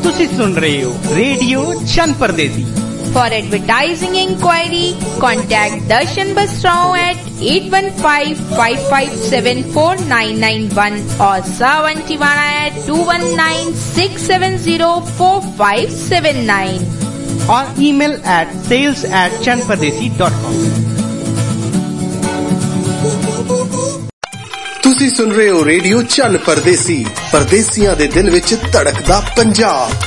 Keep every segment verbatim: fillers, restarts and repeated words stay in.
ਤੁਸੀਂ ਸੁਣ ਰਹੇ ਹੋ ਰੇਡੀਓ ਚੰਨ ਪਰਦੇਸੀ। For advertising inquiry, contact Darshan Basrao at eight one five, five five seven, four nine nine one or Savan Tivana at two one nine, six seven zero, four five seven nine or email at sales at chanpardesi dot com। ਤੁਸੀਂ ਸੁਣ ਰਹੇ ਹੋ radio ਚੰਨ ਪਰਦੇਸੀ, ਪਰਦੇਸੀਆਂ ਦੇ ਦਿਲ ਵਿੱਚ ਧੜਕਦਾ ਪੰਜਾਬ।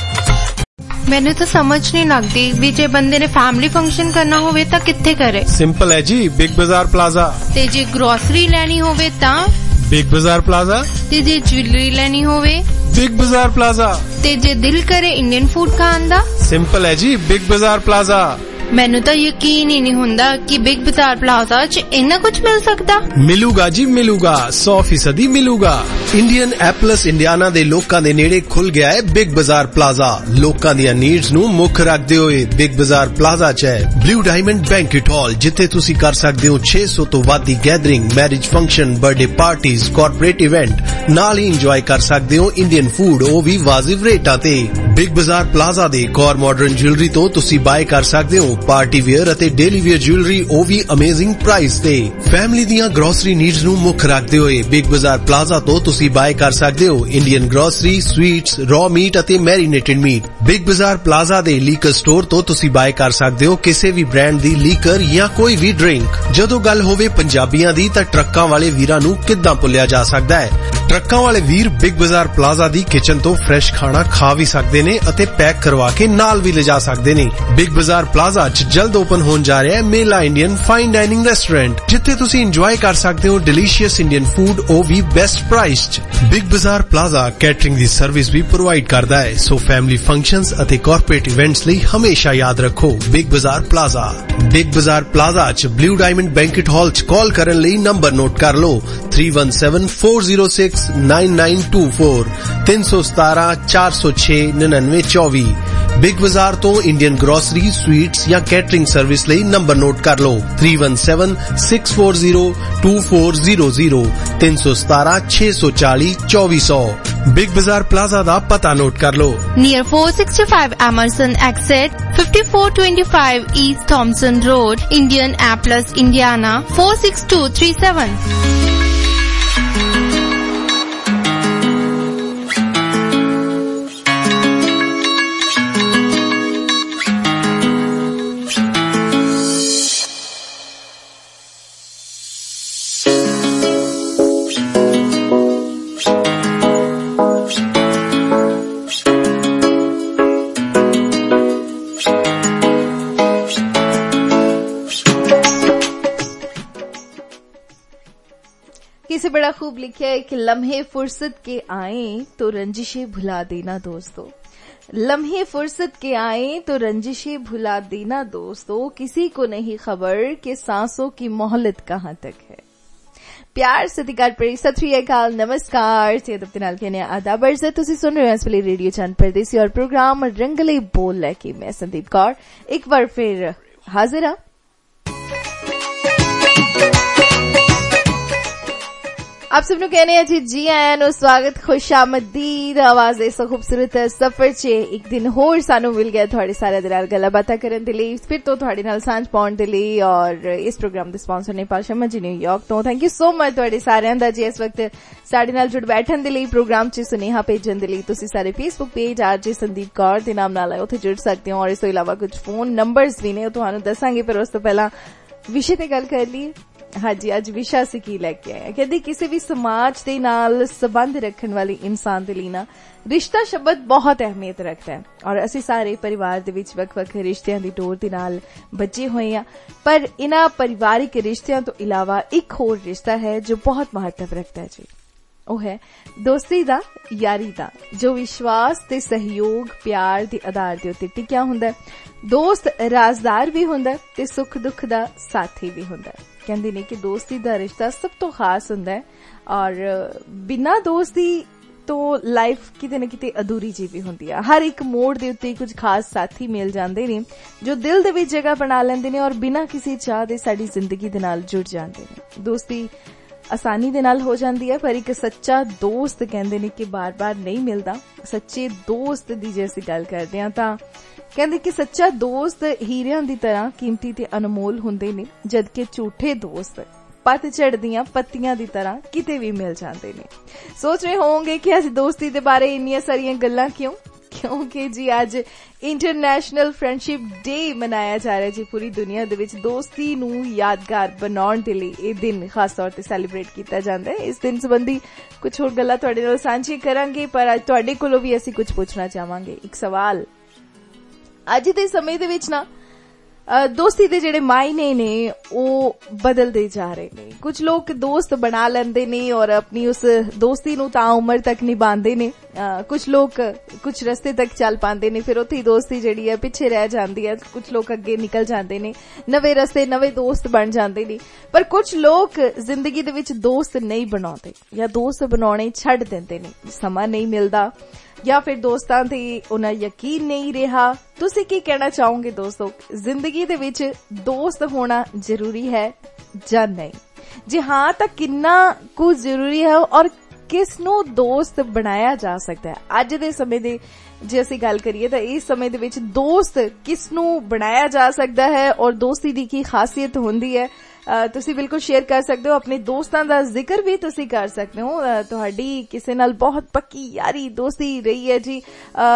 ਮੈਨੂੰ ਤਾਂ ਸਮਝ ਨਹੀਂ ਲੱਗਦੀ ਵੀ ਜੇ ਬੰਦੇ ਨੇ ਫੈਮਿਲੀ ਫੰਕਸ਼ਨ ਕਰਨਾ ਹੋਵੇ ਤਾਂ ਕਿੱਥੇ ਕਰੇ। ਸਿੰਪਲ ਹੈ ਜੀ, ਬਿਗ ਬਾਜ਼ਾਰ ਪਲਾਜ਼ਾ। ਤੇ ਜੇ ਗਰੋਸਰੀ ਲੈਣੀ ਹੋਵੇ ਤਾਂ ਬਿਗ ਬਾਜ਼ਾਰ ਪਲਾਜ਼ਾ। ਤੇ ਜੇ ਜੁਐਲਰੀ ਲੈਣੀ ਹੋਵੇ ਬਿਗ ਬਾਜ਼ਾਰ ਪਲਾਜ਼ਾ। ਤੇ ਜੇ ਦਿਲ ਕਰੇ ਇੰਡੀਅਨ ਫੂਡ ਖਾਣ ਦਾ ਸਿੰਪਲ ਹੈ ਜੀ, ਬਿਗ ਬਾਜ਼ਾਰ ਪਲਾਜ਼ਾ। ਮੈਨੂੰ ਤਾਂ ਯਕੀਨ ਹੀ ਨਹੀਂ ਹੁੰਦਾ ਕਿ ਬਿਗ ਬਾਜ਼ਾਰ ਪਲਾਜ਼ਾ 'ਚ ਇੰਨਾ ਕੁਝ ਮਿਲ ਸਕਦਾ। ਮਿਲੂਗਾ ਜੀ, ਮਿਲੂਗਾ, ਸੌ ਫੀਸਦੀ ਮਿਲੂਗਾ। ਇੰਡੀਅਨ ਐਪਲਸ ਇੰਡੀਆਨਾ ਦੇ ਲੋਕਾਂ ਦੇ ਨੇੜੇ ਖੁੱਲ ਗਿਆ ਹੈ ਬਿਗ ਬਾਜ਼ਾਰ ਪਲਾਜ਼ਾ। ਲੋਕਾਂ ਦੀਆਂ ਨੀਡਸ ਨੂੰ ਮੁੱਖ ਰੱਖਦੇ ਹੋਏ ਬਿਗ ਬਾਜ਼ਾਰ ਪਲਾਜ਼ਾ 'ਚ ਹੈ ਬਲੂ ਡਾਇਮੰਡ ਬੈਂਕਟ ਹਾਲ, ਜਿੱਥੇ ਤੁਸੀਂ ਕਰ ਸਕਦੇ ਹੋ ਛੇ ਸੌ ਤੋਂ ਵੱਧ ਦੀ gathering, marriage function, birthday parties, corporate event. ਨਾਲ ਹੀ ਇੰਜੋਏ ਕਰ ਸਕਦੇ ਹੋ ਇੰਡੀਅਨ ਫੂਡ, ਉਹ ਵੀ ਵਾਜਿਬ ਰੇਟਾਂ ਤੇ। ਬਿਗ ਬਾਜ਼ਾਰ ਪਲਾਜ਼ਾ ਦੇ ਇੱਕ ਹੋਰ ਮਾਡਰਨ ਜੁਐਲਰੀ ਤੋਂ ਤੁਸੀਂ ਬਾਏ ਕਰ ਸਕਦੇ ਹੋ ਪਾਰਟੀ ਵੇਅਰ ਅਤੇ ਡੇਲੀ ਵੇਅਰ ਜੁਐਲਰੀ, ਉਹ ਵੀ ਅਮੇਜ਼ਿੰਗ ਪ੍ਰਾਈਸ ਤੇ। ਫੈਮਿਲੀ ਦੀਆਂ ਗਰੋਸਰੀ ਨੀਡਸ ਨੂੰ ਮੁੱਖ ਰੱਖਦੇ ਹੋਏ ਬਿਗ ਬਾਜ਼ਾਰ ਪਲਾਜ਼ਾ ਤੋਂ ਤੁਸੀਂ ਬਾਏ ਕਰ ਸਕਦੇ ਹੋ Indian grocery, sweets, raw meat ਅਤੇ ਮੈਰੀਨੇਟਡ ਮੀਟ। ਬਿਗ ਬਾਜ਼ਾਰ ਪਲਾਜ਼ਾ ਦੇ ਲੀਕਰ ਸਟੋਰ ਤੋਂ ਤੁਸੀਂ ਬਾਏ ਕਰ ਸਕਦੇ ਹੋ ਕਿਸੇ ਵੀ ਬ੍ਰਾਂਡ ਦੀ ਲੀਕਰ ਜਾਂ ਕੋਈ ਵੀ ਡਰਿੰਕ। ਜਦੋਂ ਗੱਲ ਹੋਵੇ ਪੰਜਾਬੀਆਂ ਦੀ ਤਾਂ ਟਰੱਕਾਂ ਵਾਲੇ ਵੀਰਾਂ ਨੂੰ ਕਿੱਦਾਂ ਭੁੱਲਿਆ ਜਾ ਸਕਦਾ ਹੈ। ਟਰੱਕਾਂ ਵਾਲੇ ਵੀਰ ਬਿਗ ਬਾਜ਼ਾਰ ਪਲਾਜ਼ਾ ਦੀ ਕਿਚਨ ਤੋਂ ਫਰੈਸ਼ ਖਾਣਾ ਖਾ ਵੀ ਸਕਦੇ ਨੇ ਅਤੇ ਪੈਕ ਕਰਵਾ ਕੇ ਨਾਲ ਵੀ ਲਿਜਾ ਸਕਦੇ ਨੇ। ਬਿਗ ਬਾਜ਼ਾਰ ਪਲਾਜ਼ਾ 'ਚ ਜਲਦ ਓਪਨ ਹੋਣ ਜਾ ਰਿਹਾ ਹੈ ਮੇਲਾ ਇੰਡੀਅਨ ਫਾਈਨ ਡਾਈਨਿੰਗ ਰੈਸਟੋਰੈਂਟ, ਜਿੱਥੇ ਤੁਸੀਂ ਇੰਜੋਏ ਕਰ ਸਕਦੇ ਹੋ ਡਿਲੀਸ਼ੀਅਸ ਇੰਡੀਅਨ ਫੂਡ, ਉਹ ਵੀ ਬੈਸਟ ਪ੍ਰਾਈਸ 'ਚ। ਬਿਗ ਬਾਜ਼ਾਰ ਪਲਾਜ਼ਾ ਕੈਟਰਿੰਗ ਦੀ ਸਰਵਿਸ ਵੀ ਪ੍ਰੋਵਾਈਡ ਕਰਦਾ ਹੈ, ਸੋ ਫੈਮਿਲੀ ਫੰਕਸ਼ਨਸ ਅਤੇ ਕਾਰਪੋਰੇਟ ਇਵੈਂਟਸ ਲਈ ਹਮੇਸ਼ਾ ਯਾਦ ਰੱਖੋ ਬਿਗ ਬਾਜ਼ਾਰ ਪਲਾਜ਼ਾ। ਬਿਗ ਬਾਜ਼ਾਰ ਪਲਾਜ਼ਾ 'ਚ ਬਲੂ ਡਾਇਮੰਡ ਬੈਂਕਟ ਹਾਲ 'ਚ ਕਾਲ ਕਰਨ ਲਈ ਨੰਬਰ ਨੋਟ ਕਰ ਲਓ three one seven, four zero six, nine nine two four, ਤਿੰਨ ਸੌ ਸਤਾਰਾਂ, ਚਾਰ ਸੌ ਛੇ, ਨੜਿਨਵੇਂ ਚੌਵੀ। ਬਿਗ ਬਾਜ਼ਾਰ ਤੋਂ ਇੰਡੀਅਨ ਗਰੋਸਰੀ, ਸਵੀਟਸ ਜਾਂ ਕੈਟਰਿੰਗ ਸਰਵਿਸ ਲਈ ਨੰਬਰ ਨੋਟ ਕਰ ਲਓ three one seven, six four zero, two four zero zero, ਤਿੰਨ ਸੌ ਸਤਾਰਾਂ, ਛੇ ਸੌ ਚਾਲੀ, ਚੌਵੀ ਸੌ। ਬਿਗ ਬਾਜ਼ਾਰ ਪਲਾਜ਼ਾ ਦਾ ਪਤਾ ਨੋਟ ਕਰ ਲਓ near four sixty-five Emerson Exit, fifty-four twenty-five East Thompson Road, Indian Apples, Indiana four six two three seven। किसे बड़ा खूब लिखा है कि लम्हे फुर्सत के आए तो रंजिशें भुला देना दोस्तों। लम्हे फुर्सत के आए तो रंजिशें भुला देना दोस्तों, किसी को नहीं खबर कि सांसों की मोहलत कहाँ तक है। प्यार सतिकार भरी सत श्री अकाल, नमस्कार, सेहत अपने नाल कहने आदाब अर्ज़। तुसी सुन रहे हो इस वेले रेडियो चंन परदेसी और प्रोग्राम रंगले बोल लैके मैं संदीप कौर एक बार फिर हाजिर हाँ। आप सबनों कहने हैं जी जी आया नो स्वागत, खुशामदीद आवाज इस खूबसूरत सफर च एक दिन होर सानू मिल गया थोड़े सारे दे नाल गल्लां बातां करन दे लई, फिर तो थोड़े नाल सांझ पाउण दे लई। और इस प्रोग्राम दे स्पॉन्सर नेपाल शर्मा जी न्यूयॉर्क तो थैंक यू सो मच तुहाडे सारिआं दा जी इस वक्त साडे नाल जुड़ बैठण दे लई, प्रोग्राम च सुनेहा भेजण दे लई। तुसीं सारे Facebook page RJ Sandeep Kaur दे नाम नाल उत्थे जुड़ सकदे हो और इस तों इलावा कुछ फोन नंबर्स भी ने तुहानू दसांगे, पर उस तों पहला विषय ते गल कर लईए। हाँ जी, अज विशा असीं की लैके आए कहंदे किसी भी समाज दे नाल संबंध रखण वाले इंसान दे लई ना रिश्ता शब्द बहुत अहमियत रखता है और असीं सारे परिवार दे विच वख-वख रिश्तियां दी डोर दे नाल बचे होए आ। पर इन्हां परिवारिक रिश्तियां तो इलावा एक होर रिश्ता है जो बहुत महत्व रखता है जी, ਉਹ है दोस्ती दा, यारी दा, जो विश्वास ते सहयोग प्यार दे आधार दे उत्ते टिकिया हुंदा है। दोस्त राजदार भी हुंदा है ते सुख दुख दा साथी भी हुंदा है। कहंदे ने कि दोस्ती दा रिश्ता सब तो खास हुंदा है और बिना दोस्ती तो लाइफ किते ना किते अधूरी जी भी हुंदी है। हर एक मोड़ दे उत्ते कुछ खास साथी मिल जांदे ने जो दिल दे विच जगह बना लैंदे ने और बिना किसी चाह दे साडी जिंदगी दे नाल जुड़ जांदे ने। दोस्ती ਆਸਾਨੀ ਦੇ ਨਾਲ ਹੋ ਜਾਂਦੀ ਹੈ, ਪਰ ਇੱਕ ਸੱਚਾ ਦੋਸਤ ਕਹਿੰਦੇ ਨੇ ਕਿ ਬਾਰ-ਬਾਰ ਨਹੀਂ ਮਿਲਦਾ। ਸੱਚੇ ਦੋਸਤ ਦੀ ਜੇ ਅਸੀਂ ਗੱਲ ਕਰਦੇ ਹਾਂ ਤਾਂ ਕਹਿੰਦੇ ਕਿ ਸੱਚਾ ਦੋਸਤ ਹੀਰਿਆਂ ਦੀ ਤਰ੍ਹਾਂ ਕੀਮਤੀ ਤੇ ਅਨਮੋਲ ਹੁੰਦੇ ਨੇ, ਜਦਕਿ ਝੂਠੇ ਦੋਸਤ ਪਤਝੜ ਦੀਆਂ ਪੱਤੀਆਂ ਦੀ ਤਰ੍ਹਾਂ ਕਿਤੇ ਵੀ ਮਿਲ ਜਾਂਦੇ ਨੇ। ਸੋਚ ਰਹੇ ਹੋਵੋਗੇ ਕਿ ਅਸੀਂ ਦੋਸਤੀ ਦੇ ਬਾਰੇ ਇੰਨੀਆਂ ਸਾਰੀਆਂ ਗੱਲਾਂ ਕਿਉਂ? ਕਿਉਂਕਿ ਜੀ ਅੱਜ ਇੰਟਰਨੈਸ਼ਨਲ ਫਰੈਂਡਸ਼ਿਪ ਡੇ ਮਨਾਇਆ ਜਾ ਰਿਹਾ ਜੀ। ਪੂਰੀ ਦੁਨੀਆ ਦੇ ਵਿੱਚ ਦੋਸਤੀ ਨੂੰ ਯਾਦਗਾਰ ਬਣਾਉਣ ਦੇ ਲਈ ਇਹ ਦਿਨ ਖਾਸ ਤੌਰ ਤੇ ਸੈਲੀਬ੍ਰੇਟ ਕੀਤਾ ਜਾਂਦਾ ਹੈ। ਇਸ ਦਿਨ ਸੰਬੰਧੀ ਕੁਝ ਹੋਰ ਗੱਲਾਂ ਤੁਹਾਡੇ ਨਾਲ ਸਾਂਝੀ ਕਰਾਂਗੇ, ਪਰ ਅੱਜ ਤੁਹਾਡੇ ਕੋਲੋਂ ਵੀ ਅਸੀਂ ਕੁਝ ਪੁੱਛਣਾ ਚਾਹਾਂਗੇ। ਇੱਕ ਸਵਾਲ, ਅੱਜ ਦੇ ਸਮੇਂ ਦੇ ਵਿੱਚ ਨਾ ਦੋਸਤੀ ਦੇ ਜਿਹੜੇ ਮਾਇਨੇ ਨੇ ਉਹ ਬਦਲਦੇ ਜਾ ਰਹੇ ਨੇ। ਕੁਝ ਲੋਕ ਦੋਸਤ ਬਣਾ ਲੈਂਦੇ ਨੇ ਔਰ ਆਪਣੀ ਉਸ ਦੋਸਤੀ ਨੂੰ ਤਾਂ ਉਮਰ ਤੱਕ ਨਿਭਾਉਂਦੇ ਨੇ। ਕੁਝ ਲੋਕ ਕੁਝ ਰਸਤੇ ਤੱਕ ਚੱਲ ਪਾਉਂਦੇ ਨੇ, ਫਿਰ ਉੱਥੇ ਦੋਸਤੀ ਜਿਹੜੀ ਹੈ ਪਿੱਛੇ ਰਹਿ ਜਾਂਦੀ ਹੈ। ਕੁਝ ਲੋਕ ਅੱਗੇ ਨਿਕਲ ਜਾਂਦੇ ਨੇ, ਨਵੇਂ ਰਸਤੇ ਨਵੇਂ ਦੋਸਤ ਬਣ ਜਾਂਦੇ ਨੇ। ਪਰ ਕੁਝ ਲੋਕ ਜ਼ਿੰਦਗੀ ਦੇ ਵਿੱਚ ਦੋਸਤ ਨਹੀਂ ਬਣਾਉਂਦੇ ਜਾਂ ਦੋਸਤ ਬਣਾਉਣੇ ਛੱਡ ਦਿੰਦੇ ਨੇ। ਸਮਾਂ ਨਹੀਂ ਮਿਲਦਾ ਜਾਂ ਫਿਰ ਦੋਸਤਾਂ ਤੇ ਉਹਨਾਂ ਯਕੀਨ ਨਹੀਂ ਰਿਹਾ। ਤੁਸੀਂ ਕੀ ਕਹਿਣਾ ਚਾਹੋਗੇ ਦੋਸਤੋ, ਜ਼ਿੰਦਗੀ ਦੇ ਵਿੱਚ ਦੋਸਤ ਹੋਣਾ ਜ਼ਰੂਰੀ ਹੈ ਜਾਂ ਨਹੀਂ? ਜੇ ਹਾਂ ਤਾਂ ਕਿੰਨਾ ਕੁ ਜ਼ਰੂਰੀ ਹੈ ਔਰ ਕਿਸ ਨੂੰ ਦੋਸਤ ਬਣਾਇਆ ਜਾ ਸਕਦਾ ਹੈ? ਅੱਜ ਦੇ ਸਮੇਂ ਦੇ ਜੇ ਅਸੀਂ ਗੱਲ ਕਰੀਏ ਤਾਂ ਇਸ ਸਮੇਂ ਦੇ ਵਿੱਚ ਦੋਸਤ ਕਿਸ ਨੂੰ ਬਣਾਇਆ ਜਾ ਸਕਦਾ ਹੈ ਔਰ ਦੋਸਤੀ ਦੀ ਕੀ ਖਾਸੀਅਤ ਹੁੰਦੀ ਹੈ? ਤੁਸੀਂ ਬਿਲਕੁਲ ਸ਼ੇਅਰ ਕਰ ਸਕਦੇ ਹੋ। ਆਪਣੇ ਦੋਸਤਾਂ ਦਾ ਜ਼ਿਕਰ ਵੀ ਤੁਸੀਂ ਕਰ ਸਕਦੇ ਹੋ। ਤੁਹਾਡੀ ਕਿਸੇ ਨਾਲ ਬਹੁਤ ਪੱਕੀ ਯਾਰੀ ਦੋਸਤੀ ਰਹੀ ਹੈ ਜੀ,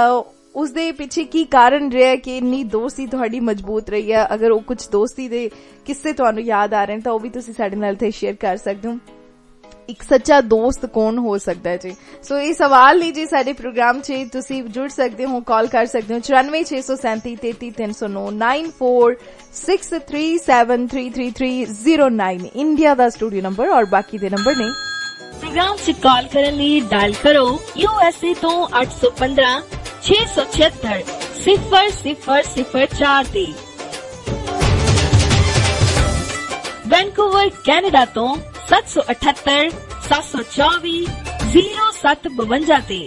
ਉਸਦੇ ਪਿੱਛੇ ਕੀ ਕਾਰਨ ਰਿਹਾ ਕਿ ਇੰਨੀ ਦੋਸਤੀ ਤੁਹਾਡੀ ਮਜ਼ਬੂਤ ਰਹੀ ਹੈ? ਅਗਰ ਉਹ ਕੁਝ ਦੋਸਤੀ ਦੇ ਕਿੱਸੇ ਤੁਹਾਨੂੰ ਯਾਦ ਆ ਰਹੇ ਨੇ ਤਾਂ ਉਹ ਵੀ ਤੁਸੀਂ ਸਾਡੇ ਨਾਲ ਇੱਥੇ ਸ਼ੇਅਰ ਕਰ ਸਕਦੇ ਹੋ। ਇੱਕ ਸੱਚਾ ਦੋਸਤ ਕੌਣ ਹੋ ਸਕਦਾ ਹੈ ਜੀ? ਸੋ ਇਹ ਸਵਾਲ ਲਈ ਜੀ ਸਾਡੇ ਪ੍ਰੋਗਰਾਮ 'ਚ ਤੁਸੀਂ ਜੁੜ ਸਕਦੇ ਹੋ, ਕਾਲ ਕਰ ਸਕਦੇ ਹੋ ਚੁਰਾਨਵੇਂ ਛੇ ਸੌ ਸੈਂਤੀ ਤੇਤੀ ਤਿੰਨ ਸੌ ਨੌ nine four six three seven three three three zero nine India ਦਾ ਸਟੂਡੀਓ ਨੰਬਰ ਔਰ ਬਾਕੀ ਦੇ ਨੰਬਰ ਨੇ। ਪ੍ਰੋਗਰਾਮ 'ਚ ਕਾਲ ਕਰਨ ਲਈ ਡਾਇਲ ਕਰੋ ਯੂਐਸਏ ਤੋਂ ਅੱਠ ਸੌ ਪੰਦਰਾਂ ਛੇ ਸੌ ਛਿਹੱਤਰ ਸਿਫਰ ਸਿਫਰ ਸਿਫਰ ਚਾਰ ਤੇ, ਵੈਨਕੂਵਰ ਕੈਨੇਡਾ ਤੋਂ ਸੱਤ ਸੌ ਅਠੱਤਰ ਸੱਤ ਸੌ ਚੌਵੀ ਜ਼ੀਰੋ ਸੱਤ ਬਵੰਜਾ ਤੇ,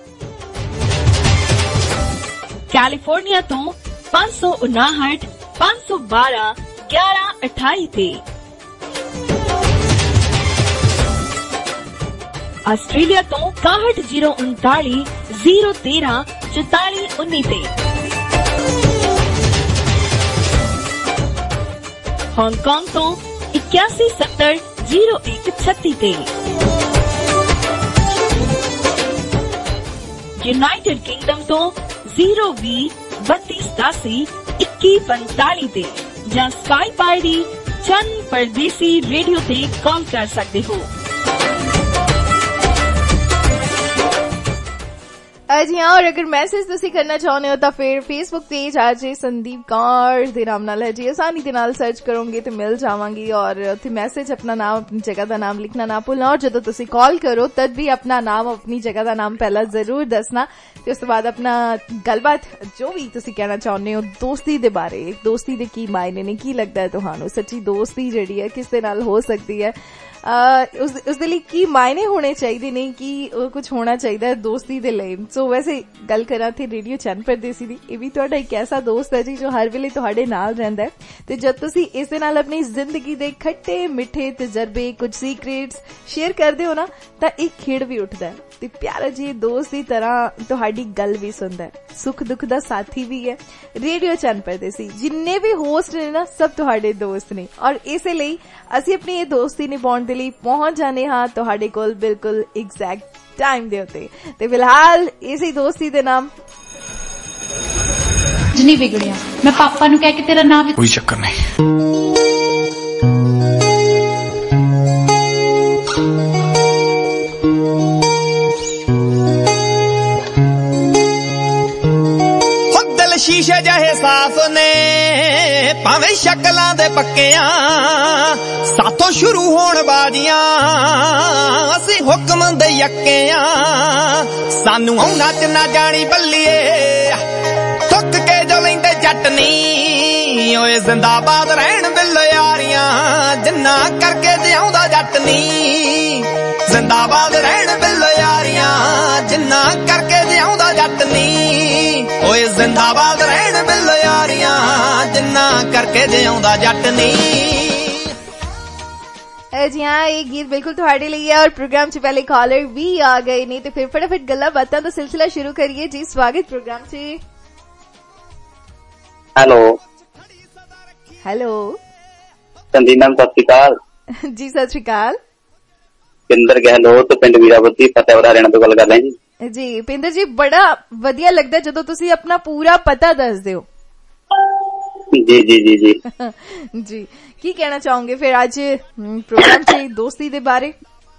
ਕੈਲੀਫੋਰਨੀਆ ਤੋਂ ਪੰਜ ਸੌ ਉਨਾਹਠ ਪੰਜ ਸੌ ਬਾਰਾਂ ਗਿਆਰਾਂ ਅਠਾਈ ਤੇ, ਆਸਟ੍ਰੇਲੀਆ ਤੋਂ ਇਕਾਹਠ ਜ਼ੀਰੋ ਉਨਤਾਲੀ ਜ਼ੀਰੋ ਤੇਰਾਂ ਚੁਤਾਲੀ ਉੱਨੀ ਤੇ, ਹਾਂਗਕਾਂਗ ਤੋਂ ਇਕਿਆਸੀ ਸੱਤਰ ਜ਼ੀਰੋ ਇੱਕ ਛੱਤੀ ਤੇ, ਯੂਨਾਈਟਿਡ ਕਿੰਗਡਮ ਤੋਂ ਜ਼ੀਰੋ ਵੀਹ ਬੱਤੀ ਸਤਾਸੀ ਇੱਕੀ ਪੰਤਾਲੀ ਤੇ, ਜਾਂ ਸਕਾਈਪ ਆਈਡੀ ਚੰਨ ਪਰਦੇਸੀ ਰੇਡੀਓ ਤੇ ਕਾਲ ਕਰ ਸਕਦੇ ਹੋ। जी हाँ, और अगर मैसेज तुसी करना चाहते हो तो फिर फेसबुक पेज आज संदीप कौर दे नाम नाल है जी, आसानी दे नाल सर्च करोगे तो मिल जावांगी। और उत्थे मैसेज अपना नाम अपनी जगह का नाम लिखना ना भूलना, और जदों तुसी कॉल करो तद भी अपना नाम अपनी जगह का नाम पहला जरूर दसना, ते उस तो बाद अपना गलबात जो भी तुसी कहना चाहते हो दोस्ती दे बारे, दोस्ती दे की मायने ने, की लगता है तुहानू सच्ची दोस्ती जिहड़ी है किस दे नाल हो सकती है, Uh, उस उसदे ਲਈ ਕੀ ਮਾਇਨੇ ਹੋਣੇ ਚਾਹੀਦੇ ਨੇ, ਕੀ ਕੁਝ ਹੋਣਾ ਚਾਹੀਦਾ ਹੈ ਦੋਸਤੀ ਦੇ ਲਈ। ਸੋ ਵੈਸੇ ਗੱਲ ਕਰਾਂ ਤੇ ਰੇਡੀਓ ਚੰਨ ਪਰਦੇਸੀ ਦੀ, ਇਹ ਵੀ ਤੁਹਾਡਾ ਇੱਕ ਐਸਾ ਦੋਸਤ ਹੈ ਜੀ ਜੋ ਹਰ ਵੇਲੇ ਤੁਹਾਡੇ ਨਾਲ ਰਹਿੰਦਾ ਹੈ, ਤੇ ਜਦ ਤੁਸੀਂ ਇਸ ਦੇ ਨਾਲ ਆਪਣੀ ਜ਼ਿੰਦਗੀ ਦੇ ਖੱਟੇ ਮਿੱਠੇ ਤਜਰਬੇ, ਕੁਝ ਸੀਕ੍ਰੇਟਸ ਸ਼ੇਅਰ ਕਰਦੇ ਹੋ ਨਾ, ਤਾਂ ਇੱਕ ਖਿੜ ਵੀ ਉੱਠਦਾ ਹੈ ਤੇ ਪਿਆਰਾ ਜੀ ਦੋਸਤ ਦੀ ਤਰ੍ਹਾਂ ਤੁਹਾਡੀ ਗੱਲ ਵੀ ਸੁਣਦਾ ਹੈ, ਸੁੱਖ ਦੁੱਖ ਦਾ ਸਾਥੀ ਵੀ ਹੈ। ਰੇਡੀਓ ਚੰਨ ਪਰਦੇਸੀ ਜਿੰਨੇ ਵੀ ਹੋਸਟ ਨੇ ਨਾ ਸਭ ਤੁਹਾਡੇ ਦੋਸਤ ਨੇ, ਔਰ ਇਸੇ ਲਈ ਅਸੀਂ ਆਪਣੀ ਇਹ ਦੋਸਤੀ ਨਿਭਾਉਣ ਦੇ ਲਈ ਪਹੁੰਚ ਜਾਣੇ ਹਾਂ ਤੁਹਾਡੇ ਕੋਲ ਬਿਲਕੁਲ ਐਗਜ਼ੈਕਟ ਟਾਈਮ ਦੇ ਉੱਤੇ। ਤੇ ਫਿਲਹਾਲ ਇਸੇ ਦੋਸਤੀ ਦੇ ਨਾਮ ਨਹੀਂ ਵਿਗੜਿਆ, ਮੈਂ ਪਾਪਾ ਨੂੰ ਕਹਿ ਕੇ ਤੇਰਾ ਨਾਮ, ਕੋਈ ਚੱਕਰ ਨਹੀਂ। ਸ਼ੀਸ਼ੇ ਜਿਹੇ ਸਾਫ਼ ਨੇ ਭਾਵੇਂ ਸ਼ਕਲਾਂ ਦੇ ਪੱਕਿਆਂ, ਸਾਥੋਂ ਸ਼ੁਰੂ ਹੋਣ ਬਾਜ਼ੀਆਂ ਅਸੀਂ ਹੁਕਮ ਦੇ ਯੱਕਿਆਂ, ਸਾਨੂੰ ਆਉਣਾ ਚ ਨਾ ਜਾਣੀ ਬੱਲੀਏ ਥੁੱਕ ਕੇ ਜੋ ਲੈਂਦੇ ਜੱਟ ਨੀ, ਓਏ ਜ਼ਿੰਦਾਬਾਦ ਰਹਿਣ ਬਿੱਲ ਯਾਰੀਆਂ ਜਿੰਨਾ ਕਰਕੇ ਜਿਉਂਦਾ ਜੱਟ ਨੀ, ਜ਼ਿੰਦਾਬਾਦ ਰਹਿਣ ਬਿੱਲ ਯਾਰੀਆਂ ਜਿੰਨਾ ਕਰਕੇ ਜਿਉਂਦਾ ਜੱਟ ਨੀ, ਓਏ ਜ਼ਿੰਦਾਬਾਦ ਰਹਿਣ ਬਿੱਲ ਯਾਰੀਆਂ ਜਿੰਨਾ ਕਰਕੇ ਜਿਉਂਦਾ ਜੱਟ ਨੀ। जी हाँ, ये गीत बिल्कुल तुहाडे लिए है और प्रोग्राम से पहले कॉलर भी आ गए ने तो फिर फटाफट गल्लां बातां दा सिलसिला शुरू करिए जी। स्वागत प्रोग्राम से। हेलो हेलो संदीप मैम सत श्री अकाल जी। सत श्री अकाल। पिंदर गहलोत पिंड वीरावती फतेहपुर हरियाणा तो गल कर रहे हैं जी। पिंदर जी बड़ा वधिया लगदा जदों तुसीं अपना पूरा पता दसदे हो। जी जी जी जी जी की कहना चाहोगे फिर आज प्रोग्राम से दोस्ती दे बारे?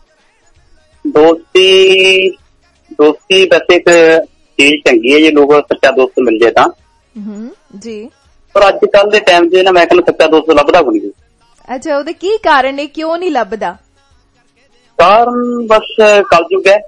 दोस्ती दोस्ती वैसे एक चीज चंगी है, जे लोग सच्चा दोस्त मिल जाए तां जी। पर अजकल दे टाइम च ना मैं कहना सच्चा दोस्त लभदा कोई नहीं। अच्छा, ओदे की कारण है, क्यों नहीं लभदा? कारण बस कलयुग है।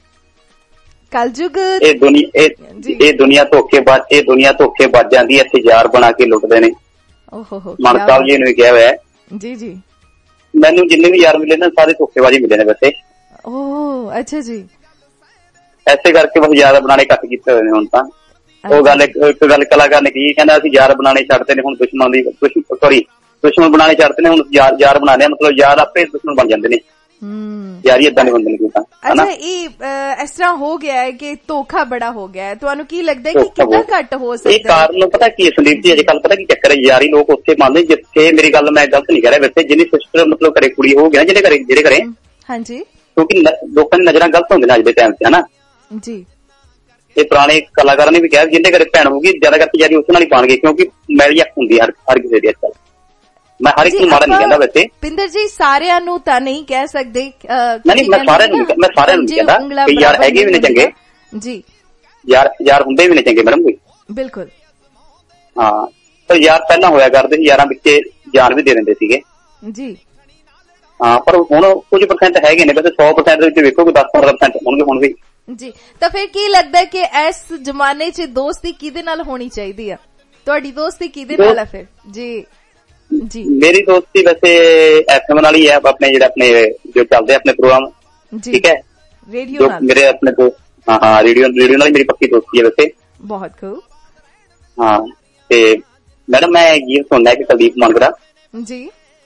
कलयुग ਇਹ ਦੁਨੀਆ ਇਹ ਦੁਨੀਆ ਧੋਖੇਬਾਜ਼ ਇਹ ਦੁਨੀਆ ਧੋਖੇਬਾਜ਼ ਜਾਂਦੀ ਹੈ, ਇੱਥੇ ਯਾਰ ਬਣਾ ਕੇ ਲੁੱਟਦੇ ਨੇ। ਓਹੋ ਹੋ ਮਾਨ ਸਾਹਿਬ ਜੀ ਨੇ ਕਿਹਾ ਹੋਇਆ ਹੈ। ਜੀ ਜੀ। ਮੈਨੂੰ ਜਿੰਨੇ ਵੀ ਯਾਰ ਮਿਲੇ ਨਾ ਸਾਰੇ ਧੋਖੇਬਾਜ਼ ਮਿਲੇ ਨੇ ਵੈਸੇ। ਓਹ ਅੱਛਾ ਜੀ। ਐਸੇ ਕਰਕੇ ਬਸ ਯਾਰ ਬਣਾਣੇ ਘੱਟ ਕੀਤੇ ਹੋਏ ਨੇ ਹੁਣ ਤਾਂ। ਉਹ ਗੱਲ ਇੱਕ ਗੱਲ ਕਲਾਕਾਰ ਨੇ ਕੀ ਕਹਿੰਦਾ, ਅਸੀਂ ਯਾਰ ਬਣਾਣੇ ਛੱਡਦੇ ਨੇ ਹੁਣ ਦੁਸ਼ਮਣ ਦੀ ਸੌਰੀ ਦੁਸ਼ਮਣ ਬਣਾਣੇ ਛੱਡਦੇ ਨੇ ਹੁਣ ਯਾਰ ਯਾਰ ਬਣਾਣੇ, ਮਤਲਬ ਯਾਰ ਆਪੇ ਦੁਸ਼ਮਣ ਬਣ ਜਾਂਦੇ ਨੇ। ਯਾਰੀ ਏਦਾਂ ਨਹੀਂ ਹੁੰਦੇ ਨੇ ਕਿਤਾ। ਅੱਛਾ, ਇਹ ਇਸ ਤਰ੍ਹਾਂ ਹੋ ਗਿਆ ਹੈ ਕਿ ਧੋਖਾ ਬੜਾ ਹੋ ਗਿਆ ਹੈ, ਤੁਹਾਨੂੰ ਕੀ ਲੱਗਦਾ ਹੈ ਕਿ ਕਿੰਨਾ ਘੱਟ ਹੋ ਸਕਦਾ ਹੈ? ਇਹ ਕਾਰਨ ਪਤਾ ਕੀ ਸੰਦੀਪ ਜੀ, ਅੱਜ ਕੱਲ ਪਤਾ ਕੀ ਚੱਕਰ ਹੈ, ਯਾਰੀ ਲੋਕ ਉੱਥੇ ਮੰਨਦੇ ਜਿੱਥੇ, ਮੇਰੀ ਗੱਲ ਮੈਂ ਗਲਤ ਨਹੀਂ ਕਹਿ ਰਿਹਾ ਵੈਸੇ, ਜਿਹਦੀ ਸਿਸਟਰ ਮਤਲਬ ਘਰੇ ਕੁੜੀ ਹੋ ਗਿਆ, ਜਿਹਦੇ ਘਰੇ ਜਿਹੜੇ ਘਰੇ ਹਾਂਜੀ, ਕਿਉਂਕਿ ਲੋਕਾਂ ਦੀ ਨਜ਼ਰਾਂ ਗਲਤ ਹੁੰਦੀਆਂ ਨੇ ਅੱਜ ਦੇ ਟਾਈਮ ਤੇ, ਹਨਾ ਜੀ। ਇਹ ਪੁਰਾਣੇ ਕਲਾਕਾਰਾਂ ਨੇ ਵੀ ਕਿਹਾ ਜਿਹਦੇ ਘਰੇ ਭੈਣ ਹੋਊਗੀ ਜ਼ਿਆਦਾ ਕਰਕੇ ਯਾਰੀ ਉਸ ਨਾਲ ਹੀ ਪਾਣਗੇ, ਕਿਉਂਕਿ ਮੈਲੀ ਅੱਖ ਹੁੰਦੀ ਹਰ ਹਰ ਕਿਸੇ ਦੀ ਅੱਜ ਕੱਲ। ਮੈਂ ਹਰ ਇੱਕ ਨੂੰ ਮਾੜਾ ਨਹੀਂ ਕਹਿੰਦਾ ਵੈਸੇ ਪਿੰਦਰ ਜੀ, ਸਾਰਿਆਂ ਨੂੰ ਤਾਂ ਨਹੀਂ ਕਹਿ ਸਕਦੇ। ਨਹੀਂ ਮੈਂ ਸਾਰਿਆਂ ਨੂੰ ਮੈਂ ਸਾਰਿਆਂ ਨੂੰ ਕਹਿੰਦਾ ਕਿ ਯਾਰ ਹੈਗੇ ਵੀ ਨੇ ਚੰਗੇ ਜੀ, ਯਾਰ ਯਾਰ ਹੁੰਦੇ ਵੀ ਨੇ ਚੰਗੇ ਮੈਡਮ ਕੋਈ। ਬਿਲਕੁਲ ਹਾਂ, ਪਰ ਯਾਰ ਪਹਿਲਾਂ ਹੋਇਆ ਕਰਦੇ ਸੀ, ਯਾਰਾਂ ਵਿੱਚ ਜਾਨ ਵੀ ਦੇ ਦਿੰਦੇ ਸੀਗੇ ਜੀ। ਹਾਂ, ਪਰ ਹੁਣ ਕੁਝ ਪਰਸੈਂਟ ਹੈਗੇ ਨੇ, ਵੈਸੇ ਸੌ ਪਰਸੈਂਟ ਦੇ ਵਿੱਚ ਵੇਖੋ ਕਿ ਦਸ ਪੰਦਰਾਂ ਪਰਸੈਂਟ ਹੋਣਗੇ ਹੁਣ ਵੀ ਜੀ। ਤਾਂ ਫਿਰ ਕੀ ਲੱਗਦਾ ਹੈ ਕਿ ਇਸ ਜ਼ਮਾਨੇ 'ਚ ਦੋਸਤੀ ਕਿਹਦੇ ਨਾਲ ਹੋਣੀ ਚਾਹੀਦੀ ਆ? ਤੁਹਾਡੀ ਦੋਸਤੀ ਕਿਹਦੇ ਨਾਲ ਹੈ ਫਿਰ? ਜੀ ਜੀ। ਮੇਰੀ ਦੋਸਤੀ ਵੈਸੇ ਐਫਐਮ ਨਾਲ ਹੀ ਹੈ, ਆਪਣੇ ਜਿਹੜੇ ਆਪਣੇ ਜੋ ਚੱਲਦੇ ਆਪਣੇ ਪ੍ਰੋਗਰਾਮ, ਠੀਕ ਹੈ, ਰੇਡੀਓ ਨਾਲ ਮੇਰੇ ਆਪਣੇ ਦੋਸਤ। ਹਾਂ ਹਾਂ, ਰੇਡੀਓ ਰੇਡੀਓ ਨਾਲ ਮੇਰੀ ਪੱਕੀ ਦੋਸਤੀ ਹੈ ਵੈਸੇ। ਬਹੁਤ ਖੂਬ। ਹਾਂ, ਤੇ ਮੈਡਮ ਮੈਂ ਗੀਤ ਸੁਣਨਾ ਕਿ ਕੁਲਦੀਪ ਮਾਨਗਰਾ ਜੀ,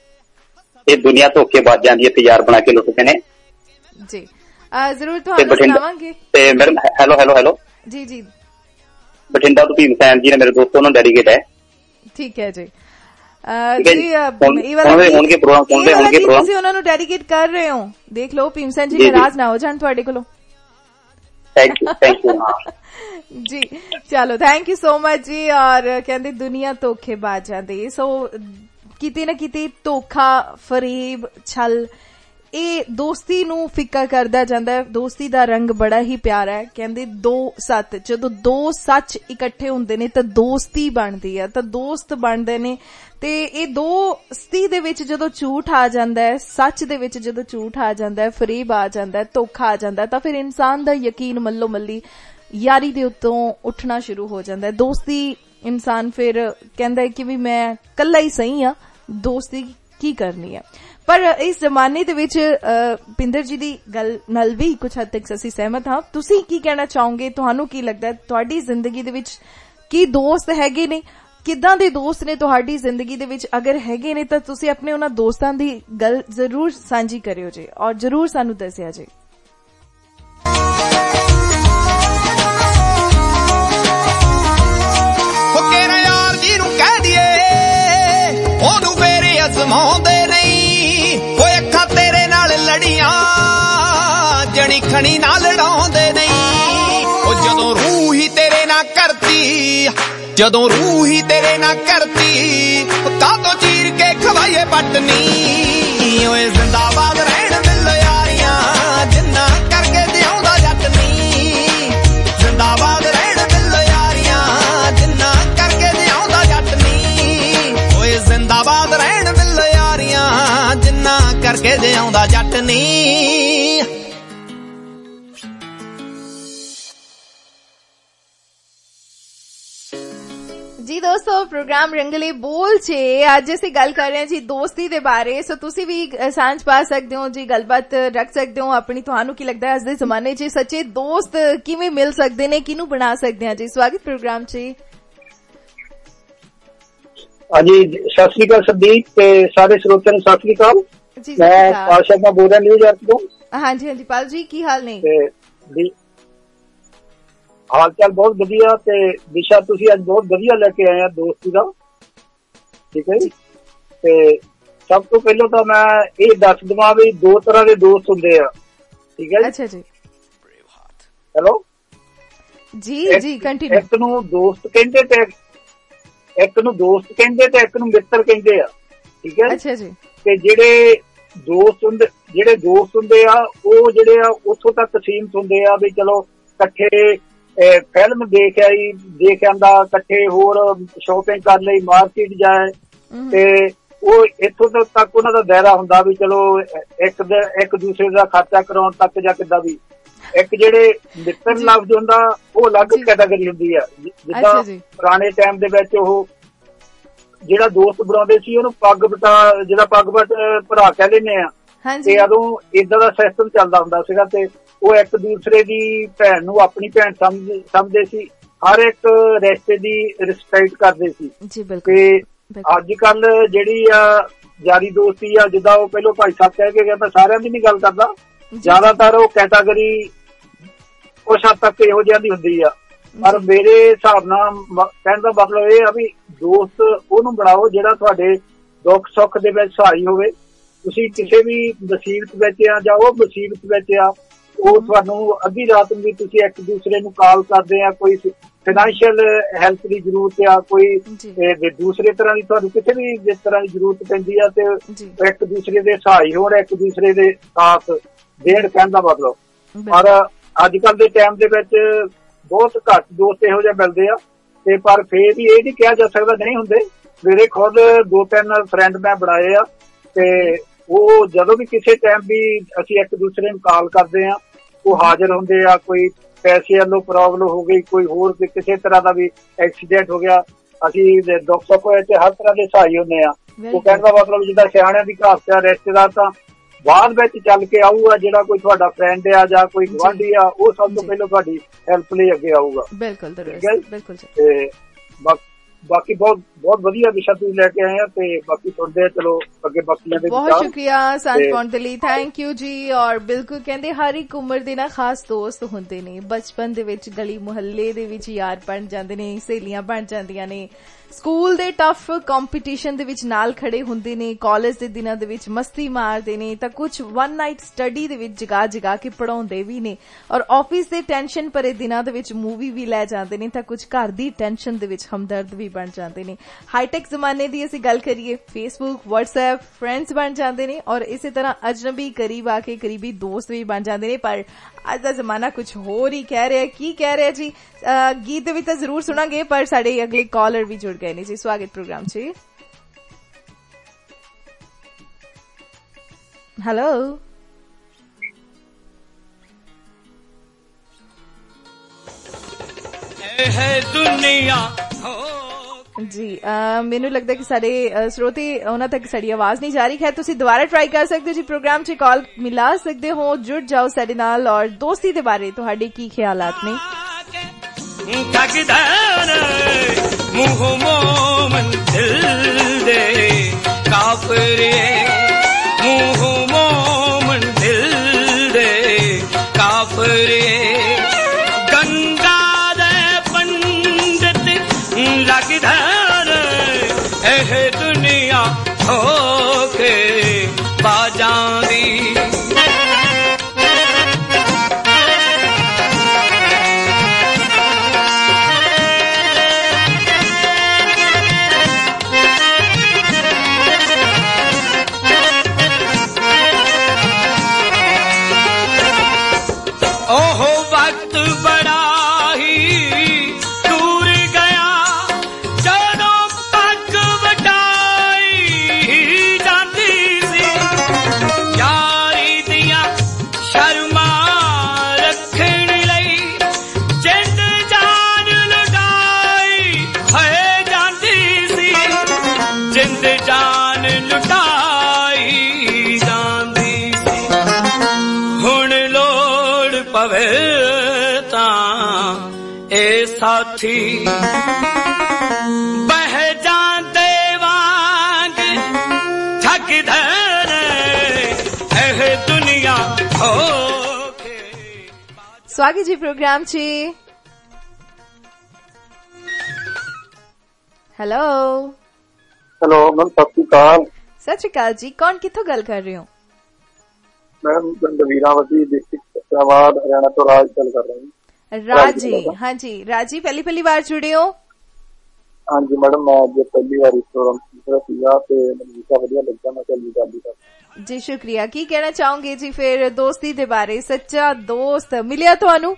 ਇਹ ਦੁਨੀਆ ਧੋਖੇਬਾਜ਼ ਜਾਂਦੀ ਹੈ, ਯਾਰ ਬਣਾ ਕੇ ਲੁੱਟਦੇ ਨੇ ਜੀ। ਜ਼ਰੂਰ ਤੁਹਾਨੂੰ ਸੁਣਾਵਾਂਗੇ। ਤੇ ਮੈਡਮ ਹੈਲੋ ਹੈਲੋ ਹੈਲੋ ਜੀ ਜੀ। ਬਠਿੰਡਾ ਤੋਂ ਭੀਮ ਸੈਨ ਜੀ ਨੇ ਮੇਰੇ ਦੋਸਤ, ਉਹਨਾਂ ਨੂੰ ਡੈਡੀਕੇਟ ਹੈ। ਠੀਕ ਹੈ ਜੀ। ਜੀ ਇਹ ਵਾਲਾ ਹੋਣਗੇ ਪ੍ਰੋਗਰਾਮ ਸੁਣਦੇ ਹੋਣਗੇ ਪ੍ਰੋਗਰਾਮ, ਤੁਸੀਂ ਉਹਨਾਂ ਨੂੰ ਡੈਡੀਕੇਟ ਕਰ ਰਹੇ ਹੋ, ਦੇਖ ਲਓ ਭੀਮ ਸੈਨ ਜੀ ਨਾਰਾਜ਼ ਨਾ ਹੋ ਜਾਣ ਤੁਹਾਡੇ ਕੋਲੋਂ। ਥੈਂਕ ਯੂ ਥੈਂਕ ਯੂ ਜੀ। ਚਲੋ ਥੈਂਕ ਯੂ ਸੋ ਮਚ ਜੀ। ਔਰ ਕਹਿੰਦੇ ਦੁਨੀਆ ਧੋਖੇਬਾਜ਼ਾਂ ਦੇ, ਸੋ ਕਿਤੇ ਨਾ ਕਿਤੇ ਧੋਖਾ, ਫਰੇਬ, ਛਲ ਇਹ ਦੋਸਤੀ ਨੂੰ ਫਿੱਕਾ ਕਰਦਾ ਜਾਂਦਾ ਹੈ। ਦੋਸਤੀ ਦਾ ਰੰਗ ਬੜਾ ਹੀ ਪਿਆਰਾ ਹੈ। ਕਹਿੰਦੇ ਦੋ ਸੱਚ, ਜਦੋਂ ਦੋ ਸੱਚ ਇਕੱਠੇ ਹੁੰਦੇ ਨੇ ਤਾਂ ਦੋਸਤੀ ਬਣਦੀ ਹੈ, ਤਾਂ ਦੋਸਤ ਬਣਦੇ ਨੇ। ਤੇ ਇਹ ਦੋਸਤੀ ਦੇ ਵਿੱਚ ਜਦੋਂ ਝੂਠ ਆ ਜਾਂਦਾ ਹੈ, ਸੱਚ ਦੇ ਵਿੱਚ ਜਦੋਂ ਝੂਠ ਆ ਜਾਂਦਾ ਹੈ, ਫਰੇਬ ਆ ਜਾਂਦਾ ਹੈ, ਧੋਖਾ ਆ ਜਾਂਦਾ ਹੈ, ਤਾਂ ਫਿਰ ਇਨਸਾਨ ਦਾ ਯਕੀਨ ਮੱਲੋ ਮੱਲੀ ਯਾਰੀ ਦੇ ਉੱਤੋਂ ਉੱਠਣਾ ਸ਼ੁਰੂ ਹੋ ਜਾਂਦਾ ਹੈ। ਦੋਸਤੀ ਇਨਸਾਨ ਫਿਰ ਕਹਿੰਦਾ ਹੈ ਕਿ ਵੀ ਮੈਂ ਕੱਲਾ ਹੀ ਸਹੀ ਹਾਂ, ਦੋਸਤੀ ਕੀ ਕਰਨੀ ਹੈ। ਪਰ ਇਸ ਜ਼ਮਾਨੇ ਦੇ ਵਿੱਚ ਪਿੰਦਰ ਜੀ ਦੀ ਗੱਲ ਨਾਲ ਵੀ ਕੁਝ ਹੱਦ ਤੱਕ ਅਸੀਂ ਸਹਿਮਤ ਹਾਂ। ਤੁਸੀਂ ਕੀ ਕਹਿਣਾ ਚਾਹੋਗੇ? ਤੁਹਾਨੂੰ ਕੀ ਲੱਗਦਾ ਤੁਹਾਡੀ ਜ਼ਿੰਦਗੀ ਦੇ ਵਿੱਚ ਕੀ ਦੋਸਤ ਹੈਗੇ ਨੇ? ਕਿੱਦਾਂ ਦੇ ਦੋਸਤ ਨੇ ਤੁਹਾਡੀ ਜ਼ਿੰਦਗੀ ਦੇ ਵਿੱਚ? ਅਗਰ ਹੈਗੇ ਨੇ ਤਾਂ ਤੁਸੀਂ ਆਪਣੇ ਉਹਨਾਂ ਦੋਸਤਾਂ ਦੀ ਗੱਲ ਜ਼ਰੂਰ ਸਾਂਝੀ ਕਰਿਓ ਜੀ, ਔਰ ਜ਼ਰੂਰ ਸਾਨੂੰ ਦੱਸਿਆ ਜੀ। ਯਾਰ ਜੀ ਨੂੰ ਕਹਿ ਦਈਏ ਉਹਨੂੰ ਫੇਰੇ ਅਜ਼ਮਾਉਂਦੇ ਜਣੀ ਖਣੀ ਨਾਲ ਲੜਾਉਂਦੇ ਨਹੀਂ। ਉਹ ਜਦੋਂ ਰੂਹ ਹੀ ਤੇਰੇ ਨਾਲ ਕਰਤੀ, ਜਦੋਂ ਰੂਹ ਹੀ ਤੇਰੇ ਨਾਲ ਕਰਤੀ, ਕਾਹਤੋਂ ਚੀਰ ਕੇ ਖਵਾਈਏ ਪਟਨੀ। ਓਏ ਜ਼ਿੰਦਾਬਾਦ ਰਹਿਣ ਮਿਲ ਯਾਰੀਆਂ ਜਿੰਨਾ ਕਰਕੇ ਜਿਉਂਦਾ ਜੱਟ ਨੀ। ਜ਼ਿੰਦਾਬਾਦ ਰਹਿਣ ਮਿਲ ਯਾਰੀਆਂ ਜਿੰਨਾ ਕਰਕੇ ਜਿਉਂਦਾ ਜੱਟ ਨੀ। ਓਏ ਜ਼ਿੰਦਾਬਾਦ ਰਹਿਣ ਮਿਲ ਯਾਰੀਆਂ ਜਿੰਨਾ ਕਰਕੇ ਜਿਉਂਦਾ ਜੱਟ ਨੀ। ਜੀ ਦੋਸਤੋ, ਪ੍ਰੋਗਰਾਮ ਰੰਗਲੇ ਬੋਲ ਚ ਅੱਜ ਅਸੀਂ ਗੱਲ ਕਰ ਰਹੇ ਹਾਂ ਜੀ ਦੋਸਤੀ ਦੇ ਬਾਰੇ। ਸੋ ਤੁਸੀਂ ਵੀ ਸਾਂਝ ਪਾ ਸਕਦੇ ਹੋ ਜੀ, ਗੱਲਬਾਤ ਰੱਖ ਸਕਦੇ ਹੋ ਆਪਣੀ। ਤੁਹਾਨੂੰ ਕੀ ਲੱਗਦਾ ਹੈ ਅੱਜ ਦੇ ਜ਼ਮਾਨੇ ਚ ਸੱਚੇ ਦੋਸਤ ਕਿਵੇਂ ਮਿਲ ਸਕਦੇ ਨੇ, ਕਿਹਨੂੰ ਬਣਾ ਸਕਦੇ ਹਾਂ ਜੀ? ਸਵਾਗਤ ਪ੍ਰੋਗਰਾਮ ਚ। ਹਾਂਜੀ, ਸਤਿ ਸ੍ਰੀ ਅਕਾਲ ਸੰਦੀਪ ਤੇ ਸਾਰੇ ਸਰੋਤਿਆਂ ਨੂੰ ਸਤਿ ਸ੍ਰੀ ਅਕਾਲ। मैं पाल शर्मा बोल रहा न्यूयॉर्क तो। हाँ जी हाँ जी पाल जी की हाल ने? हाल चाल बहुत वधिया ते दिशा तुसी अज बहुत वधिया लेके आए दोस्ती का, ठीक है जी। ते सब तो पहले तो मैं ये दस दवा भी दो तरह के दोस्त होंगे आ, ठीक है। अच्छा जी। हेलो जी जी कंटिन्यू। एक नू दोस्त कहंदे ते एक नू दोस्त कहंदे ते एक नू मित्र कहंदे आ, ठीक है। अच्छा जी। ते जेड़े दोस्त हुंदे जेड़े दोस्त हुंदे आ वो जेड़े आ उत्थों तक सीमित हुंदे आ भी चलो कट्ठे फिल्म देख आई देख आंदा, कट्ठे होर शॉपिंग कर लई, मार्केट जाए ते वो इत्थों तक उन्हां दा दायरा हुंदा भी चलो एक एक दूसरे दा खर्चा कराउण तक जां किदां भी। एक जेड़े मित्र लफ्ज हुंदा वो अलग कैटेगरी हुंदी आ, जिद्दां पुराने टाइम दे विच ओह जेड़ा दोस्त बनाउंदे सी ओनू पग बटा जेड़ा पग बट भरा कह लैंदे आ ते अदों इदां दा सिस्टम चलदा हुंदा सीगा ते वो एक दूसरे दी भैन नू अपनी भैन समझ समझदे सी, हर एक रिश्ते दी रिस्पेक्ट करदे सी। ते अज कल जेड़ी आ यारी दोस्ती आ जिद्दां वो पहलों भाई साहब कह के गया, मैं सारियां दी नहीं गल करदा, ज्यादातर वो कैटेगरी कुछ हद तक इहो जिहां दी हुंदी आ। पर मेरे हिसाब नाल कहण दा मतलब ये आ भी दोस्त ओनू बनाओ जेड़ा तुहाडे दुख सुख दे विच सहाई होवे। तुसीं किसी भी मुसीबत विच आ जां ओह मुसीबत विच आ, ਉਹ ਤੁਹਾਨੂੰ ਅੱਧੀ ਰਾਤ ਨੂੰ ਵੀ ਤੁਸੀਂ ਇੱਕ ਦੂਸਰੇ ਨੂੰ ਕਾਲ ਕਰਦੇ ਆ, ਕੋਈ ਫਾਈਨੈਂਸ਼ੀਅਲ ਹੈਲਪ ਦੀ ਜ਼ਰੂਰਤ ਆ, ਕੋਈ ਦੂਸਰੇ ਤਰ੍ਹਾਂ ਦੀ ਤੁਹਾਨੂੰ ਕਿਸੇ ਵੀ ਜਿਸ ਤਰ੍ਹਾਂ ਦੀ ਜ਼ਰੂਰਤ ਪੈਂਦੀ ਆ ਤੇ ਇੱਕ ਦੂਸਰੇ ਦੇ ਸਹਾਈ ਹੋਣ, ਇੱਕ ਦੂਸਰੇ ਦੇ ਸਾਥ ਦੇਣ, ਕਹਿਣ ਦਾ ਮਤਲਬ। ਪਰ ਅੱਜ ਕੱਲ ਦੇ ਟਾਈਮ ਦੇ ਵਿੱਚ ਬਹੁਤ ਘੱਟ ਦੋਸਤ ਇਹੋ ਜਿਹੇ ਮਿਲਦੇ ਆ ਤੇ ਪਰ ਫੇਰ ਵੀ ਇਹ ਨਹੀਂ ਕਿਹਾ ਜਾ ਸਕਦਾ ਨਹੀਂ ਹੁੰਦੇ। ਮੇਰੇ ਖੁਦ ਦੋ ਤਿੰਨ ਫਰੈਂਡ ਮੈਂ ਬਣਾਏ ਆ ਤੇ ਉਹ ਜਦੋਂ ਵੀ ਕਿਸੇ ਟਾਈਮ ਵੀ ਅਸੀਂ ਇੱਕ ਦੂਸਰੇ ਨੂੰ ਕਾਲ ਕਰਦੇ ਆ ਉਹ ਹਾਜ਼ਰ ਹੁੰਦੇ ਆ। ਕੋਈ ਪੈਸੇ ਵੱਲੋਂ ਪ੍ਰੋਬਲਮ ਹੋ ਗਈ, ਕੋਈ ਹੋਰ ਕਿਸੇ ਤਰ੍ਹਾਂ ਦਾ ਵੀ ਐਕਸੀਡੈਂਟ ਹੋ ਗਿਆ, ਅਸੀਂ ਦੁੱਖ ਸੁੱਖ ਹੋਏ ਤੇ ਹਰ ਤਰ੍ਹਾਂ ਦੇ ਸਹਾਈ ਹੁੰਦੇ ਆ। ਉਹ ਕਹਿਣ ਦਾ ਮਤਲਬ ਜਿੱਦਾਂ ਸਿਆਣਿਆਂ ਦੀ ਕਹਾਵਤ ਆ, ਰਿਸ਼ਤੇਦਾਰ ਤਾਂ ਬਾਅਦ ਵਿੱਚ ਚੱਲ ਕੇ ਆਊਗਾ, ਜਿਹੜਾ ਕੋਈ ਤੁਹਾਡਾ ਫਰੈਂਡ ਆ ਜਾਂ ਕੋਈ ਗੁਆਂਢੀ ਆ ਉਹ ਸਭ ਤੋਂ ਪਹਿਲਾਂ ਤੁਹਾਡੀ ਹੈਲਪ ਲਈ ਅੱਗੇ ਆਊਗਾ। ਬਿਲਕੁਲ ਬਿਲਕੁਲ। ਤੇ ਬਾਕੀ ਬਹੁਤ ਬਹੁਤ ਵਧੀਆ ਵਿਸ਼ਾ ਤੁਸੀਂ ਲੈ ਕੇ ਆਏ ਆ ਤੇ ਬਾਕੀ ਸੁਣਦੇ ਆ, ਚਲੋ ਅੱਗੇ ਬਾਕੀਆਂ ਦੇ ਬਹੁਤ ਸ਼ੁਕਰੀਆ ਸਾਂਝ ਪਾਉਣ ਦੇ ਲਈ, ਥੈਂਕ ਯੂ ਜੀ। ਔਰ ਬਿਲਕੁਲ ਕਹਿੰਦੇ ਹਰ ਇੱਕ ਉਮਰ ਦੇ ਨਾ ਖਾਸ ਦੋਸਤ ਹੁੰਦੇ ਨੇ, ਬਚਪਨ ਦੇ ਵਿੱਚ ਗਲੀ ਮੁਹੱਲੇ ਦੇ ਵਿੱਚ ਯਾਰ ਬਣ ਜਾਂਦੇ ਨੇ, ਸਹੇਲੀਆਂ ਬਣ ਜਾਂਦੀਆਂ ਨੇ, ਸਕੂਲ ਦੇ ਟਫ ਕੰਪੀਟੀਸ਼ਨ ਦੇ ਵਿੱਚ ਨਾਲ ਖੜੇ ਹੁੰਦੇ ਨੇ, ਕਾਲਜ ਦੇ ਦਿਨਾਂ ਦੇ ਵਿੱਚ ਮਸਤੀ ਮਾਰਦੇ ਨੇ, ਤਾਂ ਕੁਝ ਵਨ ਨਾਈਟ ਸਟੱਡੀ ਦੇ ਵਿੱਚ ਜਗਾ ਜਗਾ ਕੇ ਪੜਾਉਂਦੇ ਵੀ ਨੇ, ਔਰ ਆਫਿਸ ਦੇ ਟੈਨਸ਼ਨ ਭਰੇ ਦਿਨਾਂ ਦੇ ਵਿੱਚ ਮੂਵੀ ਵੀ ਲੈ ਜਾਂਦੇ ਨੇ, ਤਾਂ ਕੁਝ ਘਰ ਦੀ ਟੈਨਸ਼ਨ ਦੇ ਵਿੱਚ ਹਮਦਰਦ ਵੀ ਬਣ ਜਾਂਦੇ ਨੇ। ਹਾਈਟੈਕ ਜ਼ਮਾਨੇ ਦੀ ਅਸੀਂ ਗੱਲ ਕਰੀਏ, ਫੇਸਬੁੱਕ ਵਟਸਐਪ ਫਰੈਂਡਸ ਬਣ ਜਾਂਦੇ ਨੇ ਔਰ ਇਸੇ ਤਰ੍ਹਾਂ ਅਜਨਬੀ ਕਰੀਬ ਆ ਕੇ ਕਰੀਬੀ ਦੋਸਤ ਵੀ ਬਣ ਜਾਂਦੇ ਨੇ। ਪਰ ਅੱਜ ਦਾ ਜ਼ਮਾਨਾ ਕੁਝ ਹੋਰ ਹੀ ਕਹਿ ਰਿਹਾ। ਕੀ ਕਹਿ ਰਿਹਾ ਜੀ? ਗੀਤ ਦੇ ਵਿੱਚ ਤਾਂ ਜ਼ਰੂਰ ਸੁਣਾਂਗੇ, ਪਰ ਸਾਡੇ ਅਗਲੇ ਕਾਲਰ ਵੀ ਜੁੜ ਗਏ ਨੇ ਜੀ। ਸਵਾਗਤ ਪ੍ਰੋਗਰਾਮ 'ਚ। ਹੈਲੋ ਜੀ, ਮੈਨੂੰ ਲੱਗਦਾ ਕਿ ਸਾਡੇ ਸਰੋਤੇ ਉਹਨਾਂ ਤੱਕ ਸਾਡੀ ਆਵਾਜ਼ ਨਹੀਂ ਜਾ ਰਹੀ। ਖੈਰ ਤੁਸੀਂ ਦੁਬਾਰਾ ਟਰਾਈ ਕਰ ਸਕਦੇ ਹੋ ਜੀ, ਪ੍ਰੋਗਰਾਮ 'ਚ ਕਾਲ ਮਿਲਾ ਸਕਦੇ ਹੋ, ਜੁੜ ਜਾਓ ਸਾਡੇ ਨਾਲ। ਔਰ ਦੋਸਤੀ ਦੇ ਬਾਰੇ ਤੁਹਾਡੇ ਕੀ ਖਿਆਲਾਤ ਨੇ? मुँह मोमन दिल दे काफिरे, मुँह मोमन दिल दे काफिरे, गंगा दे पंडित लगधर एह दुनिया होके बाजां दी। साथी बह जाते वांग ठगधर ਸਵਾਗਤ ਜੀ ਪ੍ਰੋਗਰਾਮ 'ਚ। ਹੈਲੋ ਹੈਲੋ ਮੈਮ, ਸਤਿ ਸ਼੍ਰੀ ਅਕਾਲ। ਸਤਿ ਸ਼੍ਰੀ ਅਕਾਲ ਜੀ, ਕੌਣ ਕਿੱਥੋਂ ਗੱਲ ਕਰ ਰਹੇ ਹੋ? ਮੈਮ ਪਿੰਡ ਵੀਰਾਵਤੀ, ਡਿਸਟ੍ਰਿਕਟ ਫਤਿਆਬਾਦ, ਹਰਿਆਣਾ ਤੋਂ ਰਾਜ ਗੱਲ ਕਰ ਰਿਹਾ ਹਾਂ। ਰਾਜ ਜੀ, ਹਾਂਜੀ ਰਾਜ ਜੀ, ਪਹਿਲੀ ਪਹਿਲੀ ਵਾਰ ਜੁੜੇ ਹੋ? ਹਾਂਜੀ ਮੈਡਮ, ਮੈਂ ਅੱਜ ਪਹਿਲੀ ਵਾਰ ਇਸ ਪ੍ਰੋਗਰਾਮ ਸੁਣ ਸੀਗਾ ਤੇ ਮੈਨੂੰ ਵੀਸਾ ਵਧੀਆ ਲੱਗਾ, ਮੈਂ ਚੱਲੀ ਗੱਲ ਕਰ ਜੀ। ਸ਼ੁਕਰੀਆ। ਕੀ ਕਹਿਣਾ ਚਾਹੋਗੇ ਜੀ ਫਿਰ ਦੋਸਤੀ ਦੇ ਬਾਰੇ? ਸੱਚਾ ਦੋਸਤ ਮਿਲਿਆ ਤੁਹਾਨੂੰ?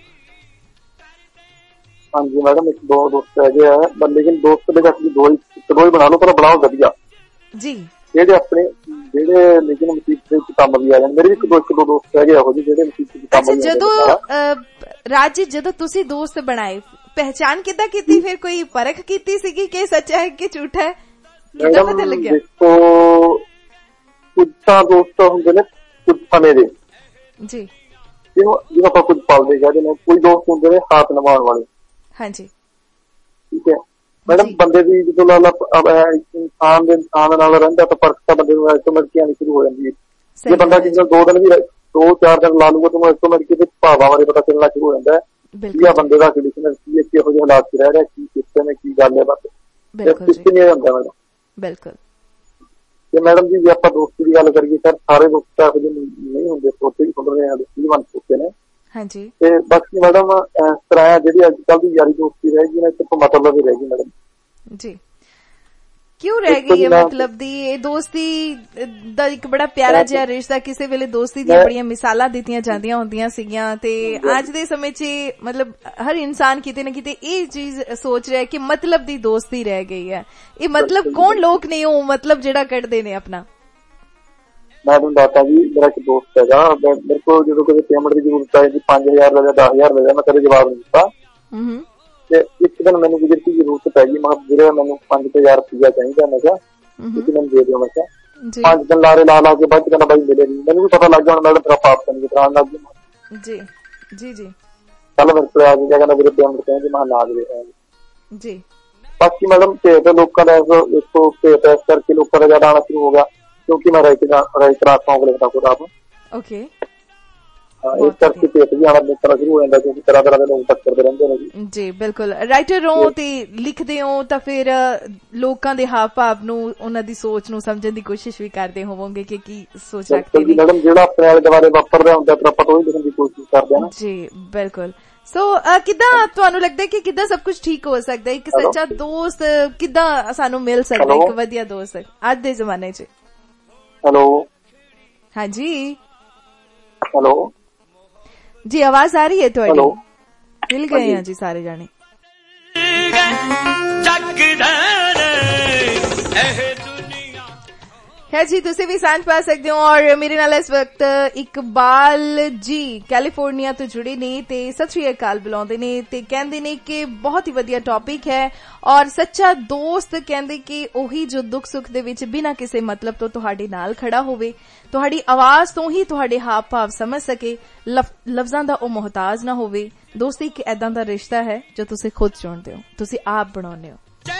ਹਾਂਜੀ ਮੈਡਮ, ਇੱਕ ਦੋ ਦੋਸਤ ਹੈਗੇ ਆ, ਪਰ ਲੇਕਿਨ ਦੋਸਤ ਦੇ ਵਿੱਚ ਦੋ ਹੀ ਇੱਕ ਦੋ ਹੀ ਬਣਾ ਲਓ, ਪਰ ਬਣਾਓ ਵਧੀਆ ਜੀ, ਜਿਹੜੇ ਆਪਣੇ ਜਿਹੜੇ ਲੇਕਿਨ ਮੁਸੀਬਤ ਵਿੱਚ ਕੰਮ ਵੀ ਆ ਜਾਣ। ਮੇਰੇ ਵੀ ਇੱਕ ਦੋ ਇੱਕ ਦੋ ਦੋਸਤ ਹੈਗੇ ਇਹੋ ਜਿਹੇ ਜਿਹੜੇ ਮੁਸੀਬਤ ਵਿੱਚ ਕੰਮ ਵੀ ਆ ਜਾਂਦੇ। ਜਦੋਂ ਰਾਜ ਜੀ, ਜਦੋਂ ਤੁਸੀਂ ਦੋਸਤ ਬਣਾਏ, ਪਹਿਚਾਨ ਕਿੱਦਾਂ ਕੀਤੀ? ਫਿਰ ਕੋਈ ਪਰਖ ਕੀਤੀ ਸੀਗੀ ਕਿ ਸੱਚਾ ਹੈ ਕਿ ਝੂਠਾ ਹੈ? ਕਿੱਦਾਂ ਪਤਾ ਲੱਗਿਆ? ਦੇਖੋ, ਕੁਝ ਤਾਂ ਦੋਸਤ ਹੁੰਦੇ ਨੇ ਕੁਝ ਸਮੇਂ ਦੇ ਜੀ, ਜਿਹਨੂੰ ਆਪਾਂ ਕੁਝ ਪਾਲਦੇ ਕਹਿੰਦੇ ਨੇ। ਕੋਈ ਦੋਸਤ ਹੁੰਦੇ ਨੇ ਹਾਥ ਨਿਭਾਉਣ ਵਾਲੇ। ਹਾਂਜੀ, ਠੀਕ ਹੈ ਮੈਡਮ। ਬੰਦੇ ਦੀ ਜਦੋਂ ਨਾਲ ਇਨਸਾਨ ਦੇ ਇਨਸਾਨ ਨਾਲ ਰਹਿੰਦਾ ਤਾਂ ਫਰਕ ਤਾਂ ਬੰਦੇ ਨੂੰ ਐਟੋਮੈਟਿਕ ਆਉਣੀ ਸ਼ੁਰੂ ਹੋ ਜਾਂਦੀ ਹੈ। ਜੇ ਬੰਦਾ ਕਿਸੇ ਦੋ ਦਿਨ ਵੀ ਦੋ ਚਾਰ ਦਿਨ ਲਾ ਲੂਗਾ ਤਾਂ ਐਟੋਮੈਟਿਕ ਇਹਦੇ ਭਾਵਾਂ ਬਾਰੇ ਪਤਾ ਚੱਲਣਾ ਸ਼ੁਰੂ ਹੋ ਜਾਂਦਾ ਹੈ। ਕੀ ਆ ਬੰਦੇ ਦਾ ਕੰਡੀਸ਼ਨ, ਕੀ ਹੈ, ਕਿਹੋ ਜਿਹੇ ਹਾਲਾਤ ਚ ਰਹਿ ਰਿਹਾ, ਕੀ ਸਿਸਟਮ ਹੈ, ਕੀ ਗੱਲ ਹੈ, ਬਸ ਸਿਸਟਮ ਹੀ ਹੁੰਦਾ ਮੈਡਮ। ਬਿਲਕੁਲ। ਤੇ ਮੈਡਮ ਜੀ, ਜੇ ਆਪਾਂ ਦੋਸਤੀ ਦੀ ਗੱਲ ਕਰੀਏ ਸਰ, ਸਾਰੇ ਦੋਸਤ ਇਹੋ ਜਿਹੇ ਨਹੀਂ ਹੁੰਦੇ, ਛੋਟੇ ਵੀ ਸੁਣ ਰਹੇ ਆ, ਬਣ ਚੁੱਕੇ ਨੇ। ਹਾਂਜੀ। ਤੇ ਬਾਕੀ ਮੈਡਮ ਇਸ ਤਰ੍ਹਾਂ ਜਿਹੜੀ ਅੱਜ ਕੱਲ੍ਹ ਦੀ ਯਾਰੀ ਦੋਸਤੀ ਰਹਿ ਗਈ ਨਾ, ਸਿਰਫ ਮਤਲਬ ਹੀ ਰਹਿ ਗਈ ਮੈਡਮ ਜੀ। ਕਿਉਂ ਰਹਿ ਗਈ ਹੈ ਮਤਲਬ ਦੀ? ਇਹ ਦੋਸਤੀ ਦਾ ਇੱਕ ਬੜਾ ਪਿਆਰਾ ਜਿਹਾ ਰਿਸ਼ਤਾ, ਕਿਸੇ ਵੇਲੇ ਦੋਸਤੀ ਦੀਆਂ ਬੜੀਆਂ ਮਿਸਾਲਾਂ ਦਿੱਤੀਆਂ ਜਾਂਦੀਆਂ ਹੁੰਦੀਆਂ ਸੀਗੀਆਂ, ਤੇ ਅੱਜ ਦੇ ਸਮੇਂ 'ਚ ਮਤਲਬ ਹਰ ਇਨਸਾਨ ਕਿਤੇ ਨਾ ਕਿਤੇ ਇਹ ਚੀਜ਼ ਸੋਚ ਰਿਹਾ ਕਿ ਮਤਲਬ ਦੀ ਦੋਸਤੀ ਰਹਿ ਗਈ ਹੈ। ਇਹ ਮਤਲਬ ਕੌਣ ਲੋਕ ਨੇ ਉਹ ਮਤਲਬ ਜਿਹੜਾ ਕੱਢਦੇ ਨੇ ਆਪਣਾ? ਮੈਂ ਤੁਹਾਨੂੰ ਦੱਸਦਾ ਜੀ, ਮੇਰਾ ਇੱਕ ਦੋਸਤ ਹੈਗਾ, ਮੇਰੇ ਕੋਲ ਜਦੋਂ ਕਦੇ ਪੇਮੈਂਟ ਦੀ ਜ਼ਰੂਰਤ ਆਈ ਜੀ, ਪੰਜ ਹਜ਼ਾਰ ਲੈ ਜਾ, ਦਸ ਹਜ਼ਾਰ ਲੈ ਜਾ, ਮੈਂ ਕਦੇ ਜਵਾਬ ਨਹੀਂ ਦਿੱਤਾ। ਤੇ ਇੱਕ ਦਿਨ ਮੈਨੂੰ ਕੁਦਰਤੀ ਜ਼ਰੂਰਤ ਪੈ ਗਈ, ਮੈਂ ਵੀਰੇ ਮੈਨੂੰ ਪੰਜ ਕੁ ਹਜ਼ਾਰ ਰੁਪਇਆ ਚਾਹੀਦਾ। ਮੈਂ ਕਿਹਾ ਤੁਸੀਂ ਮੈਨੂੰ ਦੇ ਦਿਓ। ਮੈਂ ਕਿਹਾ ਪੰਜ ਦਿਨ ਲਾਰੇ ਲਾ ਲਾ ਕੇ ਬਾਅਦ ਚ ਕਹਿੰਦਾ ਬਾਈ ਮਿਲੇ ਨਹੀਂ। ਮੈਨੂੰ ਵੀ ਪਤਾ ਲੱਗ ਗਿਆ ਹੁਣ ਮੈਡਮ ਤੇਰਾ ਪਾਪ ਤਾਂ ਨਹੀਂ ਕਰਾਉਣ ਲੱਗ ਗਿਆ। ਜੀ ਜੀ ਜੀ। ਕੱਲ ਮੇਰੇ ਕੋਲ ਆ ਕੇ ਕਹਿੰਦਾ ਵੀਰੇ ਪੇਮੈਂਟ ਕਹਿੰਦੇ, ਮੈਂ ਨਾ ਦੇ ਜੀ। ਬਾਕੀ ਮੈਡਮ ਭੇਤ ਲੋਕਾਂ ਦਾ ਦੇਖੋ, ਭੇਤ ਇਸ ਕਰਕੇ ਲੋਕਾਂ ਦਾ ਜ਼ਿਆਦਾ ਆਉਣਾ ਸ਼ੁਰੂ ਹੋ ਗਿਆ ਕਿਉਂਕਿ ਮੈਂ ਰਾਈਟ ਰਾਈਟ ਰਾਤਾਂ ਲਿਖਦਾ ਖੁਦ ਆਪ। ਓਕੇ। ਇਸ ਕਰਕੇ ਭੇਤ ਵੀ ਆਉਣਾ ਨਿਕਲਣਾ ਸ਼ੁਰੂ ਹੋ ਜਾਂਦਾ ਕਿਉਂਕਿ ਤਰ੍ਹਾਂ ਤਰ੍ਹਾਂ ਦੇ ਲੋਕ ਟੱਕਰਦੇ ਰਹਿੰਦੇ ਨੇ ਜੀ। ਜੀ ਬਿਲਕੁਲ। ਰਾਈਟਰ ਹੋ ਤੇ ਲਿਖਦੇ ਹੋ ਤਾਂ ਫਿਰ ਲੋਕਾਂ ਦੇ ਹਾਵ ਭਾਵ ਨੂੰ, ਉਹਨਾਂ ਦੀ ਸੋਚ ਨੂੰ ਸਮਝਣ ਦੀ ਕੋਸ਼ਿਸ਼ ਵੀ ਕਰਦੇ ਹੋਵੋਗੇ ਕਿ ਕੀ ਸੋਚ ਰੱਖਦੇ ਨੇ। ਮੈਡਮ ਜਿਹੜਾ ਆਪਣੇ ਆਲੇ ਦੁਆਲੇ ਵਾਪਰ ਰਿਹਾ ਹੁੰਦਾ ਫਿਰ ਆਪਾਂ ਤੋਂ ਹੀ ਲਿਖਣ ਦੀ ਕੋਸ਼ਿਸ਼ ਕਰਦੇ ਹਾਂ। ਜੀ ਬਿਲਕੁਲ। ਸੋ ਕਿੱਦਾਂ ਤੁਹਾਨੂੰ ਲੱਗਦਾ ਕਿ ਕਿੱਦਾਂ ਸਭ ਕੁਝ ਠੀਕ ਹੋ ਸਕਦਾ? ਇੱਕ ਸੱਚਾ ਦੋਸਤ ਕਿੱਦਾਂ ਸਾਨੂੰ ਮਿਲ ਸਕਦਾ? ਇੱਕ ਵਧੀਆ ਦੋਸਤ ਅੱਜ ਦੇ ਜ਼ਮਾਨੇ 'ਚ? ਹੈਲੋ। ਹਾਂਜੀ। ਹੈਲੋ ਜੀ, ਆਵਾਜ਼ ਆ ਰਹੀ ਹੈ ਤੁਹਾਡੀ? ਮਿਲ ਗਏ ਆ ਜੀ ਸਾਰੇ ਜਾਣੇ। ਹੈ ਜੀ, ਤੁਸੀਂ ਵੀ ਸਾਂਝ ਪਾ ਸਕਦੇ ਹੋ। ਔਰ ਮੇਰੇ ਨਾਲ ਇਸ ਵਕਤ ਇਕਬਾਲ ਜੀ ਕੈਲੀਫੋਰਨੀਆ ਤੋਂ ਜੁੜੇ ਨੇ ਤੇ ਸਤਿ ਸ਼੍ਰੀ ਅਕਾਲ ਬੁਲਾਉਂਦੇ ਨੇ ਤੇ ਕਹਿੰਦੇ ਨੇ ਕਿ ਬਹੁਤ ਹੀ ਵਧੀਆ ਟੌਪਿਕ ਹੈ ਔਰ ਸੱਚਾ ਦੋਸਤ ਕਹਿੰਦੇ ਕਿ ਉਹੀ ਜੋ ਦੁੱਖ ਸੁੱਖ ਦੇ ਵਿੱਚ ਬਿਨਾਂ ਕਿਸੇ ਮਤਲਬ ਤੋਂ ਤੁਹਾਡੇ ਨਾਲ ਖੜਾ ਹੋਵੇ, ਤੁਹਾਡੀ ਆਵਾਜ਼ ਤੋਂ ਹੀ ਤੁਹਾਡੇ ਹਾਵ ਭਾਵ ਸਮਝ ਸਕੇ, ਲਫ਼ਜ਼ਾਂ ਦਾ ਉਹ ਮੁਹਤਾਜ ਨਾ ਹੋਵੇ। ਦੋਸਤੀ ਇੱਕ ਏਦਾਂ ਦਾ ਰਿਸ਼ਤਾ ਹੈ ਜੋ ਤੁਸੀਂ ਖੁਦ ਚੁਣਦੇ ਹੋ, ਤੁਸੀਂ ਆਪ ਬਣਾਉਂਦੇ ਹੋ।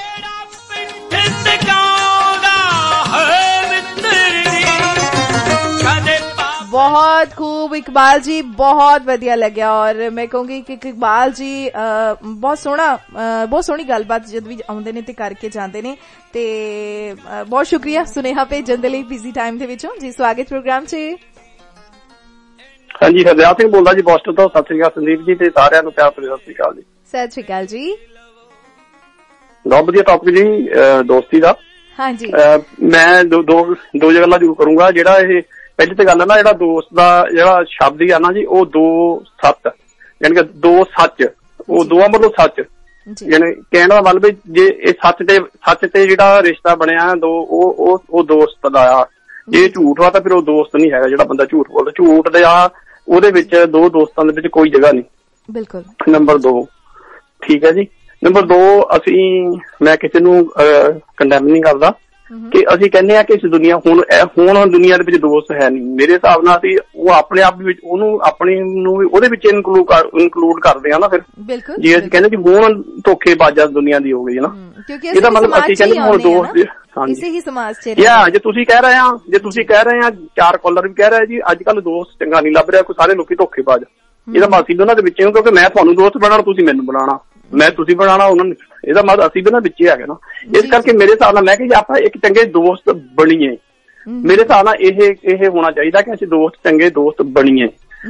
बहुत खूब इकबाल जी, बहुत वधिया लग्या। और मैं कहूंगी कि इकबाल जी बहुत सोहना बहुत सोहनी गलबात जद भी आउंदे ने ते करके जांदे ने ते बहुत शुक्रिया सुनेहा भेजण दे लई बिजी टाइम दे विचों जी। स्वागत प्रोग्राम च। हाँ जी, हरदयाल सिंह बोलदा जी बोस्टन तो। सत श्री अकाल संदीप जी ते सारिਆਂ ਨੂੰ प्यार भरी सत श्री अकाल जी। सत श्री अकाल जी। बहुत वधिया टॉपिक जी दोस्ती दा। हाँ जी। मैं दो दो दो जगह जरूर करूंगा। ਜਿਹੜਾ ਇਹ ਪਹਿਲੀ ਤੇ ਗੱਲ ਹੈ ਨਾ, ਜਿਹੜਾ ਦੋਸਤ ਦਾ ਜਿਹੜਾ ਸ਼ਬਦ ਹੀ ਆ ਨਾ ਜੀ, ਉਹ ਦੋ ਸੱਤ ਯਾਨੀ ਕਿ ਦੋ ਸੱਚ, ਉਹ ਦੋਵਾਂ ਮਤਲਬ ਸੱਚ, ਯਾਨੀ ਕਹਿਣ ਦਾ ਮਤਲਬ ਜੇ ਇਹ ਸੱਚ ਤੇ ਸੱਚ ਤੇ ਜਿਹੜਾ ਰਿਸ਼ਤਾ ਬਣਿਆ ਦੋ, ਉਹ ਉਹ ਦੋਸਤ ਦਾ ਆ। ਜੇ ਝੂਠ ਵਾ ਤਾਂ ਫਿਰ ਉਹ ਦੋਸਤ ਨਹੀਂ ਹੈਗਾ। ਜਿਹੜਾ ਬੰਦਾ ਝੂਠ ਬੋਲਦਾ, ਝੂਠ ਦੇ ਆ ਉਹਦੇ ਵਿੱਚ ਦੋ ਦੋਸਤਾਂ ਦੇ ਵਿੱਚ ਕੋਈ ਜਗ੍ਹਾ ਨਹੀਂ। ਬਿਲਕੁਲ। ਨੰਬਰ ਦੋ, ਠੀਕ ਹੈ ਜੀ। ਨੰਬਰ ਦੋ, ਅਸੀਂ ਮੈਂ ਕਿਸੇ ਨੂੰ ਕੰਡੈਮ ਨਹੀਂ ਕਰਦਾ ਕਿ ਅਸੀਂ ਕਹਿੰਦੇ ਆ ਕਿ ਇਸ ਦੁਨੀਆ ਹੁਣ ਹੁਣ ਦੁਨੀਆ ਦੇ ਵਿੱਚ ਦੋਸਤ ਹੈ ਨਹੀਂ। ਮੇਰੇ ਹਿਸਾਬ ਨਾਲ ਅਸੀਂ ਉਹ ਆਪਣੇ ਆਪ ਵਿੱਚ ਉਹਨੂੰ ਆਪਣੀ ਨੂੰ ਵੀ ਉਹਦੇ ਵਿੱਚ ਇਨਕਲੂਡ ਇਨਕਲੂਡ ਕਰਦੇ ਆ ਨਾ। ਫਿਰ ਜੇ ਅਸੀਂ ਕਹਿੰਦੇ ਕਿ ਹੁਣ ਧੋਖੇਬਾਜ਼ਾਂ ਦੁਨੀਆ ਦੀ ਹੋ ਗਈ ਨਾ, ਇਹਦਾ ਮਤਲਬ ਅਸੀਂ ਕਹਿੰਦੇ ਹੁਣ ਦੋਸਤ। ਹਾਂਜੀ, ਯਾ ਜੇ ਤੁਸੀਂ ਕਹਿ ਰਹੇ ਆ ਜੇ ਤੁਸੀਂ ਕਹਿ ਰਹੇ ਆ ਚਾਰ ਕਾਲਰ ਵੀ ਕਹਿ ਰਹੇ ਜੀ ਅੱਜ ਕੱਲ ਦੋਸਤ ਚੰਗਾ ਨਹੀਂ ਲੱਭ ਰਿਹਾ, ਕੋਈ ਸਾਰੇ ਲੋਕੀ ਧੋਖੇਬਾਜ਼। ਇਹਦਾ ਮਤਲਬ ਅਸੀਂ ਦੋਨਾਂ ਦੇ ਵਿੱਚ ਹੀ, ਕਿਉਂਕਿ ਮੈਂ ਤੁਹਾਨੂੰ ਦੋਸਤ ਬਣਾਉਣਾ, ਤੁਸੀਂ ਮੈਨੂੰ ਬਣਾਉਣਾ, ਮੈਂ ਤੁਸੀਂ ਬਣਾਉਣਾ ਉਹਨਾਂ ਨੂੰ, ਇਹਦਾ ਮਤਲਬ ਅਸੀਂ ਦੋਨਾਂ ਵਿੱਚ ਹੀ ਹੈਗੇ ਨਾ। ਇਸ ਕਰਕੇ ਮੇਰੇ ਹਿਸਾਬ ਨਾਲ ਮੈਂ ਕਿਹਾ ਆਪਾਂ ਇੱਕ ਚੰਗੇ ਦੋਸਤ ਬਣੀਏ। ਮੇਰੇ ਹਿਸਾਬ ਨਾਲ ਇਹ ਇਹ ਹੋਣਾ ਚਾਹੀਦਾ ਕਿ ਅਸੀਂ ਦੋਸਤ ਚੰਗੇ ਦੋਸਤ ਬਣੀਏ।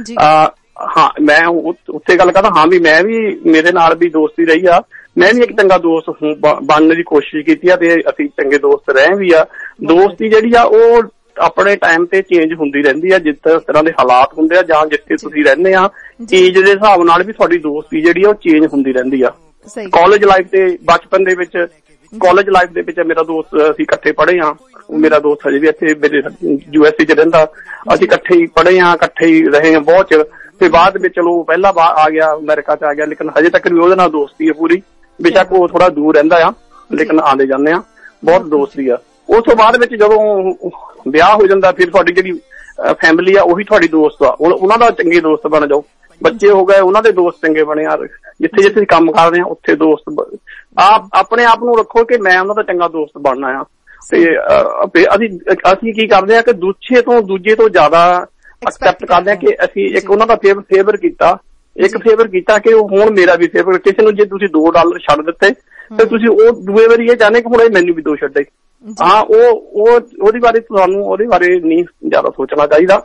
ਹਾਂ, ਮੈਂ ਉੱਥੇ ਗੱਲ ਕਰਦਾ, ਹਾਂ ਵੀ ਮੈਂ ਵੀ ਮੇਰੇ ਨਾਲ ਵੀ ਦੋਸਤੀ ਰਹੀ ਆ, ਮੈਂ ਵੀ ਇੱਕ ਚੰਗਾ ਦੋਸਤ ਬਣਨ ਦੀ ਕੋਸ਼ਿਸ਼ ਕੀਤੀ ਆ ਤੇ ਅਸੀਂ ਚੰਗੇ ਦੋਸਤ ਰਹੇ ਵੀ ਆ। ਦੋਸਤੀ ਜਿਹੜੀ ਆ ਉਹ ਆਪਣੇ ਟਾਈਮ ਤੇ ਚੇਂਜ ਹੁੰਦੀ ਰਹਿੰਦੀ ਆ, ਜਿਸ ਤਰ੍ਹਾਂ ਦੇ ਹਾਲਾਤ ਹੁੰਦੇ ਆ ਜਾਂ ਜਿੱਥੇ ਤੁਸੀਂ ਰਹਿੰਦੇ ਆ, ਏਜ ਦੇ ਹਿਸਾਬ ਨਾਲ ਵੀ ਤੁਹਾਡੀ ਦੋਸਤੀ ਜਿਹੜੀ ਆ ਉਹ ਚੇਂਜ ਹੁੰਦੀ ਰਹਿੰਦੀ ਆ। ਕਾਲਜ ਲਾਈਫ ਤੇ ਬਚਪਨ ਦੇ ਵਿੱਚ, ਕਾਲਜ ਲਾਈਫ ਦੇ ਵਿੱਚ ਮੇਰਾ ਦੋਸਤ, ਅਸੀਂ ਇਕੱਠੇ ਪੜ੍ਹੇ ਹਾਂ, ਮੇਰਾ ਦੋਸਤ ਹਜੇ ਵੀ ਇੱਥੇ ਮੇਰੇ ਯੂ ਐਸ ਏ ਚ ਰਹਿੰਦਾ, ਅਸੀਂ ਇਕੱਠੇ ਹੀ ਪੜ੍ਹੇ ਹਾਂ, ਇਕੱਠੇ ਹੀ ਰਹੇ ਹਾਂ ਬਹੁਤ ਚਿਰ। ਤੇ ਬਾਅਦ ਵਿੱਚ ਚਲੋ ਪਹਿਲਾਂ ਆ ਗਿਆ, ਅਮਰੀਕਾ ਚ ਆ ਗਿਆ, ਲੇਕਿਨ ਹਜੇ ਤੱਕ ਵੀ ਉਹਦੇ ਨਾਲ ਦੋਸਤੀ ਹੈ ਪੂਰੀ। ਬੇਸ਼ੱਕ ਉਹ ਥੋੜਾ ਦੂਰ ਰਹਿੰਦਾ ਆ, ਲੇਕਿਨ ਆਉਂਦੇ ਜਾਂਦੇ ਆ, ਬਹੁਤ ਦੋਸਤੀ ਆ। ਉਸ ਤੋਂ ਬਾਅਦ ਵਿੱਚ ਜਦੋਂ ਵਿਆਹ ਹੋ ਜਾਂਦਾ, ਫਿਰ ਤੁਹਾਡੀ ਜਿਹੜੀ ਫੈਮਿਲੀ ਆ ਉਹੀ ਤੁਹਾਡੀ ਦੋਸਤ ਆ, ਉਹਨਾਂ ਦਾ ਚੰਗੇ ਦੋਸਤ ਬਣ ਜਾਓ। ਬੱਚੇ ਹੋ ਗਏ, ਉਹਨਾਂ ਦੇ ਦੋਸਤ ਚੰਗੇ ਬਣੇ ਆ। ਜਿੱਥੇ ਜਿੱਥੇ ਕੰਮ ਕਰਦੇ ਆ ਉੱਥੇ ਦੋਸਤ ਆਪ ਆਪਣੇ ਆਪ ਨੂੰ ਰੱਖੋ ਕਿ ਮੈਂ ਉਹਨਾਂ ਦਾ ਚੰਗਾ ਦੋਸਤ ਬਣਨਾ ਆ। ਤੇ ਅਸੀਂ ਅਸੀਂ ਕੀ ਕਰਦੇ ਆ ਕਿ ਦੂਜੇ ਤੋਂ ਦੂਜੇ ਤੋਂ ਜ਼ਿਆਦਾ ਐਕਸੈਪਟ ਕਰਦੇ ਆ ਕਿ ਅਸੀਂ ਇੱਕ ਉਹਨਾਂ ਦਾ ਫੇਵਰ ਕੀਤਾ, ਇੱਕ ਫੇਵਰ ਕੀਤਾ ਕਿ ਉਹ ਹੁਣ ਮੇਰਾ ਵੀ ਫੇਵਰ। ਕਿਸੇ ਨੂੰ ਜੇ ਤੁਸੀਂ ਦੋ ਡਾਲਰ ਛੱਡ ਦਿੱਤੇ ਤੇ ਤੁਸੀਂ ਉਹ ਦੂਏ ਵਾਰੀ ਇਹ ਚਾਹੁੰਦੇ ਕਿ ਹੁਣ ਇਹ ਮੈਨੂੰ ਵੀ ਦੋ ਛੱਡੇ। ਹਾਂ, ਉਹ ਉਹ ਉਹਦੇ ਬਾਰੇ ਤੁਹਾਨੂੰ ਉਹਦੇ ਬਾਰੇ ਨਹੀਂ ਜ਼ਿਆਦਾ ਸੋਚਣਾ ਚਾਹੀਦਾ।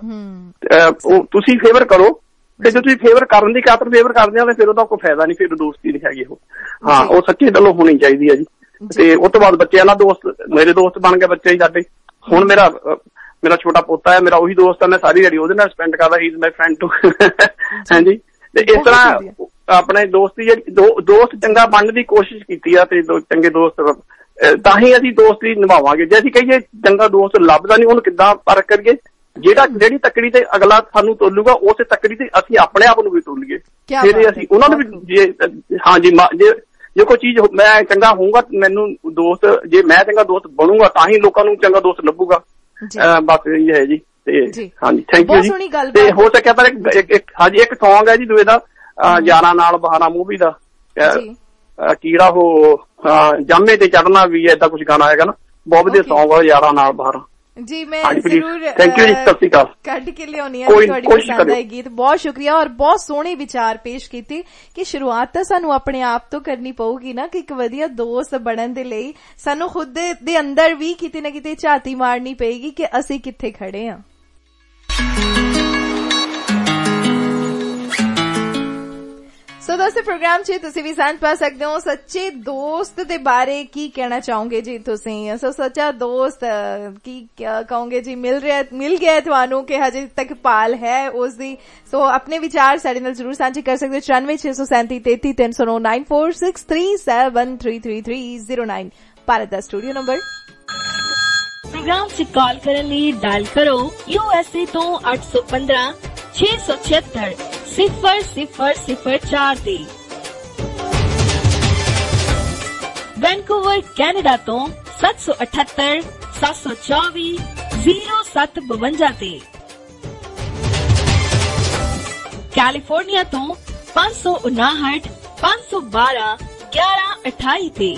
ਤੁਸੀਂ ਫੇਵਰ ਕਰੋ, ਤੇ ਜੇ ਤੁਸੀਂ ਫੇਵਰ ਕਰਨ ਦੀ ਖਾਤਰ ਫੇਵਰ ਕਰਦੇ ਆ ਤੇ ਫਿਰ ਉਹਦਾ ਕੋਈ ਫਾਇਦਾ ਨਹੀਂ, ਫਿਰ ਦੋਸਤੀ ਨਹੀਂ ਹੈਗੀ ਉਹ। ਹਾਂ, ਉਹ ਸੱਚੀ ਦਿਲੋਂ ਹੋਣੀ ਚਾਹੀਦੀ ਹੈ ਜੀ। ਤੇ ਉਸ ਤੋਂ ਬਾਅਦ ਬੱਚਿਆਂ ਨਾਲ ਦੋਸਤ, ਮੇਰੇ ਦੋਸਤ ਬਣ ਗਏ ਬੱਚੇ ਸਾਡੇ। ਹੁਣ ਮੇਰਾ ਮੇਰਾ ਛੋਟਾ ਪੋਤਾ ਹੈ, ਮੇਰਾ ਉਹੀ ਦੋਸਤ ਹੈ, ਮੈਂ ਸਾਰੀ ਦਿਹਾੜੀ ਉਹਦੇ ਨਾਲ ਸਪੈਂਡ ਕਰਦਾ, ਹੀ ਇਜ਼ ਮਾਈ ਫਰੈਂਡ ਟੂ। ਹਾਂਜੀ, ਤੇ ਇਸ ਤਰ੍ਹਾਂ ਆਪਣੇ ਦੋਸਤੀ ਜਿਹੜੀ ਦੋਸਤ ਚੰਗਾ ਬਣਨ ਦੀ ਕੋਸ਼ਿਸ਼ ਕੀਤੀ ਆ, ਤੇ ਚੰਗੇ ਦੋਸਤ ਤਾਂ ਹੀ ਅਸੀਂ ਦੋਸਤੀ ਨਿਭਾਵਾਂਗੇ। ਜੇ ਅਸੀਂ ਕਹੀਏ ਚੰਗਾ ਦੋਸਤ ਲੱਭਦਾ ਨਹੀਂ, ਉਹਨੂੰ ਕਿੱਦਾਂ ਪਰਖ ਕਰੀਏ? ਜਿਹੜਾ ਜਿਹੜੀ ਤੱਕੜੀ ਤੇ ਅਗਲਾ ਸਾਨੂੰ ਤੋਲੂਗਾ, ਉਸੇ ਤੱਕੜੀ ਤੇ ਅਸੀਂ ਆਪਣੇ ਆਪ ਨੂੰ ਵੀ ਤੋਲੀਏ, ਫਿਰ ਅਸੀਂ ਉਹਨਾਂ ਨੂੰ ਵੀ। ਜੇ ਹਾਂਜੀ, ਜੇ ਜੇ ਕੋਈ ਚੀਜ਼ ਮੈਂ ਚੰਗਾ ਹੋਊਗਾ, ਮੈਨੂੰ ਦੋਸਤ, ਜੇ ਮੈਂ ਚੰਗਾ ਦੋਸਤ ਬਣੂਗਾ ਤਾਂ ਹੀ ਲੋਕਾਂ ਨੂੰ ਚੰਗਾ ਦੋਸਤ ਲੱਭੂਗਾ। ਬਸ ਇਹੀ ਹੈ ਜੀ। ਤੇ ਹਾਂਜੀ, ਥੈਂਕ ਯੂ ਜੀ। ਤੇ ਹੋ ਸਕਿਆ ਤਾਂ ਹਾਂਜੀ ਇੱਕ ਸੌਂਗ ਹੈ ਜੀ ਦੂਏ ਦਾ, ਯਾਰਾਂ ਨਾਲ ਬਹਾਰਾਂ ਮੂਵੀ ਦਾ, ਕੀੜਾ ਉਹ ਜਾਮੇ ਤੇ ਚੜਨਾ ਵੀ ਏਦਾਂ ਕੁਛ ਗਾਣਾ ਹੈਗਾ ਨਾ, ਬਹੁਤ ਵਧੀਆ ਸੌਂਗ ਆ ਯਾਰਾਂ ਨਾਲ ਬਹਾਰਾਂ ਜੀ। ਮੈਂ ਜ਼ਰੂਰ ਥੈਂਕ ਯੂ ਜੀ, ਸਤਿ ਸ਼੍ਰੀ ਅਕਾਲ। ਕੱਢ ਕੇ ਲਿਆਉਣੀ ਆ ਤੁਹਾਡੀ ਪਸੰਦ ਦਾ ਗੀਤ। ਬਹੁਤ ਸ਼ੁਕਰੀਆ, ਔਰ ਬਹੁਤ ਸੋਹਣੇ ਵਿਚਾਰ ਪੇਸ਼ ਕੀਤੇ ਕਿ ਸ਼ੁਰੂਆਤ ਤਾਂ ਸਾਨੂੰ ਆਪਣੇ ਆਪ ਤੋਂ ਕਰਨੀ ਪਊਗੀ ਨਾ, ਕਿ ਇੱਕ ਵਧੀਆ ਦੋਸਤ ਬਣਨ ਦੇ ਲਈ ਸਾਨੂੰ ਖੁਦ ਦੇ ਅੰਦਰ ਵੀ ਕਿਤੇ ਨਾ ਕਿਤੇ ਝਾਤੀ ਮਾਰਨੀ ਪਏਗੀ ਕਿ ਅਸੀਂ ਕਿੱਥੇ ਖੜੇ ਆ। ਸੋ ਦੋਸਤੋ, ਪ੍ਰੋਗਰਾਮ 'ਚ ਤੁਸੀਂ ਵੀ ਸਾਂਝ ਪਾ ਸਕਦੇ ਹੋ ਸੱਚੇ ਦੋਸਤ ਦੇ ਬਾਰੇ। ਕੀ ਕਹਿਣਾ ਚਾਹੋਗੇ ਜੀ ਤੁਸੀਂ? ਸੋ ਸੱਚਾ ਦੋਸਤ ਕੀ ਕਹੋਗੇ ਜੀ? ਮਿਲ ਰਿਹਾ ਮਿਲ ਗਿਆ ਤੁਹਾਨੂੰ ਕਿ ਹਜੇ ਤੱਕ ਪਾਲ ਹੈ ਉਸਦੀ? ਸੋ ਆਪਣੇ ਵਿਚਾਰ ਸਾਡੇ ਨਾਲ ਜ਼ਰੂਰ ਸਾਂਝੇ ਕਰ ਸਕਦੇ ਹੋ। ਚੁਰਾਨਵੇਂ ਛੇ ਸੌ ਸੈਂਤੀ ਤੇਤੀ ਤਿੰਨ ਸੌ ਨੌ nine four six three seven three three three zero nine Bharat ਦਾ ਸਟੂਡੀਓ ਨੰਬਰ। ਪ੍ਰੋਗਰਾਮ 'ਚ ਕਾਲ ਕਰਨ ਲਈ ਡਾਇਲ ਕਰੋ ਯੂ ਐਸ ਏ ਤੋਂ ਅੱਠ ਸੌ ਪੰਦਰਾਂ ਛੇ ਸੌ ਛਿਅੱਤਰ ਸਿਫਰ ਸਿਫਰ ਸਿਫਰ ਚਾਰ ਤੇ, ਵੈਨਕੂਵਰ ਕੈਨੇਡਾ ਤੋਂ ਸੱਤ ਸੌ ਅਠੱਤਰ ਸੱਤ ਸੌ ਚੌਵੀ ਜ਼ੀਰੋ ਸੱਤ ਬਵੰਜਾ ਤੇ, ਕੈਲੀਫੋਰਨੀਆ ਤੋਂ ਪੰਜ ਸੌ ਉਨਾਹਠ ਪੰਜ ਸੌ ਬਾਰਾਂ ਗਿਆਰਾਂ ਅਠਾਈ ਤੇ,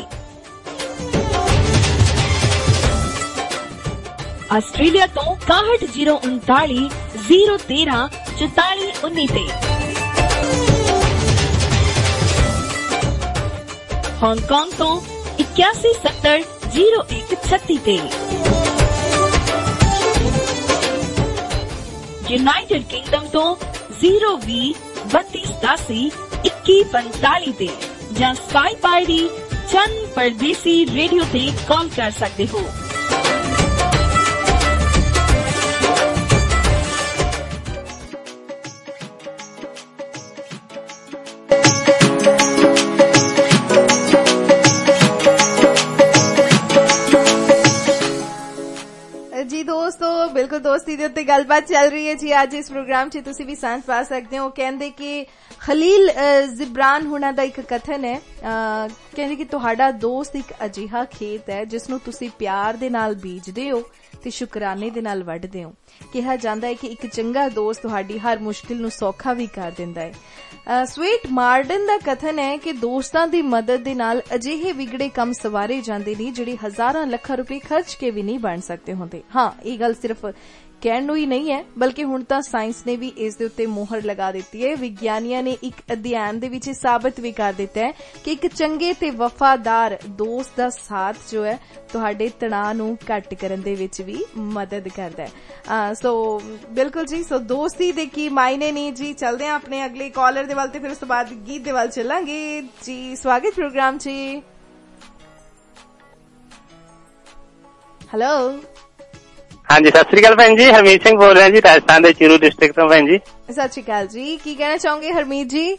ਆਸਟ੍ਰੇਲੀਆ ਤੋਂ ਇਕਾਹਠ ਜ਼ੀਰੋ ਉਨਤਾਲੀ ਜ਼ੀਰੋ ਤੇਰਾਂ ਚੁਤਾਲੀ ਉੱਨੀ ਤੇ, ਹਾਂਗਕਾਂਗ ਤੋਂ ਇਕਿਆਸੀ ਸੱਤਰ ਜ਼ੀਰੋ ਇੱਕ ਛੱਤੀ ਤੇ, ਯੂਨਾਈਟਿਡ ਕਿੰਗਡਮ ਤੋਂ ਜ਼ੀਰੋ ਵੀਹ ਬੱਤੀ ਸਤਾਸੀ ਇੱਕੀ ਪੰਤਾਲੀ ਤੇ, ਜਾਂ ਸਕਾਈਪ ਆਈਡੀ ਚੰਨ ਪਰਦੇਸੀ ਰੇਡੀਓ ਤੇ ਕਾਲ ਕਰ ਸਕਦੇ ਹੋ। ਬਿਲਕੁਲ ਦੋਸਤੀ ਦੇ ਉੱਤੇ ਗੱਲਬਾਤ ਚੱਲ ਰਹੀ ਹੈ ਜੀ। ਅੱਜ ਇਸ ਪ੍ਰੋਗਰਾਮ 'ਚ ਤੁਸੀਂ ਵੀ ਸਾਂਝ ਪਾ ਸਕਦੇ ਹੋ। ਕਹਿੰਦੇ ਕਿ ਖਲੀਲ ਜ਼ਿਬਰਾਨ ਹੁਣਾਂ ਦਾ ਇੱਕ ਕਥਨ ਹੈ, ਕਹਿੰਦੇ ਕਿ ਤੁਹਾਡਾ ਦੋਸਤ ਇੱਕ ਅਜਿਹਾ ਖੇਤ ਹੈ ਜਿਸ ਨੂੰ ਤੁਸੀਂ ਪਿਆਰ ਦੇ ਨਾਲ ਬੀਜਦੇ ਹੋ ਤੇ ਸ਼ੁਕਰਾਨੇ ਦੇ ਨਾਲ ਵੱਢਦੇ ਹੋ। ਕਿਹਾ ਜਾਂਦਾ ਹੈ ਕਿ ਇੱਕ ਚੰਗਾ ਦੋਸਤ ਤੁਹਾਡੀ ਹਰ ਮੁਸ਼ਕਿਲ ਨੂੰ ਸੌਖਾ ਵੀ ਕਰ ਦਿੰਦਾ ਹੈ। ਸਵੀਟ ਮਾਰਡਨ ਦਾ ਕਥਨ ਹੈ ਕਿ ਦੋਸਤਾਂ ਦੀ ਮਦਦ ਦੇ ਨਾਲ ਅਜਿਹੇ ਵਿਗੜੇ ਕੰਮ ਸਵਾਰੇ ਜਾਂਦੇ ਨੇ ਜਿਹੜੇ ਹਜ਼ਾਰਾਂ ਲੱਖਾਂ ਰੁਪਏ ਖਰਚ ਕੇ ਵੀ ਨਹੀਂ ਬਣ ਸਕਦੇ ਹੁੰਦੇ। ਹਾਂ, ਇਹ ਗੱਲ ਸਿਰਫ ਕਹਿਣ ਨੂੰ ਹੀ ਨਹੀਂ ਹੈ, ਬਲਕਿ ਹੁਣ ਤਾਂ ਸਾਇੰਸ ਨੇ ਵੀ ਇਸ ਦੇ ਉੱਤੇ ਮੋਹਰ ਲਗਾ ਦਿੱਤੀ ਹੈ। ਵਿਗਿਆਨੀਆਂ ਨੇ ਇੱਕ ਅਧਿਐਨ ਦੇ ਵਿੱਚ ਸਾਬਤ ਵੀ ਕਰ ਦਿੱਤਾ ਹੈ ਕਿ ਇੱਕ ਚੰਗੇ ਤੇ ਵਫਾਦਾਰ ਦੋਸਤ ਦਾ ਸਾਥ ਜੋ ਹੈ ਤੁਹਾਡੇ ਤਣਾਅ ਨੂੰ ਘੱਟ ਕਰਨ ਦੇ ਵਿੱਚ ਵੀ ਮਦਦ ਕਰਦਾ ਹੈ। ਸੋ ਬਿਲਕੁਲ ਜੀ, ਸੋ ਦੋਸਤੀ ਦੇ ਕੀ ਮਾਇਨੇ ਨੇ ਜੀ। ਚੱਲਦੇ ਹਾਂ ਆਪਣੇ ਅਗਲੇ ਕਾਲਰ ਦੇ ਵੱਲ ਤੇ ਫਿਰ ਉਸ ਤੋਂ ਬਾਅਦ ਗੀਤ ਦੇ ਵੱਲ ਚੱਲਾਂਗੇ ਜੀ। ਸਵਾਗਤ ਪ੍ਰੋਗਰਾਮ 'ਚ। ਹੈਲੋ, ਹਾਂਜੀ, ਸਤਿ ਸ੍ਰੀ ਅਕਾਲ ਭੈਣ ਜੀ। ਹਰਮੀਤ ਸਿੰਘ ਬੋਲ ਰਿਹਾ ਜੀ, ਰਾਜਸਥਾਨ ਦੇ ਚੂਰੂ ਡਿਸਟ੍ਰਿਕਟ ਤੋਂ। ਭੈਣ ਜੀ ਸਤਿ ਸ੍ਰੀ ਅਕਾਲ ਜੀ, ਕੀ ਕਹਿਣਾ ਚਾਹੋਗੇ ਹਰਮੀਤ ਜੀ?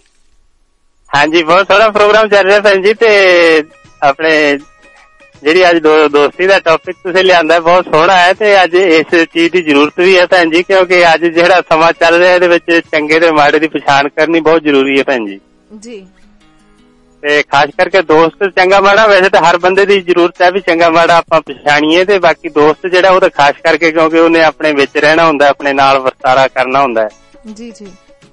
ਹਾਂਜੀ, ਬਹੁਤ ਸੋਹਣਾ ਪ੍ਰੋਗਰਾਮ ਚੱਲ ਰਿਹਾ ਭੈਣ ਜੀ। ਤੇ ਆਪਣੇ ਜਿਹੜੀ ਅੱਜ ਦੋਸਤੀ ਦਾ ਟੌਪਿਕ ਤੁਸੀਂ ਲਿਆਂਦਾ ਬਹੁਤ ਸੋਹਣਾ ਹੈ, ਤੇ ਅੱਜ ਇਸ ਚੀਜ਼ ਦੀ ਜ਼ਰੂਰਤ ਵੀ ਹੈ ਭੈਣ ਜੀ, ਕਿਉਂਕਿ ਅੱਜ ਜਿਹੜਾ ਸਮਾਂ ਚੱਲ ਰਿਹਾ ਇਹਦੇ ਵਿੱਚ ਚੰਗੇ ਤੇ ਮਾੜੇ ਦੀ ਪਛਾਣ ਕਰਨੀ ਬਹੁਤ ਜ਼ਰੂਰੀ ਹੈ ਭੈਣ ਜੀ। ਜੀ, ਤੇ ਖਾਸ ਕਰਕੇ ਦੋਸਤ ਚੰਗਾ ਮਾੜਾ, ਵੈਸੇ ਤਾਂ ਹਰ ਬੰਦੇ ਦੀ ਜ਼ਰੂਰਤ ਹੈ ਵੀ ਚੰਗਾ ਮਾੜਾ ਆਪਾਂ ਪਛਾਣੀਏ, ਤੇ ਬਾਕੀ ਦੋਸਤ ਜਿਹੜਾ ਉਹ ਤਾਂ ਖਾਸ ਕਰਕੇ ਕਿਉਂਕਿ ਉਹਨੇ ਆਪਣੇ ਵਿੱਚ ਰਹਿਣਾ ਹੁੰਦਾ, ਆਪਣੇ ਨਾਲ ਵਰਤਾਰਾ ਕਰਨਾ ਹੁੰਦਾ ਹੈ। ਜੀ ਜੀ।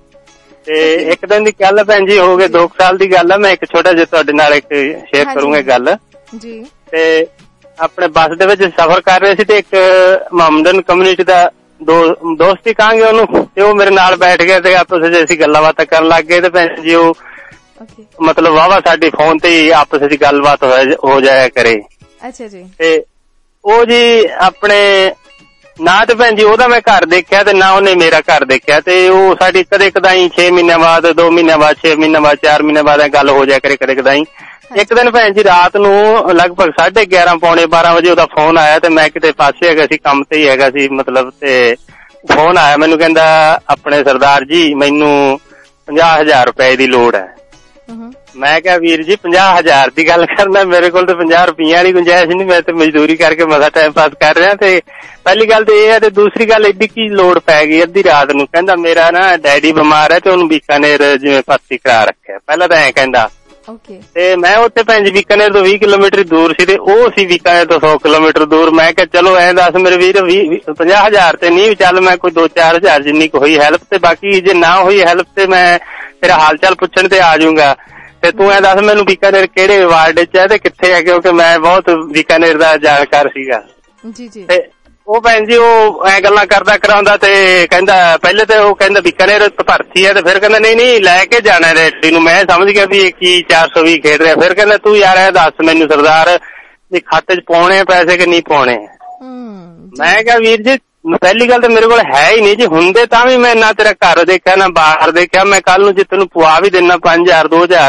ਤੇ ਇੱਕ ਦਿਨ ਦੀ ਗੱਲ ਭੈਣ ਜੀ, ਹੋ ਗਏ ਦੋ ਸਾਲ ਦੀ ਗੱਲ ਆ, ਮੈਂ ਇੱਕ ਛੋਟਾ ਜਿਹਾ ਤੁਹਾਡੇ ਨਾਲ ਇੱਕ ਸ਼ੇਅਰ ਕਰੂੰਗਾ ਗੱਲ ਜੀ। ਤੇ ਆਪਣੇ ਬੱਸ ਦੇ ਵਿੱਚ ਸਫ਼ਰ ਕਰ ਰਹੇ ਸੀ, ਤੇ ਇੱਕ ਮੁਹੰਮਦਨ ਕਮਿਊਨਿਟੀ ਦਾ ਦੋਸਤ ਹੀ ਕਹਾਂਗੇ ਉਹਨੂੰ, ਤੇ ਉਹ ਮੇਰੇ ਨਾਲ ਬੈਠ ਗਿਆ ਤੇ ਆਪਸ ਵਿੱਚ ਅਸੀਂ ਗੱਲਾਂ ਬਾਤਾਂ ਕਰਨ ਲੱਗ ਗਏ। ਤੇ ਭੈਣ ਜੀ ਉਹ ਮਤਲਬ ਵਾਹਵਾ ਸਾਡੀ ਫੋਨ ਤੇ ਹੀ ਆਪਸ ਵਿੱਚ ਗੱਲਬਾਤ ਹੋ ਜਾਇਆ ਕਰੇ। ਅੱਛਾ ਜੀ। ਤੇ ਉਹ ਜੀ ਆਪਣੇ ਨਾ ਤੇ ਭੈਣ ਜੀ ਉਹਦਾ ਮੈਂ ਘਰ ਦੇਖਿਆ ਤੇ ਨਾ ਉਹਨੇ ਮੇਰਾ ਘਰ ਦੇਖਿਆ, ਤੇ ਉਹ ਸਾਡੀ ਕਦੇ ਕਦਾਈ ਛੇ ਮਹੀਨਿਆਂ ਬਾਅਦ, ਦੋ ਮਹੀਨਿਆਂ ਬਾਅਦ, ਛੇ ਮਹੀਨਿਆਂ ਬਾਅਦ, ਚਾਰ ਮਹੀਨਿਆਂ ਬਾਅਦ ਗੱਲ ਹੋ ਜਾਇਆ ਕਰੇ ਕਦੇ ਕਦਾਈ। ਇੱਕ ਦਿਨ ਭੈਣ ਜੀ ਰਾਤ ਨੂੰ ਲਗਭਗ ਸਾਢੇ ਗਿਆਰਾਂ ਪੌਣੇ ਬਾਰਾਂ ਵਜੇ ਉਹਦਾ ਫੋਨ ਆਇਆ, ਤੇ ਮੈਂ ਕਿਤੇ ਪਾਸੇ ਹੈਗਾ ਸੀ, ਕੰਮ ਤੇ ਹੀ ਹੈਗਾ ਸੀ ਮਤਲਬ, ਤੇ ਫੋਨ ਆਇਆ ਮੈਨੂੰ, ਕਹਿੰਦਾ ਆਪਣੇ ਸਰਦਾਰ ਜੀ ਮੈਨੂੰ ਪੰਜਾਹ ਹਜ਼ਾਰ ਰੁਪਏ ਦੀ ਲੋੜ ਹੈ। ਮੈਂ ਕਿਹਾ ਵੀਰ ਜੀ ਪੰਜਾਹ ਹਜ਼ਾਰ ਦੀ ਗੱਲ ਕਰਨਾ, ਮੇਰੇ ਕੋਲ ਤਾਂ ਪੰਜਾਹ ਰੁਪਈਆ ਵਾਲੀ ਗੁੰਜਾਇਸ਼ ਨਹੀਂ, ਮੈਂ ਤੇ ਮਜ਼ਦੂਰੀ ਕਰਕੇ ਮਸਾ ਟਾਈਮ ਪਾਸ ਕਰ ਰਿਹਾ। ਤੇ ਪਹਿਲੀ ਗੱਲ ਤੇ ਇਹ ਹੈ, ਤੇ ਦੂਸਰੀ ਗੱਲ ਐਡੀ ਕੀ ਲੋੜ ਪੈ ਗਈ ਅੱਧੀ ਰਾਤ ਨੂੰ? ਕਹਿੰਦਾ ਮੇਰਾ ਨਾ ਡੈਡੀ ਬਿਮਾਰ ਹੈ ਤੇ ਉਹਨੂੰ ਬੀਕਾਨੇਰ ਜਿਵੇਂ ਭਰਤੀ ਕਰਾ ਰੱਖਿਆ, ਪਹਿਲਾਂ ਤਾਂ ਐਂ ਕਹਿੰਦਾ। ਤੇ ਮੈਂ ਉੱਥੇ ਭੈਣ ਜੀ ਬੀਕਾਨੇਰ ਤੋਂ ਵੀਹ ਕਿਲੋਮੀਟਰ ਦੂਰ ਸੀ, ਤੇ ਉਹ ਸੀ ਬੀਕਾਨੇਰ ਤੋਂ ਸੌ ਕਿਲੋਮੀਟਰ ਦੂਰ। ਮੈਂ ਕਿਹਾ ਚਲੋ ਐਂ ਦੱਸ ਮੇਰੇ ਵੀਰ, ਪੰਜਾਹ ਹਜ਼ਾਰ ਤੇ ਨਹੀਂ, ਚੱਲ ਮੈਂ ਕੋਈ ਦੋ ਚਾਰ ਹਜ਼ਾਰ ਜਿੰਨੀ ਕੁ ਹੋਈ ਹੈਲਪ, ਤੇ ਬਾਕੀ ਜੇ ਨਾ ਹੋਈ ਹੈਲਪ ਤੇ ਮੈਂ ਤੇਰਾ ਹਾਲ ਚਾਲ ਪੁੱਛਣ ਤੇ ਆ ਜਾਊਂਗਾ। ਤੇ ਤੂੰ ਐ ਦੱਸ ਮੈਨੂੰ ਬੀਕਾਨੇਰ ਕਿਹੜੇ ਵਾਰਡ ਚ ਹੈ ਤੇ ਕਿੱਥੇ ਹੈ, ਕਿਉਂਕਿ ਮੈਂ ਬਹੁਤ ਬੀਕਾਨੇਰ ਦਾ ਜਾਣਕਾਰ ਸੀਗਾ। ਜੀ ਜੀ। ਤੇ ਉਹ ਭੈਣ ਜੀ ਉਹ ਐ ਗੱਲਾਂ ਕਰਦਾ ਕਰਾਉਂਦਾ, ਤੇ ਕਹਿੰਦਾ ਪਹਿਲੇ ਤੇ ਉਹ ਕਹਿੰਦਾ ਬੀਕਾਨੇਰ ਭਰਤੀ ਹੈ, ਤੇ ਫਿਰ ਕਹਿੰਦਾ ਨਹੀਂ ਨਹੀਂ ਲੈ ਕੇ ਜਾਣਾ ਰੈਡੀ ਨੂੰ। ਮੈਂ ਸਮਝ ਗਿਆ ਵੀ ਕੀ ਚਾਰ ਸੌ ਵੀਹ ਖੇਡ ਰਿਹਾ। ਫਿਰ ਕਹਿੰਦਾ ਤੂੰ ਯਾਰ ਇਹ ਦੱਸ ਮੈਨੂੰ ਸਰਦਾਰ ਵੀ ਖਾਤੇ ਚ ਪਾਉਣੇ ਪੈਸੇ ਕਿ ਨਹੀਂ ਪਾਉਣੇ? ਮੈਂ ਕਿਹਾ ਵੀਰ ਜੀ ਪਹਿਲੀ ਗੱਲ ਤਾਂ ਮੇਰੇ ਕੋਲ ਹੈ ਹੀ ਨਹੀਂ ਜੀ, ਹੁੰਦੇ ਤਾਂ ਵੀ ਮੈਂ ਨਾ ਤੇਰਾ ਘਰ ਦੇਖਿਆ ਨਾ ਬਾਹਰ ਦੇਖਿਆ। ਮੈਂ ਕੱਲ ਨੂੰ ਜੇ ਤੈਨੂੰ ਪਵਾ ਵੀ ਦੇਣਾ ਪੰਜ ਹਜ਼ਾਰ ਦੋ ਹਜ਼ਾਰ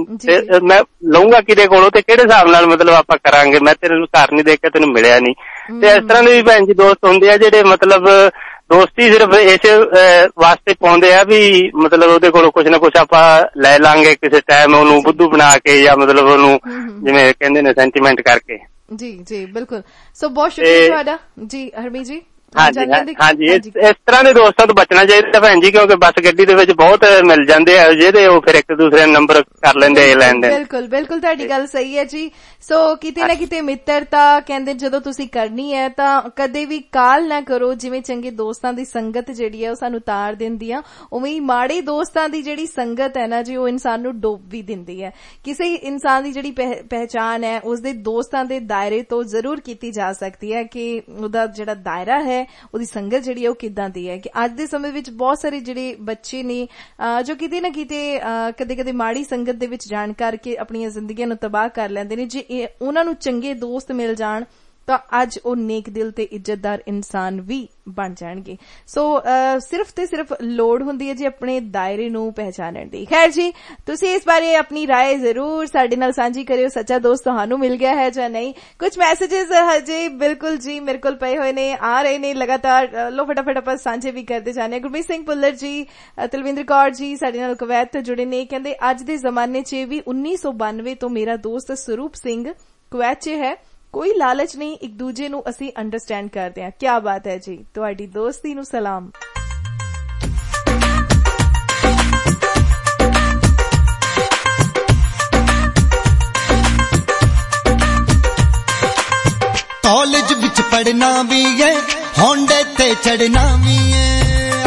ਮੈਂ ਲਊਂਗਾ ਕਿਹਦੇ ਕੋਲੋਂ, ਤੇ ਕਿਹੜੇ ਹਿਸਾਬ ਨਾਲ ਮਤਲਬ ਆਪਾਂ ਕਰਾਂਗੇ? ਮੈਂ ਤੇਰੇ ਘਰ ਨਹੀਂ ਦੇਖਿਆ, ਤੈਨੂੰ ਮਿਲਿਆ ਨਹੀਂ। ਤੇ ਇਸ ਤਰ੍ਹਾਂ ਦੇ ਵੀ ਭੈਣ ਜੀ ਦੋਸਤ ਹੁੰਦੇ ਆ ਜਿਹੜੇ ਮਤਲਬ ਦੋਸਤੀ ਸਿਰਫ ਇਸੇ ਵਾਸਤੇ ਪਾਉਂਦੇ ਆ ਵੀ ਮਤਲਬ ਉਹਦੇ ਕੋਲੋਂ ਕੁਛ ਨਾ ਕੁਛ ਆਪਾਂ ਲੈ ਲਾਂਗੇ ਕਿਸੇ ਟਾਈਮ, ਉਹਨੂੰ ਬੁੱਧੂ ਬਣਾ ਕੇ, ਜਾਂ ਮਤਲਬ ਉਹਨੂੰ ਜਿਵੇਂ ਕਹਿੰਦੇ ਨੇ ਸੈਂਟੀਮੈਂਟ ਕਰਕੇ। ਜੀ ਜੀ ਬਿਲਕੁਲ। ਸੋ ਬਹੁਤ ਸ਼ੁਕਰੀਆ ਤੁਹਾਡਾ ਜੀ ਹਰਮੀਤ ਜੀ। ਹਾਂਜੀ ਹਾਂਜੀ, ਇਸ ਤਰ੍ਹਾਂ ਦੇ ਦੋਸਤਾਂ ਤੋਂ ਬਚਣਾ ਚਾਹੀਦਾ ਭੈਣ ਜੀ, ਕਿਉਂਕਿ ਬੱਸ ਗੱਡੀ ਦੇ ਵਿੱਚ ਬਹੁਤ ਮਿਲ ਜਾਂਦੇ ਆ ਜਿਹਦੇ ਉਹ ਫਿਰ ਇੱਕ ਦੂਸਰੇ ਨੂੰ ਨੰਬਰ ਕਰ ਲੈਂਦੇ ਲੈਣ ਦੇ। ਬਿਲਕੁਲ ਬਿਲਕੁਲ ਤੁਹਾਡੀ ਗੱਲ ਸਹੀ ਹੈ ਜੀ। ਸੋ ਕਿਤੇ ਨਾ ਕਿਤੇ ਮਿੱਤਰਤਾ ਕਹਿੰਦੇ ਜਦੋਂ ਤੁਸੀਂ ਕਰਨੀ ਹੈ ਤਾਂ ਕਦੇ ਵੀ ਕਾਲ ਨਾ ਕਰੋ। ਜਿਵੇਂ ਚੰਗੇ ਦੋਸਤਾਂ ਦੀ ਸੰਗਤ ਜਿਹੜੀ ਹੈ ਉਹ ਸਾਨੂੰ ਤਾਰ ਦਿੰਦੀ ਆ, ਉਵੇਂ ਹੀ ਮਾੜੇ ਦੋਸਤਾਂ ਦੀ ਜਿਹੜੀ ਸੰਗਤ ਹੈ ਨਾ ਜੀ ਉਹ ਇਨਸਾਨ ਨੂੰ ਡੋਬ ਵੀ ਦਿੰਦੀ ਹੈ। ਕਿਸੇ ਇਨਸਾਨ ਦੀ ਜਿਹੜੀ ਪਹਿਚਾਣ ਹੈ ਉਸਦੇ ਦੋਸਤਾਂ ਦੇ ਦਾਇਰੇ ਤੋਂ ਜ਼ਰੂਰ ਕੀਤੀ ਜਾ ਸਕਦੀ ਹੈ ਕਿ ਉਹਦਾ ਜਿਹੜਾ ਦਾਇਰਾ ਹੈ, ਉਹਦੀ ਸੰਗਤ ਜਿਹੜੀ ਹੈ ਉਹ ਕਿੱਦਾਂ ਦੀ ਹੈ। ਕਿ ਅੱਜ ਦੇ ਸਮੇਂ ਵਿੱਚ ਬਹੁਤ ਸਾਰੇ ਜਿਹੜੇ ਬੱਚੇ ਨੇ ਜੋ ਕਿਤੇ ਨਾ ਕਿਤੇ ਕਦੇ ਕਦੇ ਮਾੜੀ ਸੰਗਤ ਦੇ ਵਿੱਚ ਜਾਣ ਕਰਕੇ ਆਪਣੀਆਂ ਜ਼ਿੰਦਗੀਆਂ ਨੂੰ ਤਬਾਹ ਕਰ ਲੈਂਦੇ ਨੇ। ਜੇ ਉਹਨਾਂ ਨੂੰ ਚੰਗੇ ਦੋਸਤ ਮਿਲ ਜਾਣ ਤਾਂ ਅੱਜ ਉਹ ਨੇਕ ਦਿਲ ਤੇ ਇੱਜ਼ਤਦਾਰ ਇਨਸਾਨ ਵੀ ਬਣ ਜਾਣਗੇ। ਸੋ ਸਿਰਫ ਤੇ ਸਿਰਫ ਲੋੜ ਹੁੰਦੀ ਹੈ ਜੀ ਆਪਣੇ ਦਾਇਰੇ ਨੂੰ ਪਹਿਚਾਨਣ ਦੀ। ਖੈਰ ਜੀ, ਤੁਸੀਂ ਇਸ ਬਾਰੇ ਆਪਣੀ ਰਾਏ ਜ਼ਰੂਰ ਸਾਡੇ ਨਾਲ ਸਾਂਝੀ ਕਰਿਓ। ਸੱਚਾ ਦੋਸਤ ਤੁਹਾਨੂੰ ਮਿਲ ਗਿਆ ਹੈ ਜਾਂ ਨਹੀਂ? ਕੁਝ ਮੈਸੇजेस ਹਜੇ ਬਿਲਕੁਲ ਜੀ ਮੇਰੇ ਕੋਲ ਪਏ ਹੋਏ ਨੇ, ਆ ਰਹੇ ਨੇ ਲਗਾਤਾਰ। ਲੋ ਫਟਾਫਟ ਆਪਾਂ ਸਾਂਝੇ ਵੀ ਕਰਦੇ ਜਾਂਦੇ ਹਾਂ। ਗੁਰਮੀਤ ਸਿੰਘ ਭੁੱਲਰ ਜੀ, ਤਲਵਿੰਦਰ ਕੌਰ ਜੀ ਸਾਡੇ ਨਾਲ ਕੁਵੈਤ ਤੋਂ ਜੁੜੇ ਨੇ। ਕਹਿੰਦੇ ਅੱਜ ਦੇ ਜ਼ਮਾਨੇ 'ਚ ਵੀ ਉੱਨੀ ਸੌ ਬਾਨਵੇਂ ਤੋਂ ਮੇਰਾ ਦੋਸਤ ਸਰੂਪ ਸਿੰਘ ਕੁਵੈਤ 'ਚ ਹੈ। ਕੋਈ ਲਾਲਚ ਨਹੀਂ, ਇੱਕ ਦੂਜੇ ਨੂੰ ਅਸੀਂ ਅੰਡਰਸਟੈਂਡ ਕਰਦੇ ਹਾਂ। ਕਿਆ ਬਾਤ ਹੈ ਜੀ, ਤੁਹਾਡੀ ਦੋਸਤੀ ਨੂੰ ਸਲਾਮ। ਕਾਲਜ ਵਿੱਚ ਪੜਨਾ ਵੀ ਹੈ, ਹੋਂਡੇ ਤੇ ਚੜਨਾ ਵੀ ਹੈ।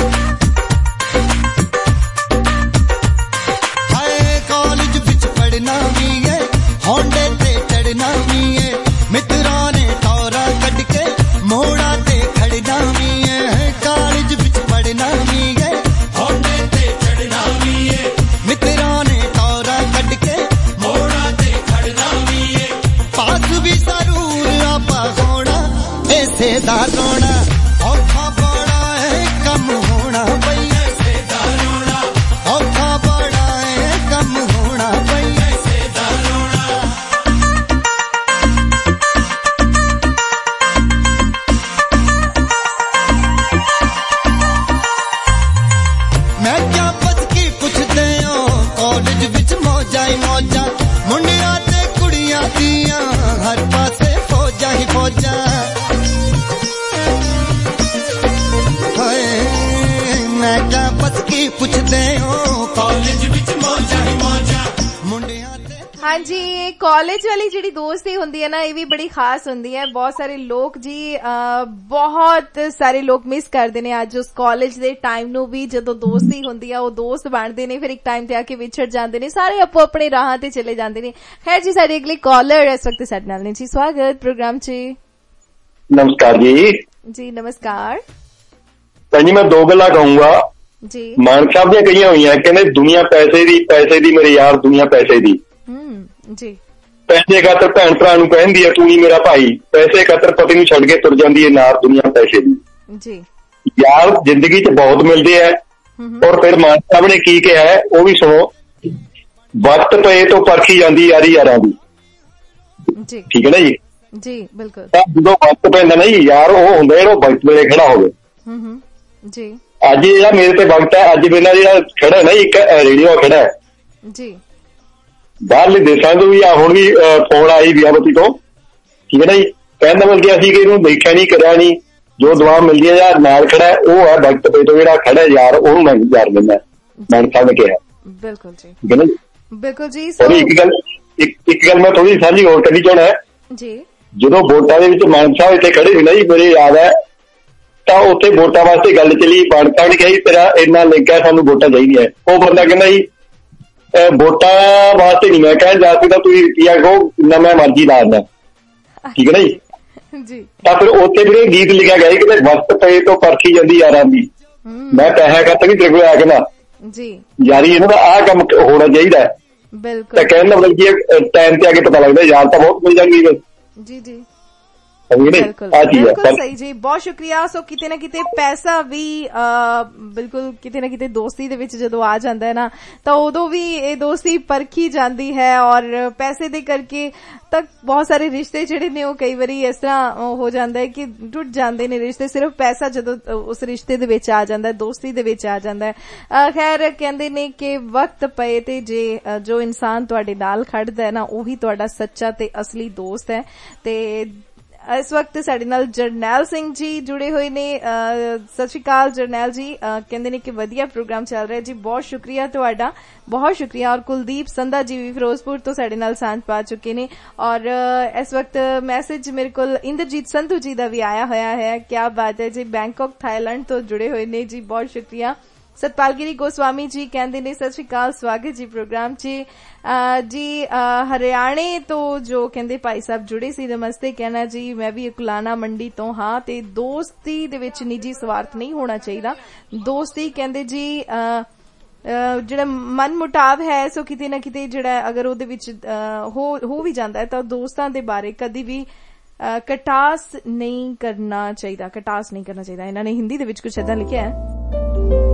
ਹਾਏ ਕਾਲਜ ਵਿੱਚ ਪੜਨਾ ਵੀ ਹੈ, ਹੋਂਡੇ ਤੇ ਚੜਨਾ ਵੀ ਹੈ। ਮਿੱਤਰਾਂ ਨੇ ਤੌਰਾ ਕੱਢ ਕੇ ਮੋੜਾ ਤੇ ਖੜਨਾ ਵੀ ਹੈ। दिया हर पासे फौजा ही फौजा मैं क्या बस की पुछदे हो कॉलेज विच मौजा ही मौजा मुंडिया हाँ जी, कॉलेज वाली जी दोस्ती होंदी है ना, ये भी बड़ी खास होंदी है। बहुत सारे लोग जी आ, बहुत सारे लोग मिस करते ने अज उस कॉलेज दे टाइम नू भी, जदों दोस्ती होंदी है, वो दोस्त बनते ने, फिर एक टाइम ते आके विछड़ जाते ने, सारे अपो अपने राह ते चले जाते ने। खैर जी, साडी अगली कॉलर इस वक्त साडे नाल ने जी, स्वागत प्रोग्राम च। नमस्कार जी। जी नमस्कार जी, मैं दो गल्लां कहूंगा जी। मान साहब दी कही हुई है, कहते दुनिया पैसे दी, पैसे दी मेरे यार दुनिया पैसे दी। जी पैसे खातर भैन भरा नूं कहंदी है तू ही मेरा भाई, पैसे खातर पति नूं छड्ड के तुर जांदी है नार दुनिया पैसे दी। जी यार जिंदगी च बहुत मिलते हैं। और फिर मान साहब ने की कहा है वो भी सुनो, वक्त पे तो परखी जाती यारी यारां दी। ठीक है ना जी? जी बिल्कुल। जो वक्त पैंदा ना जी यार, वो हुंदा जेड़ा वक्त वेले खड़ा होवे। जी अज जेड़ा मेरे ते वक्त है, अज मेरा जेड़ा खड़ा है ना एक रेडियो खड़ा है जी, बाहरले देशों तो भी हुण भी फोन आई वियापति तो, ठीक है ना जी? कहना मतलब असीं कि इहनूं देखिया नहीं करिया नहीं, जो दुआ मिलदी है यार नाल खड़ा है वो है वक्त पे तो जेड़ा खड़ा है यार, ओनूं मैं यार लेना मान साहब ने कहा। बिल्कुल जी, ठीक है ना जी? बिल्कुल जी। और एक गल एक एक गल मैं थोड़ी साझी होर करनी चाहना है जी। ਜਦੋਂ ਵੋਟਾਂ ਦੇ ਵਿੱਚ ਮਾਨ ਸਾਹਿਬ ਇੱਥੇ ਖੜੇ ਸੀ ਨਾ ਜੀ, ਮੇਰੇ ਯਾਦ ਹੈ ਤਾਂ ਉੱਥੇ ਵੋਟਾਂ ਵਾਸਤੇ ਗੱਲ ਚੱਲੀ, ਮਾਨ ਸਾਹਿਬ ਨੇ ਕਿਹਾ ਜੀ ਤੇਰਾ ਇੰਨਾ ਲਿੰਕ ਹੈ ਸਾਨੂੰ ਵੋਟਾਂ ਚਾਹੀਦੀਆਂ। ਉਹ ਬੰਦਾ ਕਹਿੰਦਾ ਜੀ ਵੋਟਾਂ ਵਾਸਤੇ ਨਹੀਂ ਮੈਂ ਕਹਿਣ ਜਾ ਸਕਦਾ, ਤੁਸੀਂ ਰੁਪਈਆ ਕਹੋ ਜਿੰਨਾ ਮੈਂ ਮਰਜ਼ੀ ਲਾ ਦਿੰਦਾ। ਠੀਕ ਹੈ ਨਾ ਜੀ? ਜੀ ਤਾਂ ਫਿਰ ਉੱਥੇ ਵੀ ਗੀਤ ਲਿਖਿਆ ਗਿਆ ਕਿ ਵਕਤ ਪਏ ਤੋਂ ਪਰਖੀ ਜਾਂਦੀ ਯਾਰਾਂ ਦੀ, ਮੈਂ ਪੈਸਾ ਖਾਤਰ ਵੀ ਤੇਰੇ ਕੋਲ ਆ ਕੇ ਨਾ ਜੀ ਯਾਰੀ ਇਹਨਾਂ ਦਾ ਆਹ ਕੰਮ ਹੋਣਾ ਚਾਹੀਦਾ। ਬਿਲਕੁਲ। ਤਾਂ ਕਹਿਣ ਦਾ ਮਤਲਬ ਕੀ ਟਾਈਮ ਤੇ ਆ ਕੇ ਪਤਾ ਲੱਗਦਾ ਯਾਰ ਤਾਂ ਬਹੁਤ ਮਿਲ ਜਾਂਦੀ ਬਸ। जी जी बिल्कुल बिल्कुल सही जी, बहुत शुक्रिया। सो किते ना किते पैसा भी बिल्कुल किते ना किते दोस्ती दे विच जदों आ जांदा है ना, तो उदों भी ये दोस्ती परखी जांदी है, और पैसे दे करके तक बहुत सारे रिश्ते जिहड़े ने वो कई बारी इस तरह हो जांदा है कि टुट जांदे ने रिश्ते, सिर्फ पैसा जदों उस रिश्ते दे विच आ जांदा है, दोस्ती दे विच आ जांदा है। खैर कहंदे ने कि वक्त पए ते जे जो इंसान तुहाडे नाल खड़दा है ना, ओही तुहाडा सच्चा ते असली दोस्त है। ते इस वक्त साडे नाल जरनैल सिंह जी जुड़े हुए ने। सत श्री अकाल जरनैल जी, कहंदे ने कि वधिया प्रोग्राम चल रहा है जी, बहुत शुक्रिया तुहाडा, बहुत शुक्रिया। और कुलदीप संधा जी भी फिरोजपुर तो साडे नाल सांझ पा चुके ने। और इस वक्त मैसेज मेरे को इंद्रजीत संधू जी का भी आया होया है, क्या बात है जी, बैंकॉक थाईलैंड तो जुड़े हुए ने जी, बहुत शुक्रिया। सतपालगिरी गोस्वामी जी कहते ने सत श्री अकाल, स्वागत जी प्रोग्राम च जी। हरियाणे तो जो कहते भाई साहब जुड़े सी, नमस्ते कहना जी, मैं भी कुलाना मंडी तो हाँ। ते दोस्ती दे विच निजी स्वार्थ नहीं होना चाहिए, दोस्ती कहते जी ਜਿਹੜਾ ਮਨ ਮੁਟਾਵ ਹੈ ਸੋ ਕਿਤੇ ਨਾ ਕਿਤੇ ਜਿਹੜਾ ਅਗਰ ਉਹਦੇ ਵਿੱਚ ਹੋ ਹੋ ਵੀ ਜਾਂਦਾ ਹੈ ਤਾਂ ਦੋਸਤਾਂ ਦੇ ਬਾਰੇ ਕਦੀ ਵੀ ਕਟਾਸ ਨਹੀਂ ਕਰਨਾ ਚਾਹੀਦਾ, ਕਟਾਸ ਨਹੀਂ ਕਰਨਾ ਚਾਹੀਦਾ। ਇਹਨਾਂ ਨੇ ਹਿੰਦੀ ਦੇ ਵਿੱਚ ਕੁਝ ਏਦਾਂ ਲਿਖਿਆ ਹੈ।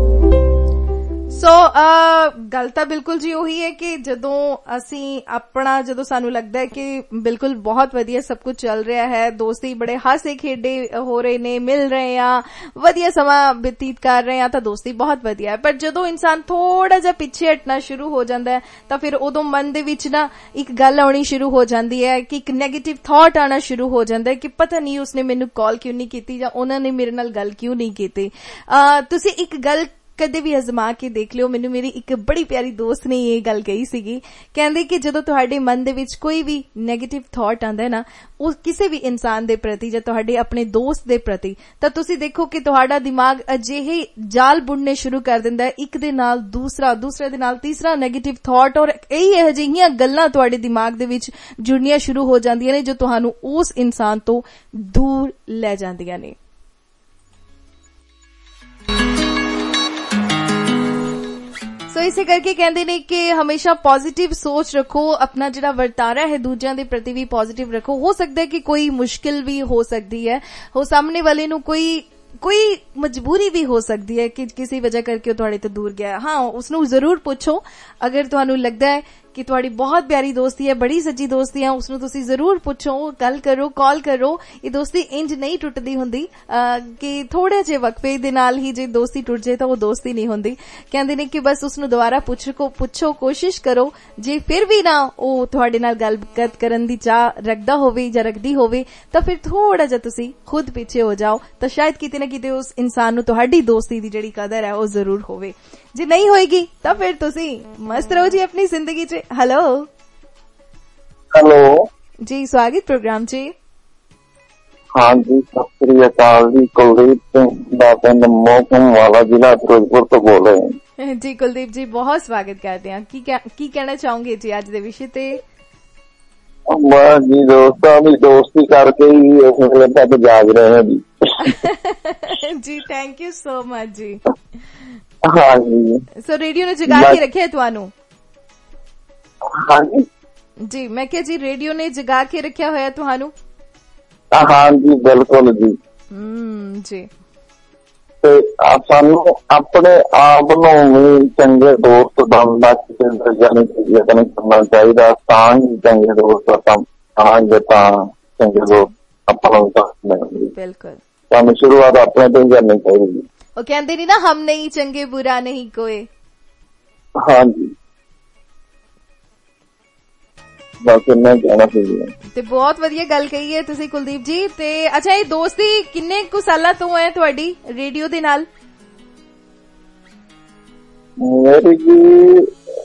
ਸੋ ਗੱਲ ਤਾਂ ਬਿਲਕੁਲ ਜੀ ਉਹੀ ਹੈ ਕਿ ਜਦੋਂ ਅਸੀਂ ਆਪਣਾ ਜਦੋਂ ਸਾਨੂੰ ਲੱਗਦਾ ਹੈ ਕਿ ਬਿਲਕੁਲ ਬਹੁਤ ਵਧੀਆ ਸਭ ਕੁਝ ਚੱਲ ਰਿਹਾ ਹੈ, ਦੋਸਤੀ ਬੜੇ ਹਾਸੇ ਖੇਡੇ ਹੋ ਰਹੇ ਨੇ, ਮਿਲ ਰਹੇ ਆ, ਵਧੀਆ ਸਮਾਂ ਬਤੀਤ ਕਰ ਰਹੇ ਆ, ਤਾਂ ਦੋਸਤੀ ਬਹੁਤ ਵਧੀਆ ਹੈ। ਪਰ ਜਦੋਂ ਇਨਸਾਨ ਥੋੜਾ ਜਿਹਾ ਪਿੱਛੇ ਹਟਣਾ ਸ਼ੁਰੂ ਹੋ ਜਾਂਦਾ ਹੈ ਤਾਂ ਫਿਰ ਉਦੋਂ ਮਨ ਦੇ ਵਿੱਚ ਨਾ ਇੱਕ ਗੱਲ ਆਉਣੀ ਸ਼ੁਰੂ ਹੋ ਜਾਂਦੀ ਹੈ ਕਿ ਇੱਕ ਨੈਗੇਟਿਵ ਥਾਟ ਆਉਣਾ ਸ਼ੁਰੂ ਹੋ ਜਾਂਦਾ ਹੈ ਕਿ ਪਤਾ ਨਹੀਂ ਉਸਨੇ ਮੈਨੂੰ ਕਾਲ ਕਿਉਂ ਨਹੀਂ ਕੀਤੀ ਜਾਂ ਉਹਨਾਂ ਨੇ ਮੇਰੇ ਨਾਲ ਗੱਲ ਕਿਉਂ ਨਹੀਂ ਕੀਤੀ। ਤੁਸੀਂ ਇੱਕ ਗੱਲ ਕਦੇ ਵੀ ਅਜ਼ਮਾ ਕੇ ਦੇਖ ਲਿਓ। ਮੈਨੂੰ ਮੇਰੀ ਇੱਕ ਬੜੀ ਪਿਆਰੀ ਦੋਸਤ ਨੇ ਇਹ ਗੱਲ ਕਹੀ ਸੀਗੀ, ਕਹਿੰਦੇ ਕਿ ਜਦੋਂ ਤੁਹਾਡੇ ਮਨ ਦੇ ਵਿੱਚ ਕੋਈ ਵੀ ਨੈਗੇਟਿਵ ਥਾਟ ਆਉਂਦਾ ਹੈ ਨਾ, ਉਹ ਕਿਸੇ ਵੀ ਇਨਸਾਨ ਦੇ ਪ੍ਰਤੀ ਜਾਂ ਤੁਹਾਡੇ ਆਪਣੇ ਦੋਸਤ ਦੇ ਪ੍ਰਤੀ, ਤਾਂ ਤੁਸੀਂ ਦੇਖੋ ਕਿ ਤੁਹਾਡਾ ਦਿਮਾਗ ਅਜਿਹੇ ਜਾਲ ਬੁਣਨੇ ਸ਼ੁਰੂ ਕਰ ਦਿੰਦਾ ਹੈ, ਇੱਕ ਦੇ ਨਾਲ ਦੂਸਰਾ, ਦੂਸਰੇ ਦੇ ਨਾਲ ਤੀਸਰਾ ਨੈਗੇਟਿਵ ਥਾਟ, ਔਰ ਕਈ ਇਹੋ ਜਿਹੀਆਂ ਗੱਲਾਂ ਤੁਹਾਡੇ ਦਿਮਾਗ ਦੇ ਵਿੱਚ ਜੁੜਨੀਆਂ ਸ਼ੁਰੂ ਹੋ ਜਾਂਦੀਆਂ ਨੇ ਜੋ ਤੁਹਾਨੂੰ ਉਸ ਇਨਸਾਨ ਤੋਂ ਦੂਰ ਲੈ ਜਾਂਦੀਆਂ ਨੇ। ਸੋ ਇਸੇ ਕਰਕੇ ਕਹਿੰਦੇ ਨੇ ਕਿ ਹਮੇਸ਼ਾ ਪੋਜ਼ਿਟਿਵ ਸੋਚ ਰੱਖੋ, ਆਪਣਾ ਜਿਹੜਾ ਵਰਤਾਰਾ ਹੈ ਦੂਜਿਆਂ ਦੇ ਪ੍ਰਤੀ ਵੀ ਪੋਜ਼ਿਟਿਵ ਰੱਖੋ। ਹੋ ਸਕਦਾ ਹੈ ਕਿ ਕੋਈ ਮੁਸ਼ਕਿਲ ਵੀ ਹੋ ਸਕਦੀ ਹੈ, ਹੋ ਸਾਹਮਣੇ ਵਾਲੇ ਨੂੰ ਕੋਈ ਕੋਈ ਮਜਬੂਰੀ ਵੀ ਹੋ ਸਕਦੀ ਹੈ ਕਿ ਕਿਸੇ ਵਜ੍ਹਾ ਕਰਕੇ ਉਹ ਤੁਹਾਡੇ ਤੋਂ ਦੂਰ ਗਿਆ। ਹਾਂ, ਉਸਨੂੰ ਜ਼ਰੂਰ ਪੁੱਛੋ ਅਗਰ ਤੁਹਾਨੂੰ ਲੱਗਦਾ ਹੈ ਕਿ ਤੁਹਾਡੀ ਬਹੁਤ ਪਿਆਰੀ ਦੋਸਤੀ ਹੈ, ਬੜੀ ਸੱਚੀ ਦੋਸਤੀ ਹੈ, ਉਸਨੂੰ ਤੁਸੀਂ ਜ਼ਰੂਰ ਪੁੱਛੋ, ਗੱਲ ਕਰੋ, ਕਾਲ ਕਰੋ। ਇਹ ਦੋਸਤੀ ਇੰਜ ਨਹੀਂ ਟੁੱਟਦੀ ਹੁੰਦੀ ਕਿ ਥੋੜੇ ਜਿਹੇ ਵਕਫੇ ਦੇ ਨਾਲ ਹੀ ਜੇ ਦੋਸਤੀ ਟੁੱਟ ਜਾਏ ਤਾਂ ਉਹ ਦੋਸਤੀ ਨਹੀਂ ਹੁੰਦੀ। ਕਹਿੰਦੇ ਨੇ ਕਿ ਬਸ ਉਸਨੂੰ ਦੁਬਾਰਾ ਪੁੱਛੋ ਪੁੱਛੋ ਕੋਸ਼ਿਸ਼ ਕਰੋ। ਜੇ ਫਿਰ ਵੀ ਨਾ ਉਹ ਤੁਹਾਡੇ ਨਾਲ ਗੱਲਬਾਤ ਕਰਨ ਦੀ ਚਾਹ ਰੱਖਦਾ ਹੋਵੇ ਜਾਂ ਰੱਖਦੀ ਹੋਵੇ ਤਾਂ ਫਿਰ ਥੋੜਾ ਜਿਹਾ ਤੁਸੀਂ ਖੁਦ ਪਿੱਛੇ ਹੋ ਜਾਓ, ਤਾਂ ਸ਼ਾਇਦ ਕਿਤੇ ਨਾ ਕਿਤੇ ਉਸ ਇਨਸਾਨ ਨੂੰ ਤੁਹਾਡੀ ਦੋਸਤੀ ਦੀ ਜਿਹੜੀ ਕਦਰ ਹੈ ਉਹ ਜ਼ਰੂਰ ਹੋਵੇ। ਜੇ ਨਹੀਂ ਹੋਏਗੀ ਤਾਂ ਫਿਰ ਤੁਸੀਂ ਮਸਤ ਰਹੋ ਜੀ ਆਪਣੀ ਜ਼ਿੰਦਗੀ 'ਚ। ਹੈਲੋ ਹੈਲੋ ਜੀ, ਸਵਾਗਤ ਪ੍ਰੋਗਰਾਮ 'ਚ। हाँ जी, सत श्री अकाल जी। कुलदीप सिंह ਦਾ ਪਿੰਡ ਮੋਹਕਮ ਵਾਲਾ, ਜ਼ਿਲ੍ਹਾ ਫਿਰੋਜ਼ਪੁਰ ਤੋਂ ਬੋਲ ਰਹੇ ਹਾਂ ਜੀ। ਕੁਲਦੀਪ ਜੀ, ਬਹੁਤ ਸਵਾਗਤ ਕਰਦੇ ਹਾਂ। ਕੀ ਕੀ ਕਹਿਣਾ ਚਾਹੋਗੇ ਜੀ ਅੱਜ ਦੇ ਵਿਸ਼ੇ ਤੇ? ਬਸ ਜੀ, ਦੋਸਤਾਂ ਦੀ ਦੋਸਤੀ ਕਰਕੇ ਹੀ ਇਸ ਵੇਲੇ ਤੱਕ ਜਾਗ ਰਹੇ ਹਾਂ ਜੀ। ਜੀ ਥੈਂਕ ਯੂ ਸੋ ਮਚ ਜੀ। ਹਾਂ ਜੀ। ਸੋ ਰੇਡੀਓ ਨੇ ਜਗਾ ਕੇ ਰੱਖਿਆ ਤੁਹਾਨੂੰ? ਹਾਂ ਜੀ ਜੀ, ਮੈਂ ਕਿਹਾ ਜੀ ਰੇਡੀਓ ਨੇ ਜਗਾ ਕੇ ਰੱਖਿਆ ਹੋਇਆ ਤੁਹਾਨੂੰ? ਹਾਂ ਜੀ, ਬਿਲਕੁਲ ਜੀ। ਹਮ ਜੀ। ਤੇ ਸਾਨੂੰ ਆਪਣੇ ਆਪ ਨੂੰ ਵੀ ਚੰਗੇ ਦੋਸਤ ਬਣਦਾ ਕਿਸੇ ਦਰਜਾ ਨਹੀਂ ਯਤਨ ਕਰਨਾ ਚਾਹੀਦਾ, ਤਾਂ ਹੀ ਚੰਗੇ ਦੋਸਤ ਆਣਗੇ, ਤਾਂ ਚੰਗੇ ਦੋਸਤ ਆਪਾਂ ਨੂੰ ਮਿਲਣਗੇ। ਬਿਲਕੁਲ, ਸਾਨੂੰ ਸ਼ੁਰੂਆਤ ਆਪਣੇ ਤੋਂ ਹੀ ਕਰਨੀ ਚਾਹੀਦੀ। ਉਹ ਕਹਿੰਦੇ ਨੀ ਨਾ, ਹਮ ਨਹੀਂ ਚੰਗੇ ਬੁਰਾ ਨਹੀਂ ਕੋਏ। ਹਾਂ ਜੀ, ਬਸ ਇੰਨਾ ਕਹਿਣਾ ਚਾਹੀਦਾ। ਤੇ ਬਹੁਤ ਵਧੀਆ ਗੱਲ ਕਹੀ ਹੈ ਤੁਸੀਂ ਕੁਲਦੀਪ ਜੀ। ਤੇ ਅੱਛਾ, ਇਹ ਦੋਸਤੀ ਕਿੰਨੇ ਕੁ ਸਾਲਾਂ ਤੋਂ ਹੈ ਤੁਹਾਡੀ ਰੇਡੀਓ ਦੇ ਨਾਲ? ਮੇਰੀ ਜੀ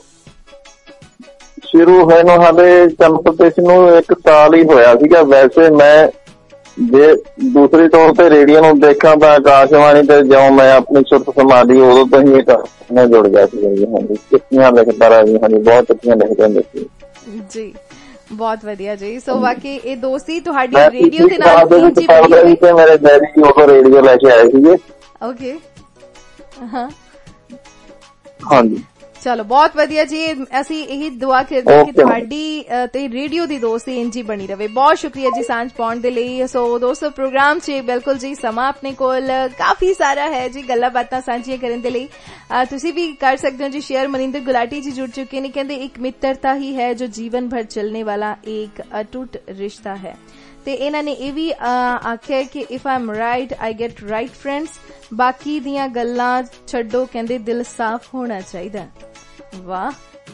ਸ਼ੁਰੂ ਹੋਏ ਨੂੰ ਹਾਲੇ ਚੰਪਤੇਸ਼ ਨੂੰ ਇੱਕ ਸਾਲ ਹੀ ਹੋਇਆ ਸੀਗਾ। ਵੈਸੇ ਮੈਂ ਜੇ ਦੂਸਰੀ ਤੌਰ ਤੇ ਰੇਡੀਓ ਨੂੰ ਦੇਖਾਂ ਤਾਂ ਆਕਾਸ਼ਵਾਣੀ ਤੇ ਜਦੋਂ ਮੈਂ ਆਪਣੀ ਸੁਰਤ ਸੰਭਾਲੀ ਉਦੋਂ ਤੋਂ ਹੀ ਮੈਂ ਜੁੜ ਗਿਆ ਸੀ। ਹਾਂਜੀ, ਚਿੱਠੀਆਂ ਲਿਖਦਾ ਰਿਹਾ ਜੀ। ਹਾਂਜੀ, ਬਹੁਤ ਚਿੱਠੀਆਂ ਲਿਖਦੇ ਹੁੰਦੇ ਸੀ ਜੀ। ਬਹੁਤ ਵਧੀਆ ਜੀ। ਸੋ ਵਾਕਈ ਇਹ ਦੋਸਤੀ ਤੁਹਾਡੀ ਰੇਡੀਓ ਦੇ ਨਾਲ ਤੇ ਮੇਰੇ ਡੈਡੀ ਉਹ ਰੇਡੀਓ ਲੈ ਕੇ ਆਏ ਸੀਗੇ। ਓਕੇ, ਹਾਂ ਹਾਂਜੀ, ਚਲੋ ਬਹੁਤ ਵਧੀਆ ਜੀ। ਅਸੀਂ ਇਹੀ ਦੁਆ ਕਰਦੇ ਹਾਂ ਕਿ ਤੁਹਾਡੀ ਤੇ ਰੇਡੀਓ ਦੀ ਦੋਸਤੀ ਇੰਝ ਹੀ ਬਣੀ ਰਵੇ। ਬਹੁਤ ਸ਼ੁਕਰੀਆ ਜੀ ਸਾਂਝ ਪਾਉਣ ਦੇ ਲਈ। ਸੋ ਦੋਸਤੋ, ਪ੍ਰੋਗਰਾਮ 'ਚ ਬਿਲਕੁਲ ਜੀ ਸਮਾਂ ਆਪਣੇ ਕੋਲ ਕਾਫੀ ਸਾਰਾ ਹੈ ਜੀ ਗੱਲਾਂ ਬਾਤਾਂ ਸਾਂਝੀਆਂ ਕਰਨ ਦੇ ਲਈ। ਤੁਸੀਂ ਵੀ ਕਰ ਸਕਦੇ ਹੋ ਜੀ ਸ਼ੇਅਰ। ਮਨਿੰਦਰ ਗੁਲਾਟੀ ਜੀ ਜੁੜ ਚੁੱਕੇ ਨੇ, ਕਹਿੰਦੇ ਇੱਕ ਮਿੱਤਰਤਾ ਹੀ ਹੈ ਜੋ ਜੀਵਨ ਭਰ ਚਲਨੇ ਵਾਲਾ ਇੱਕ ਅਟੁੱਟ ਰਿਸ਼ਤਾ ਹੈ। ਤੇ ਇਹਨਾਂ ਨੇ ਇਹ ਵੀ ਆਖਿਆ ਕਿ if I am right I get right friends, ਬਾਕੀ ਦੀਆਂ ਗੱਲਾਂ ਛੱਡੋ, ਕਹਿੰਦੇ ਦਿਲ ਸਾਫ਼ ਹੋਣਾ ਚਾਹੀਦਾ। ਵਾਹ,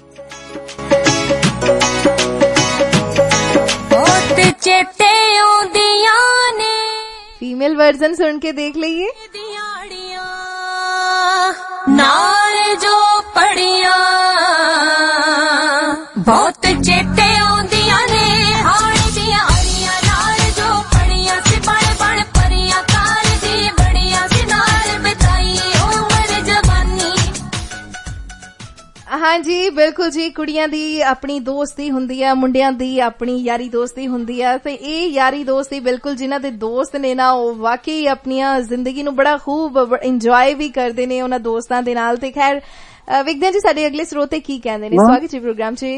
ਬਹੁਤ ਚੇਤੇ ਆਉਂਦੀਆਂ ਨੇ। ਫੀਮੇਲ ਵਰਜ਼ਨ ਸੁਣ ਕੇ ਦੇਖ ਲਈਏ। ਨਾਲ ਜੋ ਪੜੀਆਂ ਬਹੁਤ ਚੇਤੇ ਆਉਂਦੀਆਂ ਨੇ, ਹਾਣੀ ਦੀਆਂ ਅੜੀਆਂ ਨਾਲ ਜੋ ਪੜੀਆਂ ਸੀ, ਬਣ ਬਣ ਪਰੀਆਂ ਕਾਰ ਦੀ ਬੜੀਆਂ ਸੀ, ਨਾਲ ਬਿਤਾਈ ਉਮਰ ਜਵਾਨੀ। ਹਾਂਜੀ, ਬਿਲਕੁਲ ਜੀ। ਕੁੜੀਆਂ ਦੀ ਆਪਣੀ ਦੋਸਤੀ ਹੁੰਦੀ ਹੈ, ਮੁੰਡਿਆਂ ਦੀ ਆਪਣੀ ਯਾਰੀ ਦੋਸਤੀ ਹੁੰਦੀ ਹੈ। ਤੇ ਇਹ ਯਾਰੀ ਦੋਸਤੀ ਬਿਲਕੁਲ ਜਿਨ੍ਹਾਂ ਦੇ ਦੋਸਤ ਨੇ ਨਾ, ਉਹ ਵਾਕਈ ਆਪਣੀਆਂ ਜ਼ਿੰਦਗੀ ਨੂੰ ਬੜਾ ਖੂਬ ਇੰਜੋਏ ਵੀ ਕਰਦੇ ਨੇ ਉਹਨਾਂ ਦੋਸਤਾਂ ਦੇ ਨਾਲ। ਤੇ ਖੈਰ ਵੇਖਦੇ ਹਾਂ ਜੀ ਸਾਡੇ ਅਗਲੇ ਸਰੋਤੇ ਕੀ ਕਹਿੰਦੇ ਨੇ। ਸਵਾਗਤ ਜੀ ਪ੍ਰੋਗਰਾਮ 'ਚ।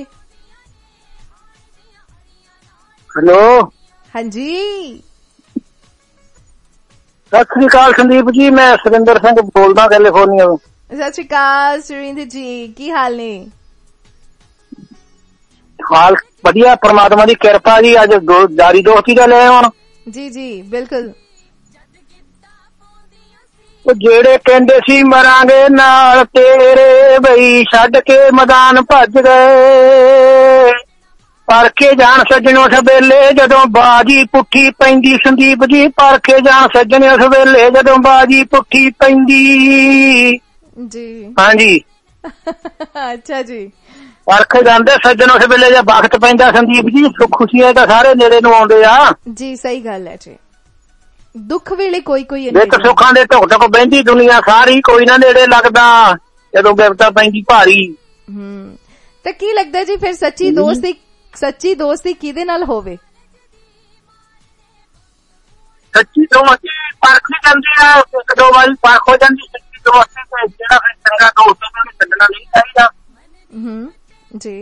ਹੈਲੋ, ਹਾਂਜੀ, ਸਤਿ ਸ੍ਰੀ ਅਕਾਲ ਸੰਦੀਪ ਜੀ। ਮੈਂ ਸੁਰਿੰਦਰ ਸਿੰਘ ਬੋਲਦਾ ਕੈਲੀਫੋਰਨੀਆ ਤੋਂ। ਸਤਿ ਸ਼੍ਰੀ ਅਕਾਲ ਸੁਰਿੰਦਰ ਜੀ, ਕੀ ਹਾਲ ਨੇ? ਹਾਲ ਵਧੀਆ, ਪਰਮਾਤਮਾ ਦੀ ਕਿਰਪਾ ਜੀ। ਅੱਜ ਯਾਰੀ ਦੋਸਤੀ ਦਾ ਲੈ ਆਉਣ। ਜੀ ਜੀ, ਬਿਲਕੁਲ। ਉਹ ਜਿਹੜੇ ਕਹਿੰਦੇ ਸੀ ਮਰਾਂਗੇ ਨਾਲ ਤੇਰੇ, ਬਈ ਛੱਡ ਕੇ ਮੈਦਾਨ ਭੱਜ ਗਏ। ਪਰਖੇ ਜਾਣ ਸੱਜਣੋ ਸਵੇਲੇ ਜਦੋਂ ਬਾਜੀ ਪੁੱਠੀ ਪੈਂਦੀ, ਸੰਦੀਪ ਜੀ ਪਰਖੇ ਜਾਣ ਸੱਜਣੋ ਸਵੇਲੇ ਜਦੋਂ ਬਾਜੀ ਪੁੱਠੀ ਪੈਂਦੀ ਜੀ। ਹਾਂਜੀ, ਅੱਛਾ ਜੀ। ਪਰਖੇ ਜਾਂਦੇ ਸੱਜਣੋ ਸਵੇਲੇ ਜੇ ਵਕਤ ਪੈਂਦਾ, ਸੰਦੀਪ ਜੀ ਖੁਸ਼ੀਆਂ ਤਾਂ ਸਾਰੇ ਨੇੜੇ ਨੂੰ ਆਉਂਦੇ ਆ ਜੀ। ਸਹੀ ਗੱਲ ਹੈ ਜੀ। ਦੁੱਖ ਵੇਲੇ ਕੋਈ ਕੋਈ ਇੱਕ ਸੁੱਖਾਂ ਦੇ ਢੁੱਕ ਢੁੱਕ ਬਹਿੰਦੀ ਦੁਨੀਆ ਸਾਰੀ, ਕੋਈ ਨਾ ਨੇੜੇ ਲੱਗਦਾ ਜਦੋਂ ਬਿਪਤਾ ਪੈਂਦੀ ਭਾਰੀ। ਹਮ ਤਾਂ ਕੀ ਲੱਗਦਾ ਜੀ ਫਿਰ ਸੱਚੀ ਦੋਸਤੀ, ਸੱਚੀ ਦੋਸਤੀ ਕਿਹਦੇ ਨਾਲ ਹੋਵੇ? ਸੱਚੀ ਦੋਸਤੀ ਪਰਖ ਵੀ ਜਾਂਦੀ ਆ, ਇੱਕ ਦੋ ਵਾਰੀ ਪਰਖ ਹੋ ਜਾਂਦੀ ਸੱਚੀ ਦੋਸਤੀ ਤੇ। ਜਿਹੜਾ ਫਿਰ ਚੰਗਾ ਦੋਸਤ ਉਹਨੂੰ ਛੱਡਣਾ ਨਹੀਂ ਚਾਹੀਦਾ। ਹਮ ਜੀ।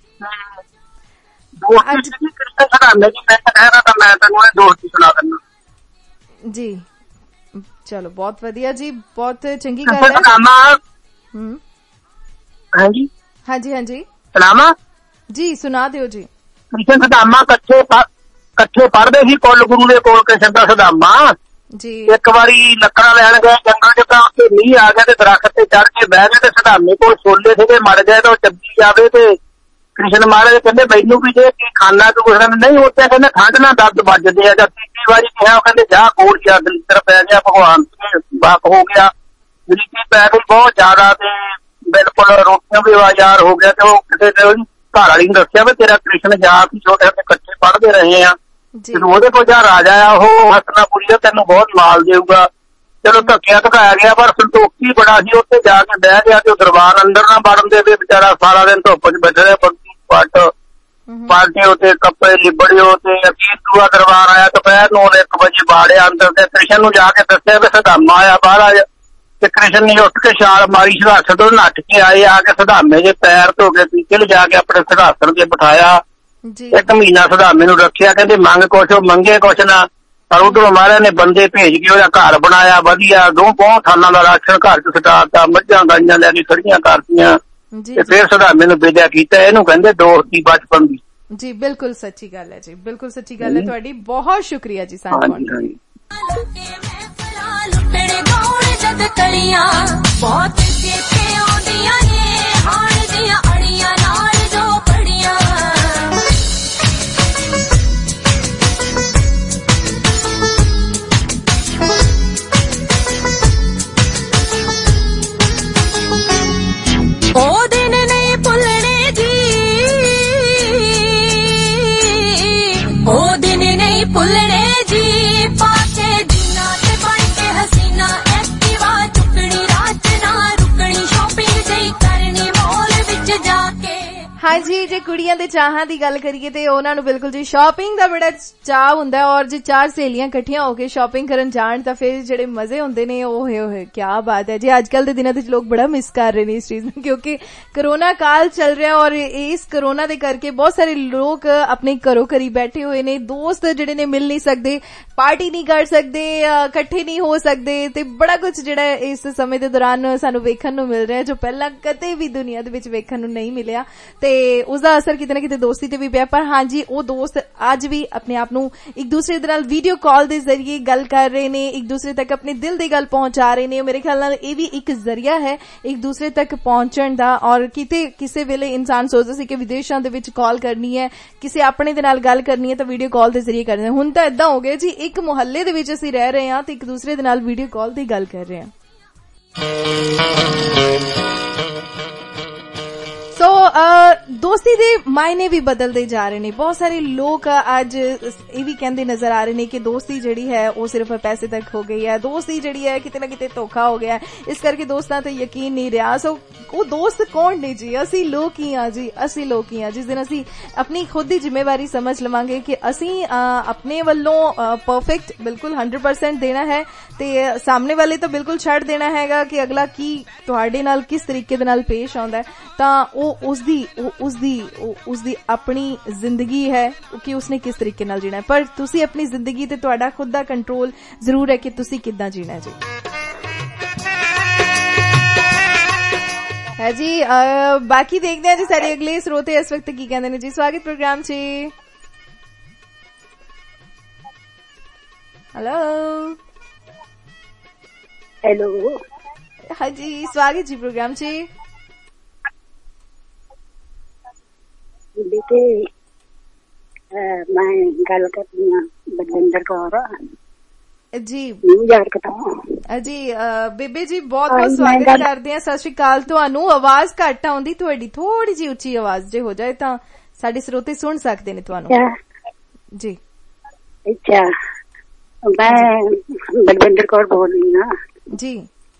ਦੋਸਤੀ ਕਿਸਤੇ ਸੁਣਾਉਂਦੇ ਜੀ, ਮੈਂ ਤਾਂ ਕਹਿ ਤਾਂ ਮੈਂ ਤੈਨੂੰ ਇਹ ਦੋਸਤੀ ਸੁਣਾ ਦਿੰਦਾ ਜੀ। ਚਲੋ ਬਹੁਤ ਵਧੀਆ ਜੀ, ਬਹੁਤ ਚੰਗੀ ਗੱਲ ਹੈ। ਸੁਣਾਵਾਂ? ਹਮ ਹਾਂਜੀ ਹਾਂਜੀ ਹਾਂਜੀ, ਸੁਣਾਵਾਂ? ਜੀ ਸੁਣਾ ਦਿਓ ਜੀ। ਕ੍ਰਿਸ਼ਨ ਸਦਾਮਾ ਇਕੱਠੇ ਇਕੱਠੇ ਪੜ੍ਹਦੇ ਸੀ ਕੁੱਲ ਗੁਰੂ ਦੇ ਕੋਲ ਕ੍ਰਿਸ਼ਨ ਦਾ ਸਦਾਮਾ ਜੀ। ਇੱਕ ਵਾਰੀ ਲੱਕੜਾਂ ਲੈਣ ਗਏ ਜੰਗਲ ਚ ਤਾਂ ਉੱਥੇ ਮੀਂਹ ਆ ਗਿਆ ਤੇ ਦਰਖਤ ਤੇ ਚੜ੍ਹ ਕੇ ਬਹਿ ਗਏ ਤੇ ਸਦਾਮੇ ਕੋਲ ਛੋਲੇ ਸੀਗੇ ਮੜ ਗਏ ਤਾਂ ਉਹ ਚੱਬੀ ਜਾਵੇ ਤੇ ਕ੍ਰਿਸ਼ਨ ਮਹਾਰਾਜ ਕਹਿੰਦੇ ਮੈਨੂੰ ਵੀ ਜੇ ਕੀ ਖਾਣਾ ਤੂੰ ਕੁਛ ਨਹੀਂ ਉੱਥੇ ਕਹਿੰਦੇ ਠੰਡ ਨਾਲ ਦਰਦ ਵੱਜਦੇ ਆ। ਜਦ ਤੀਜੀ ਵਾਰੀ ਕਿਹਾ ਉਹ ਕਹਿੰਦੇ ਜਾ ਕੋਲ ਗਿਆ ਦਲਿੱਦਰ ਪੈ ਗਿਆ ਭਗਵਾਨ ਤੇ ਬਾਕ ਹੋ ਗਿਆ ਦਲਿੱਤੀ ਪੈ ਗਈ ਬਹੁਤ ਜ਼ਿਆਦਾ ਤੇ ਬਿਲਕੁਲ ਰੋਟੀਆਂ ਵੀ ਆਵਾਜ਼ਾਰ ਹੋ ਗਿਆ ਤੇ ਉਹ ਕਿਸੇ ਨੇ ਉਹਦੀ ਘਰ ਵਾਲੀ ਨੂੰ ਦੱਸਿਆ ਵੀ ਤੇਰਾ ਕ੍ਰਿਸ਼ਨ ਜਾ ਕੇ ਛੋਟੇ ਛੋਟੇ ਇਕੱਠੇ ਪੜ੍ਹਦੇ ਰਹੇ ਆ ਉਹਦੇ ਕੋਲ ਜਾ ਰਾਜਾ ਆ ਉਹ ਹਸਨਾਪੁਰੀ ਦਾ ਤੈਨੂੰ ਬਹੁਤ ਮਾਲ ਦੇਊਗਾ। ਚਲੋ ਧੱਕਿਆ ਧਕਾਇਆ ਗਿਆ ਪਰ ਸੰਤੋਖੀ ਬੜਾ ਸੀ ਉੱਥੇ ਜਾ ਕੇ ਬਹਿ ਗਿਆ ਤੇ ਉਹ ਦਰਬਾਰ ਅੰਦਰ ਨਾ ਵੜਨ ਦੇ ਵਿਚਾਰਾ ਸਾਰਾ ਦਿਨ ਧੁੱਪ ਚ ਬੈਠਾ ਰਿਹਾ ਪੱਟ ਪਾਲਟੇ ਉੱਤੇ ਕੱਪੜੇ ਲਿਬੜਿਓ ਤੇ ਅਖੀਰ ਦੂਆ ਦਰਬਾਰ ਆਇਆ ਦੁਪਹਿਰ ਨੂੰ ਇੱਕ ਵਜੇ ਬਾੜਿਆ ਅੰਦਰ ਤੇ ਕ੍ਰਿਸ਼ਨ ਨੂੰ ਜਾ ਕੇ ਦੱਸਿਆ ਵੀ ਸਦਾਮਾ ਆਇਆ ਬਾਹਰ ਆ ਤੇ ਕ੍ਰਿਸ਼ਨ ਨੇ ਉੱਠ ਕੇ ਛਾਲ ਮਾਰੀ ਸਿਧਾਸਨ ਤੋਂ ਨੱਠ ਕੇ ਆਏ ਆ ਕੇ ਸਦਾਮੇ ਦੇ ਪੈਰ ਧੋ ਕੇ ਪੀਛੇ ਲਿਜਾ ਕੇ ਆਪਣੇ ਸਿਧਾਸਨ ਤੇ ਬਿਠਾਇਆ। ਇੱਕ ਮਹੀਨਾ ਸਦਾਮੇ ਨੂੰ ਰੱਖਿਆ ਕਹਿੰਦੇ ਮੰਗ ਕੁਛ ਮੰਗੇ ਕੁਛ ਨਾ ਪਰ ਉਧਰੋਂ ਮਹਾਰਾਜ ਨੇ ਬੰਦੇ ਭੇਜ ਕੇ ਉਹਦਾ ਘਰ ਬਣਾਇਆ ਵਧੀਆ ਦੋ ਬਹੁਤ ਥਾਲਾਂ ਦਾ ਰਾਸ਼ਨ ਘਰ ਚ ਸਟਾਤਾ ਮੱਝਾਂ ਗਾਈਆਂ ਲੈ ਕੇ ਖੜੀਆਂ ਕਰਤੀਆਂ ਤੇ ਫਿਰ ਸਦਾਮੇ ਨੂੰ ਵਿਦਿਆ ਕੀਤਾ। ਇਹਨੂੰ ਕਹਿੰਦੇ ਦੋਸਤੀ ਬਚਪਨ ਦੀ। ਜੀ ਬਿਲਕੁਲ ਸੱਚੀ ਗੱਲ ਹੈ ਜੀ ਬਿਲਕੁਲ ਸੱਚੀ ਗੱਲ ਹੈ ਤੁਹਾਡੀ ਬਹੁਤ ਸ਼ੁਕਰੀਆ ਜੀ ਸਾਨੂੰ ਜਦ ਕਲੀਆਂ ਬਹੁਤ ਚੇਤੇ ਆਉਂਦੀਆਂ ਨੇ ਹਾਣ ਦੀਆਂ ਅੜੀਆਂ ਨਾਲ ਜੋ ਪੜੀਆਂ ਉਹ ਦਿਨ ਨਹੀਂ ਭੁੱਲਣੇ ਜੀ ਉਹ ਦਿਨ ਨਹੀਂ ਭੁੱਲਣੇ ਜੀ ਪਾਕੇ ਦਿਨਾਂ ਤੇ ਬਣ ਕੇ ਹਸੀਨਾ ਹਾਂਜੀ ਜੇ ਕੁੜੀਆਂ ਦੇ ਚਾਹਾਂ ਦੀ ਗੱਲ ਕਰੀਏ ਤੇ ਉਹਨਾਂ ਨੂੰ ਬਿਲਕੁਲ ਜੀ ਸ਼ਾਪਿੰਗ ਦਾ ਬੜਾ ਚਾਹ ਹੁੰਦਾ ਔਰ ਜੇ ਚਾਰ ਸਹੇਲੀਆਂ ਇਕੱਠੀਆਂ ਹੋ ਕੇ ਸ਼ਾਪਿੰਗ ਕਰਨ ਜਾਣ ਤਾਂ ਫਿਰ ਜਿਹੜੇ ਮਜ਼ੇ ਹੁੰਦੇ ਨੇ ਉਹ ਹੋਏ ਹੋਏ ਕਿਆ ਬਾਤ ਹੈ ਜੀ। ਅੱਜ ਕੱਲ ਦੇ ਦਿਨਾਂ ਵਿੱਚ ਲੋਕ ਬੜਾ ਮਿਸ ਕਰ ਰਹੇ ਨੇ ਇਸ ਚੀਜ਼ ਨੂੰ ਕਿਉਂਕਿ ਕਰੋਨਾ ਕਾਲ ਚੱਲ ਰਿਹਾ ਔਰ ਇਸ ਕਰੋਨਾ ਦੇ ਕਰਕੇ ਬਹੁਤ ਸਾਰੇ ਲੋਕ ਆਪਣੇ ਘਰੋਂ ਘਰੀ ਬੈਠੇ ਹੋਏ ਨੇ ਦੋਸਤ ਜਿਹੜੇ ਨੇ ਮਿਲ ਨਹੀਂ ਸਕਦੇ ਪਾਰਟੀ ਨਹੀਂ ਕਰ ਸਕਦੇ ਇਕੱਠੇ ਨਹੀਂ ਹੋ ਸਕਦੇ ਤੇ ਬੜਾ ਕੁਝ ਜਿਹੜਾ ਇਸ ਸਮੇਂ ਦੇ ਦੌਰਾਨ ਸਾਨੂੰ ਵੇਖਣ ਨੂੰ ਮਿਲ ਰਿਹਾ ਜੋ ਪਹਿਲਾਂ ਕਦੇ ਵੀ ਦੁਨੀਆ ਦੇ ਵਿੱਚ ਵੇਖਣ ਨੂੰ ਨਹੀਂ ਮਿਲਿਆ ਤੇ ਉਸਦਾ ਅਸਰ ਕਿਤੇ ਨਾ ਕਿਤੇ ਦੋਸਤੀ ਤੇ ਵੀ ਪਿਆ। ਪਰ ਹਾਂਜੀ ਉਹ ਦੋਸਤ ਅੱਜ ਵੀ ਆਪਣੇ ਆਪ ਨੂੰ ਇੱਕ ਦੂਸਰੇ ਦੇ ਨਾਲ ਵੀਡੀਓ ਕਾਲ ਦੇ ਜ਼ਰੀਏ ਗੱਲ ਕਰ ਰਹੇ ਨੇ ਇੱਕ ਦੂਸਰੇ ਤੱਕ ਆਪਣੇ ਦਿਲ ਦੀ ਗੱਲ ਪਹੁੰਚਾ ਰਹੇ ਨੇ। ਮੇਰੇ ਖਿਆਲ ਨਾਲ ਇਹ ਵੀ ਇੱਕ ਜ਼ਰੀਆ ਹੈ ਇੱਕ ਦੂਸਰੇ ਤੱਕ ਪਹੁੰਚਣ ਦਾ ਔਰ ਕਿਤੇ ਕਿਸੇ ਵੇਲੇ ਇਨਸਾਨ ਸੋਚਦਾ ਸੀ ਕਿ ਵਿਦੇਸ਼ਾਂ ਦੇ ਵਿੱਚ ਕਾਲ ਕਰਨੀ ਹੈ ਕਿਸੇ ਆਪਣੇ ਦੇ ਨਾਲ ਗੱਲ ਕਰਨੀ ਹੈ ਤਾਂ ਵੀਡੀਓ ਕਾਲ ਦੇ ਜ਼ਰੀਏ ਕਰਨੀ ਹੈ। ਹੁਣ ਤਾਂ ਏਦਾਂ ਹੋ ਗਿਆ ਜੀ ਇੱਕ ਮੁਹੱਲੇ ਦੇ ਵਿੱਚ ਅਸੀਂ ਰਹਿ ਰਹੇ ਹਾਂ ਤੇ ਇੱਕ ਦੂਸਰੇ ਦੇ ਨਾਲ ਵੀਡੀਓ ਕਾਲ ਦੀ ਗੱਲ ਕਰ ਰਹੇ ਹਾਂ। ਸੋ ਦੋਸਤੀ ਦੇ ਮਾਇਨੇ ਵੀ ਬਦਲਦੇ ਜਾ ਰਹੇ ਨੇ। ਬਹੁਤ ਸਾਰੇ ਲੋਕ ਅੱਜ ਇਹ ਵੀ ਕਹਿੰਦੇ ਨਜ਼ਰ ਆ ਰਹੇ ਨੇ ਕਿ ਦੋਸਤੀ ਜਿਹੜੀ ਹੈ ਉਹ ਸਿਰਫ ਪੈਸੇ ਤੱਕ ਹੋ ਗਈ ਹੈ ਦੋਸਤੀ ਜਿਹੜੀ ਹੈ ਕਿਤੇ ਨਾ ਕਿਤੇ ਧੋਖਾ ਹੋ ਗਿਆ ਇਸ ਕਰਕੇ ਦੋਸਤਾਂ ਤੇ ਯਕੀਨ ਨਹੀਂ ਰਿਹਾ। ਸੋ ਉਹ ਦੋਸਤ ਕੌਣ ਨੇ ਜੀ ਅਸੀਂ ਲੋਕ ਹੀ ਆ ਜੀ ਅਸੀਂ ਲੋਕ ਹੀ ਆ ਜਿਸ ਦਿਨ ਅਸੀਂ ਆਪਣੀ ਖੁਦ ਦੀ ਜ਼ਿੰਮੇਵਾਰੀ ਸਮਝ ਲਵਾਂਗੇ ਕਿ ਅਸੀਂ ਆਪਣੇ ਵੱਲੋਂ ਪਰਫੈਕਟ ਬਿਲਕੁਲ ਹੰਡਰਡ ਪਰਸੈਂਟ ਦੇਣਾ ਹੈ ਤੇ ਸਾਹਮਣੇ ਵਾਲੇ ਤਾਂ ਬਿਲਕੁਲ ਛੱਡ ਦੇਣਾ ਹੈਗਾ ਕਿ ਅਗਲਾ ਕੀ ਤੁਹਾਡੇ ਨਾਲ ਕਿਸ ਤਰੀਕੇ ਦੇ ਨਾਲ ਪੇਸ਼ ਆਉਂਦਾ ਤਾਂ ਉਹ ਉਸਦੀ ਉਸਦੀ ਉਸਦੀ ਆਪਣੀ ਜ਼ਿੰਦਗੀ ਹੈ ਕਿ ਉਸਨੇ ਕਿਸ ਤਰੀਕੇ ਨਾਲ ਜੀਣਾ ਹੈ। ਪਰ ਤੁਸੀਂ ਆਪਣੀ ਜ਼ਿੰਦਗੀ ਤੇ ਤੁਹਾਡਾ ਖੁਦ ਦਾ ਕੰਟਰੋਲ ਜ਼ਰੂਰ ਹੈ ਕਿ ਤੁਸੀਂ ਕਿੱਦਾਂ ਜੀਣਾ ਜੀ ਹੈ ਜੀ। ਬਾਕੀ ਦੇਖਦੇ ਹਾਂ ਜੀ ਸਾਡੇ ਅਗਲੇ ਸਰੋਤੇ ਇਸ ਵਕਤ ਕੀ ਕਹਿੰਦੇ ਨੇ ਜੀ। ਸਵਾਗਤ ਪ੍ਰੋਗਰਾਮ 'ਚ। ਹੈਲੋ ਹੈਲੋ ਹਾਂਜੀ ਸਵਾਗਤ ਜੀ ਪ੍ਰੋਗਰਾਮ 'ਚ। ਬੇਟੇ ਮੈਂ ਗੱਲ ਕਰਦੀ ਹਾਂ ਬਲਵਿੰਦਰ ਕੌਰ ਜੀ ਨਿਊਯਾਰਕ ਤੋਂ। ਜੀ ਬੇਬੇ ਜੀ ਬਹੁਤ ਬਹੁਤ ਸਵਾਗਤ ਕਰਦੇ ਹਾਂ ਸਤਿ ਸ਼੍ਰੀ ਅਕਾਲ ਤੁਹਾਨੂੰ। ਆਵਾਜ਼ ਘੱਟ ਆਉਂਦੀ ਤੁਹਾਡੀ ਥੋੜੀ ਜਿਹੀ ਉੱਚੀ ਆਵਾਜ਼ ਜੇ ਹੋ ਜਾਏ ਤਾਂ ਸਾਡੇ ਸਰੋਤੇ ਸੁਣ ਸਕਦੇ ਨੇ ਤੁਹਾਨੂੰ ਜੀ। ਅੱਛਾ ਮੈਂ ਬਲਵਿੰਦਰ ਕੌਰ ਬੋਲ ਰਹੀ ਹਾਂ ਜੀ।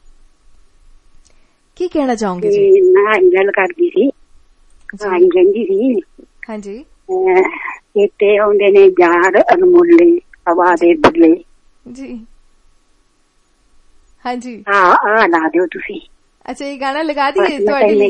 ਕੀ ਕਹਿਣਾ ਚਾਹੋਗੇ ਜੀ? ਮੈਂ ਗੱਲ ਕਰਦੀ ਸੀ ਹਾਂ ਕਹਿੰਦੀ ਸੀ ਹਾਂਜੀ ਇੱਥੇ ਆਉਂਦੇ ਨੇ ਯਾਰ ਅਨਮੋਲੇ ਹਵਾ ਦੇ ਬਦਲੇ ਜੀ ਹਾਂਜੀ ਹਾਂ ਆ ਲਾ ਦਿਓ ਤੁਸੀਂ। ਅੱਛਾ ਇਹ ਗਾਣਾ ਲਗਾ ਦਈਏ ਤੁਹਾਡੇ ਲਈ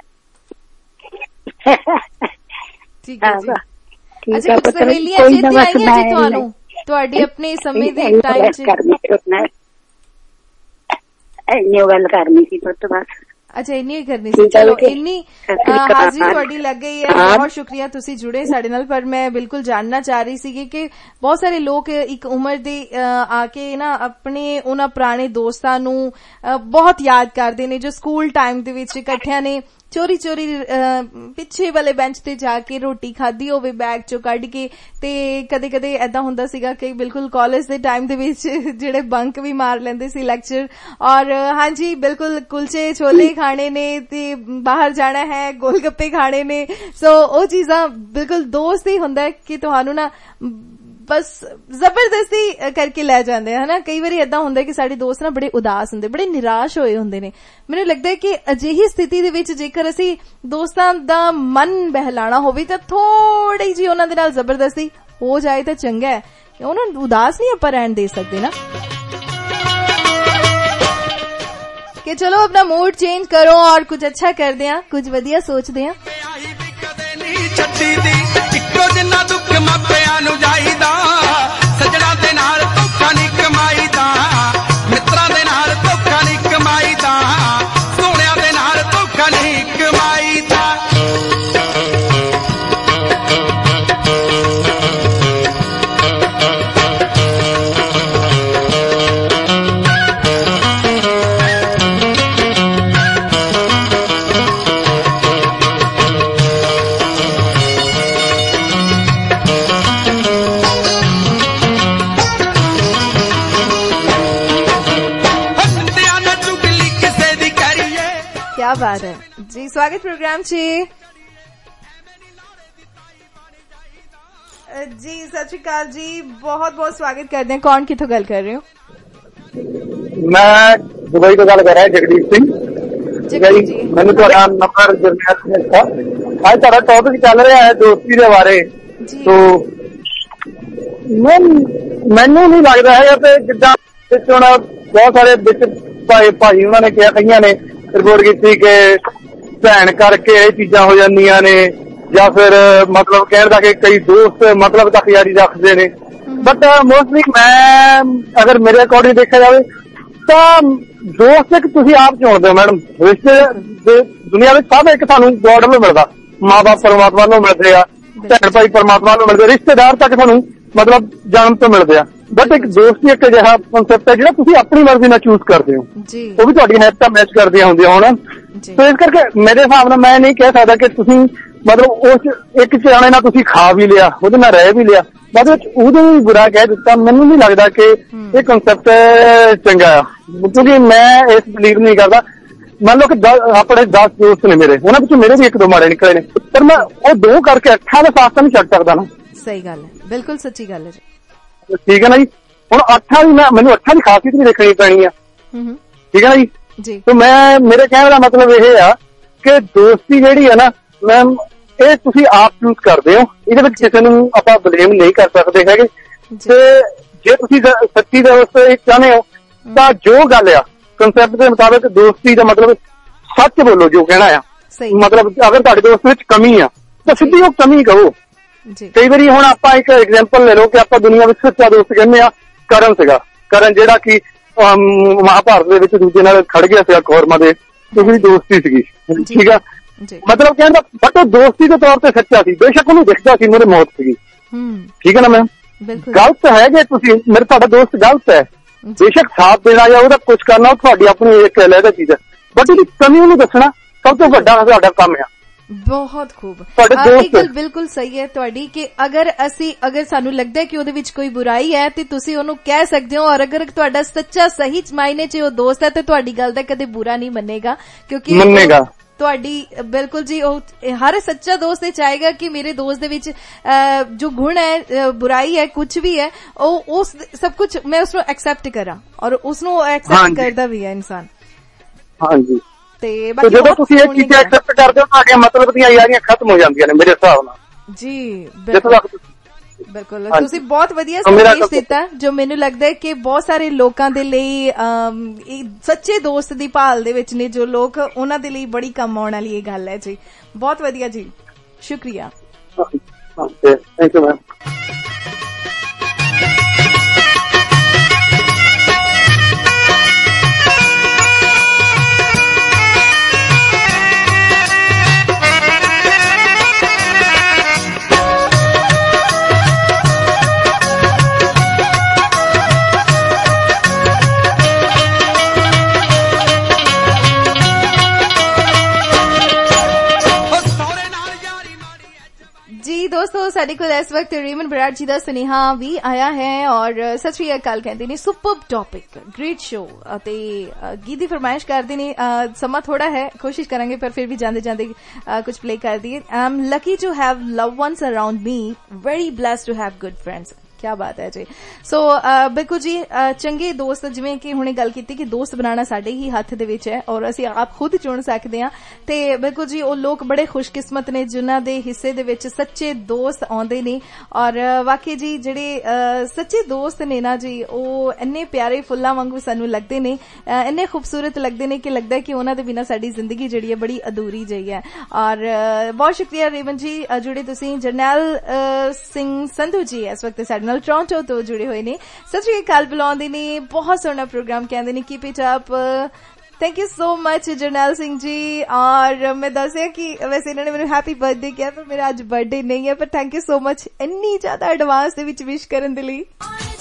ਠੀਕ ਹੈ ਜੀ। ਅੱਛਾ ਕੁਝ ਸਹੇਲੀਆਂ ਚੇਤੇ ਆਈਆਂ ਜੀ ਤੁਹਾਨੂੰ ਤੁਹਾਡੇ ਆਪਣੇ ਸਮੇਂ ਦੇ ਟਾਈਮ 'ਚ ਇੰਨੀ ਗੱਲ ਕਰਨੀ ਸੀ ਪੁੱਤ ਬਸ। ਅੱਛਾ ਇੰਨੀ ਹੀ ਕਰਨੀ ਸੀ। ਚਲੋ ਇੰਨੀ ਹਾਜ਼ਰੀ ਤੁਹਾਡੀ ਲੱਗ ਗਈ ਹੈ, ਬਹੁਤ ਸ਼ੁਕਰੀਆ ਤੁਸੀਂ ਜੁੜੇ ਸਾਡੇ ਨਾਲ। ਪਰ ਮੈਂ ਬਿਲਕੁਲ ਜਾਣਨਾ ਚਾਹ ਰਹੀ ਸੀਗੀ ਕਿ ਬਹੁਤ ਸਾਰੇ ਲੋਕ ਇੱਕ ਉਮਰ ਦੇ ਆ ਕੇ ਨਾ ਆਪਣੇ ਉਹਨਾਂ ਪੁਰਾਣੇ ਦੋਸਤਾਂ ਨੂੰ ਬਹੁਤ ਯਾਦ ਕਰਦੇ ਨੇ ਜੋ ਸਕੂਲ ਟਾਈਮ ਦੇ ਵਿੱਚ ਇਕੱਠਿਆਂ ਨੇ ਚੋਰੀ ਚੋਰੀ ਪਿੱਛੇ ਵਾਲੇ ਬੈਂਚ ਤੇ ਜਾ ਕੇ ਰੋਟੀ ਖਾਧੀ ਹੋਵੇ ਬੈਗ ਚੋਂ ਕੱਢ ਕੇ, ਤੇ ਕਦੇ ਕਦੇ ਏਦਾਂ ਹੁੰਦਾ ਸੀਗਾ ਕਿ ਬਿਲਕੁਲ ਕਾਲਜ ਦੇ ਟਾਈਮ ਦੇ ਵਿੱਚ ਜਿਹੜੇ ਬੰਕ ਵੀ ਮਾਰ ਲੈਂਦੇ ਸੀ ਲੈਕਚਰ, ਔਰ ਹਾਂਜੀ ਬਿਲਕੁਲ ਕੁਲਚੇ ਛੋਲੇ ਖਾਣੇ ਨੇ ਤੇ ਬਾਹਰ ਜਾਣਾ ਹੈ, ਗੋਲ ਗੱਪੇ ਖਾਣੇ ਨੇ। ਸੋ ਉਹ ਚੀਜ਼ਾਂ ਬਿਲਕੁਲ ਦੋਸਤ ਹੀ ਹੁੰਦਾ ਕਿ ਤੁਹਾਨੂੰ ਨਾ ਬਸ ਜ਼ਬਰਦਸਤੀ ਕਰਕੇ ਲੈ ਜਾਂਦੇ ਹਨਾ। ਕਈ ਵਾਰੀ ਏਦਾਂ ਹੁੰਦਾ ਕਿ ਸਾਡੇ ਦੋਸਤ ਨਾ ਬੜੇ ਉਦਾਸ ਹੁੰਦੇ, ਬੜੇ ਨਿਰਾਸ਼ ਹੋਏ ਹੁੰਦੇ ਨੇ। ਮੈਨੂੰ ਲੱਗਦਾ ਹੈ ਕਿ ਅਜਿਹੀ ਸਥਿਤੀ ਦੇ ਵਿੱਚ ਜੇਕਰ ਅਸੀਂ ਦੋਸਤਾਂ ਦਾ ਮਨ ਬਹਿਲਾਣਾ ਹੋਵੇ ਤਾਂ ਥੋੜੀ ਜਿਹੀ ਉਹਨਾਂ ਦੇ ਨਾਲ ਜ਼ਬਰਦਸਤੀ ਹੋ ਜਾਏ ਤਾਂ ਚੰਗਾ ਹੈ, ਉਹਨਾਂ ਨੂੰ ਉਦਾਸ ਨਹੀਂ ਆਪਾਂ ਰਹਿਣ ਦੇ ਸਕਦੇ ਨਾ। ਕਿ ਚਲੋ ਆਪਣਾ मूड चेंज करो और कुछ अच्छा करदे आ, कुछ वधिया सोचदे आ। ਛੱਡੀ ਦੀ ਇੱਕੋ ਜਿੰਨਾ ਦੁੱਖ ਮਾਪਿਆਂ ਨੂੰ ਜਾਈਦਾ, ਸੱਜਣਾ ਦੇ ਨਾਲ ਧੋਖਾ ਨਹੀਂ ਕਮਾਈਦਾ, ਮਿੱਤਰਾਂ ਦੇ ਨਾਲ ਧੋਖਾ ਨਹੀਂ ਕਮਾਈਦਾ, ਸੋਹਣਿਆਂ ਦੇ ਨਾਲ ਧੋਖਾ ਨਹੀਂ ਕਮਾਈਦਾ। क्या बात है जी। स्वागत प्रोग्राम चे जी, सत श्री अकाल जी, बहुत बहुत स्वागत करते हैं। कौन किथों गल कर रहे हो? मैं दुबई ਤੋਂ ਗੱਲ ਕਰ ਰਿਹਾ ਜਗਦੀਪ ਸਿੰਘ ਜੀ। ਮੈਨੂੰ ਤੁਹਾਡਾ ਨੰਬਰ ਜਰਨੈਲ ਸਿੰਘ ਦਾ। ਅੱਜ ਤੁਹਾਡਾ ਟੌਪਿਕ ਚੱਲ ਰਿਹਾ ਹੈ ਦੋਸਤੀ ਦੇ ਬਾਰੇ। ਤੋ ਮੈਨੂੰ ਨਹੀਂ ਲੱਗਦਾ ਹੈ ਤੇ ਜਿੱਦਾਂ ਵਿੱਚ ਹੁਣ ਬਹੁਤ ਸਾਰੇ ਵਿੱਚ ਭਾਈ ਭਾਈ ਉਹਨਾਂ ਨੇ ਕਿਹਾ, ਕਈਆਂ ਨੇ ਰਿਪੋਰਟ ਕੀਤੀ ਕਿ ਭੈਣ ਕਰਕੇ ਇਹ ਚੀਜ਼ਾਂ ਹੋ ਜਾਂਦੀਆਂ ਨੇ, ਜਾਂ ਫਿਰ ਮਤਲਬ ਕਹਿਣ ਦਾ ਕਿ ਕਈ ਦੋਸਤ ਮਤਲਬ ਤੱਕ ਯਾਰੀ ਰੱਖਦੇ ਨੇ। ਬਟ ਮੋਸਟਲੀ ਮੈਂ ਅਗਰ ਮੇਰੇ ਅਕੋਰਡਿੰਗ ਦੇਖਿਆ ਜਾਵੇ ਤਾਂ ਦੋਸਤ ਇੱਕ ਤੁਸੀਂ ਆਪ ਚੁਣਦੇ ਹੋ ਮੈਡਮ। ਰਿਸ਼ਤੇ ਦੁਨੀਆ ਵਿੱਚ ਸਭ ਇੱਕ ਤੁਹਾਨੂੰ ਗੋਡ ਵੱਲੋਂ ਮਿਲਦਾ, ਮਾਂ ਬਾਪ ਪਰਮਾਤਮਾ ਵੱਲੋਂ ਮਿਲਦੇ ਆ, ਭੈਣ ਭਾਈ ਪਰਮਾਤਮਾ ਵੱਲੋਂ ਮਿਲਦੇ, ਰਿਸ਼ਤੇਦਾਰ ਤੱਕ ਤੁਹਾਨੂੰ ਮਤਲਬ ਜਨਮ ਤੋਂ ਮਿਲਦੇ ਆ। ਬਟ ਇੱਕ ਦੋਸਤੀ ਇੱਕ ਅਜਿਹਾ ਕਨਸੈਪਟ ਹੈ ਜਿਹੜਾ ਤੁਸੀਂ ਆਪਣੀ ਮਰਜ਼ੀ ਨਾਲ ਚੂਜ਼ ਕਰਦੇ ਹੋ, ਉਹ ਵੀ ਤੁਹਾਡੀ ਹੈਬਿਟਾਂ ਮੈਚ ਕਰਦੀਆਂ ਹੁੰਦੀਆਂ ਹੁਣ। ਸੋ ਇਸ ਕਰਕੇ ਮੇਰੇ ਹਿਸਾਬ ਨਾਲ ਮੈਂ ਨਹੀਂ ਕਹਿ ਸਕਦਾ ਕਿ ਤੁਸੀਂ ਮਤਲਬ ਉਸ ਇੱਕ ਚਿਆਣੇ ਨਾਲ ਤੁਸੀਂ ਖਾ ਵੀ ਲਿਆ, ਉਹਦੇ ਨਾਲ ਰਹਿ ਵੀ ਲਿਆ, ਬਾਅਦ ਵਿੱਚ ਉਹਦੇ ਵੀ ਬੁਰਾ ਕਹਿ ਦਿੱਤਾ। ਮੈਨੂੰ ਨਹੀਂ ਲੱਗਦਾ ਕਿ ਇਹ ਕਨਸੈਪਟ ਚੰਗਾ ਆ, ਕਿਉਂਕਿ ਮੈਂ ਇਸ ਬਿਲੀਵ ਨਹੀਂ ਕਰਦਾ। ਮੰਨ ਲਓ ਕਿ ਆਪਣੇ ਦਸ ਦੋਸਤ ਨੇ ਮੇਰੇ, ਉਹਨਾਂ ਵਿੱਚੋਂ ਮੇਰੇ ਵੀ ਇੱਕ ਦੋ ਮਾੜੇ ਨਿਕਲੇ ਨੇ, ਪਰ ਮੈਂ ਉਹ ਦੋ ਕਰਕੇ ਅੱਠਾਂ ਦਾ ਸਾਥ ਤਾਂ ਨਹੀਂ ਛੱਡ ਸਕਦਾ ਨਾ। ਸਹੀ ਗੱਲ ਹੈ, ਬਿਲਕੁਲ ਸੱਚੀ ਗੱਲ ਹੈ ਜੀ। ਠੀਕ ਹੈ ਨਾ ਜੀ। ਹੁਣ ਅੱਠਾਂ ਦੀ ਮੈਂ ਮੈਨੂੰ ਅੱਠਾਂ ਦੀ ਖਾਸੀਅਤ ਵੀ ਦੇਖਣੀ ਪੈਣੀ ਆ, ਠੀਕ ਹੈ ਨਾ ਜੀ। ਤੇ ਮੈਂ ਮੇਰੇ ਕਹਿਣ ਦਾ ਮਤਲਬ ਇਹ ਆ ਕਿ ਦੋਸਤੀ ਜਿਹੜੀ ਹੈ ਨਾ ਮੈਮ, ਇਹ ਤੁਸੀਂ ਆਪ ਚੂਜ਼ ਕਰਦੇ ਹੋ, ਇਹਦੇ ਵਿੱਚ ਕਿਸੇ ਨੂੰ ਆਪਾਂ ਬਲੇਮ ਨਹੀਂ ਕਰ ਸਕਦੇ ਹੈਗੇ। ਤੇ ਜੇ ਤੁਸੀਂ ਸੱਚੀ ਦੋਸਤ ਚਾਹੁੰਦੇ ਹੋ ਤਾਂ ਜੋ ਗੱਲ ਆ ਕੰਸੈਪਟ ਦੇ ਮੁਤਾਬਕ ਦੋਸਤੀ ਦਾ ਮਤਲਬ ਸੱਚ ਬੋਲੋ, ਜੋ ਕਹਿਣਾ ਆ। ਮਤਲਬ ਅਗਰ ਤੁਹਾਡੇ ਦੋਸਤ ਵਿੱਚ ਕਮੀ ਆ ਤਾਂ ਸਿੱਧੀ ਉਹ ਕਮੀ ਕਹੋ। ਕਈ ਵਾਰੀ ਹੁਣ ਆਪਾਂ ਇੱਕ ਐਗਜ਼ਾਮਪਲ ਲੈ ਲਓ ਕਿ ਆਪਾਂ ਦੁਨੀਆ ਵਿੱਚ ਸੱਚਾ ਦੋਸਤ ਕਹਿੰਦੇ ਆ, ਕਰਨ ਸੀਗਾ। ਕਰਨ ਜਿਹੜਾ ਕਿ ਮਹਾਭਾਰਤ ਦੇ ਵਿੱਚ ਦੂਜੇ ਨਾਲ ਖੜ ਗਿਆ ਸੀਗਾ ਕੌਰਵਾਂ ਦੇ, ਉਹਦੀ ਦੋਸਤੀ ਸੀਗੀ, ਠੀਕ ਆ। ਮਤਲਬ ਕਹਿੰਦਾ ਬਟ ਉਹ ਦੋਸਤੀ ਦੇ ਤੌਰ ਤੇ ਸੱਚਾ ਸੀ, ਬੇਸ਼ੱਕ ਉਹਨੂੰ ਦਿਖਦਾ ਸੀ ਮੇਰੇ ਮੌਤ ਸੀਗੀ, ਠੀਕ ਹੈ ਨਾ ਮੈਮ। ਗਲਤ ਹੈ ਜੇ ਤੁਸੀਂ ਮੇਰੇ ਤੁਹਾਡਾ ਦੋਸਤ ਗਲਤ ਹੈ, ਬੇਸ਼ੱਕ ਸਾਥ ਦੇਣਾ ਜਾਂ ਉਹਦਾ ਕੁਛ ਕਰਨਾ ਉਹ ਤੁਹਾਡੀ ਆਪਣੀ ਇੱਕ ਅਲੱਗ ਚੀਜ਼ ਹੈ, ਬਟ ਉਹਦੀ ਕਮੀ ਉਹਨੂੰ ਦੱਸਣਾ ਸਭ ਤੋਂ ਵੱਡਾ ਤੁਹਾਡਾ ਕੰਮ ਆ। ਬਹੁਤ ਖੂਬ, ਇਹ ਗੱਲ ਬਿਲਕੁਲ ਸਹੀ ਹੈ ਤੁਹਾਡੀ ਕਿ ਅਗਰ ਅਸੀਂ ਅਗਰ ਸਾਨੂੰ ਲੱਗਦਾ ਹੈ ਕਿ ਉਹਦੇ ਵਿੱਚ ਕੋਈ ਬੁਰਾਈ ਹੈ ਤੇ ਤੁਸੀਂ ਉਹਨੂੰ ਕਹਿ ਸਕਦੇ ਹੋ, ਔਰ ਅਗਰ ਤੁਹਾਡਾ ਸੱਚਾ ਸਹੀ ਮਾਇਨੇ 'ਚ ਉਹ ਦੋਸਤ ਹੈ ਤੇ ਤੁਹਾਡੀ ਗੱਲ ਦਾ ਕਦੇ ਬੁਰਾ ਨਹੀਂ ਮੰਨੇਗਾ, ਕਿਉਂਕਿ ਮੰਨੇਗਾ ਤੁਹਾਡੀ ਬਿਲਕੁਲ ਜੀ। ਉਹ ਹਰ ਸੱਚਾ ਦੋਸਤ ਇਹ ਚਾਹੇਗਾ ਕਿ ਮੇਰੇ ਦੋਸਤ ਦੇ ਵਿੱਚ ਜੋ ਗੁਣ ਹੈ, ਬੁਰਾਈ ਹੈ, ਕੁਝ ਵੀ ਹੈ, ਉਹ ਉਸ ਸਭ ਕੁਝ ਮੈਂ ਉਸਨੂੰ ਐਕਸੈਪਟ ਕਰਾਂ, ਔਰ ਉਸਨੂੰ ਐਕਸੈਪਟ ਕਰਦਾ ਵੀ ਹੈ ਇਨਸਾਨ। ਹਾਂਜੀ, ਤੇ ਜਦੋਂ ਤੁਸੀਂ ਇਹ ਚੀਜ਼ਾਂ ਐਕਸੈਪਟ ਕਰਦੇ ਹੋ ਤੁਹਾਡੀਆਂ ਮਤਲਬ ਦੀਆਂ ਯਾਰੀਆਂ ਖਤਮ ਹੋ ਜਾਂਦੀਆਂ ਨੇ ਮੇਰੇ ਹਿਸਾਬ ਨਾਲ ਜੀ। ਬਿਲਕੁਲ ਬਿਲਕੁਲ, ਤੁਸੀਂ ਬਹੁਤ ਵਧੀਆ ਸੰਦੇਸ਼ ਦਿੱਤਾ ਜੋ ਮੈਨੂੰ ਲੱਗਦਾ ਹੈ ਕਿ ਬਹੁਤ ਸਾਰੇ ਲੋਕਾਂ ਦੇ ਲਈ ਸੱਚੇ ਦੋਸਤ ਦੀ ਭਾਲ ਦੇ ਵਿੱਚ ਨੇ ਜੋ ਲੋਕ, ਉਹਨਾਂ ਦੇ ਲਈ ਬੜੀ ਕੰਮ ਆਉਣ ਵਾਲੀ ਇਹ ਗੱਲ ਹੈ ਜੀ। ਬਹੁਤ ਵਧੀਆ ਜੀ, ਸ਼ੁਕਰੀਆ। Thank you ma'am. दोस्तों साडे कोल इस वक्त रीमन बराड़ जी दा सुनेहा भी आया है और सत श्री अकाल कहते ने सुपर्ब टॉपिक ग्रेट शो ते गीत दी फरमाइश करदे ने समा थोड़ा है कोशिश करेंगे पर फिर भी जांदे जांदे कुछ प्ले कर दिए I am lucky to have loved ones around me very blessed to have good friends क्या बात है जी सो बिल्कुल जी चंगे दोस्त जिवें कि हुणे गल कीती कि दोस्त बनाना साडे ही हत्थ दे विच है और असीं आप खुद चुन सकदे हां ते बिल्कुल जी ओ लोग बड़े खुशकिस्मत ने जिन्हां दे हिस्से दे विच सच्चे दोस्त आउंदे ने और वाकई जी जिहड़े सच्चे दोस्त ने ना जी ओ इन्ने प्यारे फुल्लां वांगू सानू लगदे ने इन्ने खूबसूरत लगदे ने कि लगदा है कि उन्हां दे बिना साडी जिंदगी जिहड़ी है बड़ी अधूरी जई है और बहुत शुक्रिया रेवन जी जुड़े तुसीं जरनैल सिंह संधू जी इस वक्त साडे टोरंटो तो जुड़े हुए ने सत श्री अकाल बुलाउंदे ने बहुत सोहना प्रोग्राम कहंदे ने keep it up thank you so much Jarnail Singh ji और मैं दसिया कि वैसे इन्होंने मेरे हैप्पी बर्थडे किया पर मेरा आज बर्थडे नहीं है पर थैंक यू सो मच इन्नी ज्यादा एडवांस दे विच विश करन दे लई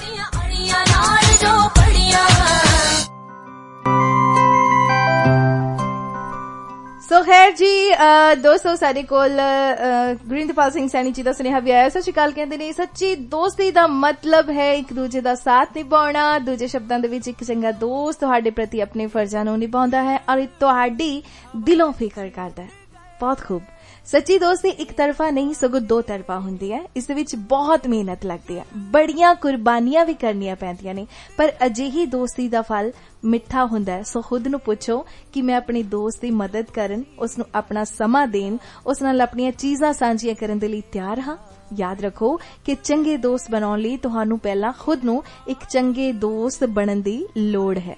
सो खैर जी दोस्तों साडे कोल गुरिंदरपाल सिंह सैनी जी दा सुनेहा भी आया सत श्री अकाल कहंदे ने सच्ची दोस्ती दा मतलब है एक दूजे दा साथ निभाउणा दूजे शब्दां दे विच एक चंगा दोस्त तुहाडे प्रति अपने फर्जां नूं निभाउंदा है और तुहाडी दिलों फिकर करदा है बहुत खूब सच्ची दोस्ती एक तरफा नहीं सगों दो तरफा हुंदी है इस विच बहुत मेहनत लगदी है बड़ियां कुर्बानियां भी करनियां पैंदियां ने पर अजिही दोस्ती दा फल मिठा हुंदा है सो खुद नूं पुछो कि मैं अपने दोस्त दी मदद करन उस नूं अपना समा देन उस नाल अपणियां चीज़ां सांझियां करन दे लई तैयार हां याद रखो कि चंगे दोस्त बनाउण लई तुहानूं पहला खुद नूं एक चंगे दोस्त बनन दी लोड़ है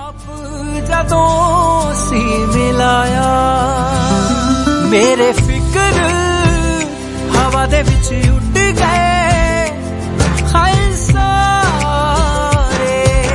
जदों सी मिलाया मेरे फिकर हवा दे विच उड़ गए हाय सारे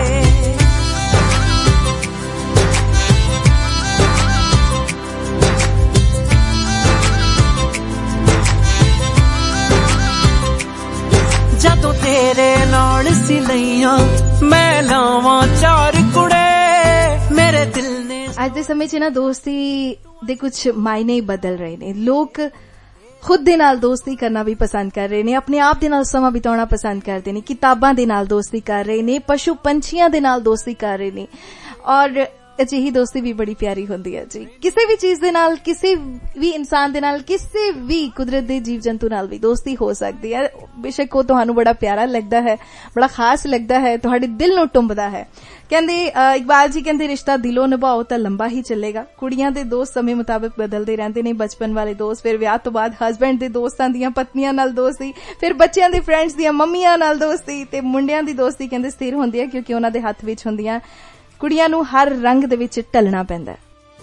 जदों तेरे नाल सी लईयां मैं लावां चार कुड़े मेरे दिल ने आज दे समय च ना दोस्ती दे कुछ मायने बदल रहे ने लोग खुद दे नाल दोस्ती करना भी पसंद कर रहे ने अपने आप दे नाल समा बिताउणा पसंद करदे ने किताबां दे नाल दोस्ती कर रहे ने पशु पंछियां दे नाल दोस्ती कर रहे ने और अजिही दोस्ती भी बड़ी प्यारी हुंदी है जी किसी भी चीज दे नाल किसी भी इंसान दे नाल किसी भी कुदरत दे जीव जंतु नाल भी दोस्ती हो सकती है बेशक वो तुहानू बड़ा प्यारा लगदा है बड़ा खास लगदा है तुहाडे दिल नूं टुंबदा है कहंदे इकबाल जी कहंदे रिश्ता दिलों निभाओ तां लंबा ही चलेगा कुड़ियां दे दोस्त समय मुताबिक बदलदे रहंदे ने बचपन वाले दोस्त फिर विआह तो बाद हस्बैंड दे दोस्तां दियां पत्नियां नाल दोस्ती फिर बच्चियां दे फ्रेंड्स दियां मम्मियां नाल दोस्ती ते मुंडियां दी दोस्ती कहंदे स्थिर हुंदी है क्योंकि उन्हां दे हत्थ विच हुंदियां कुड़ियां नूं हर रंग दे विच ढलना पैंदा है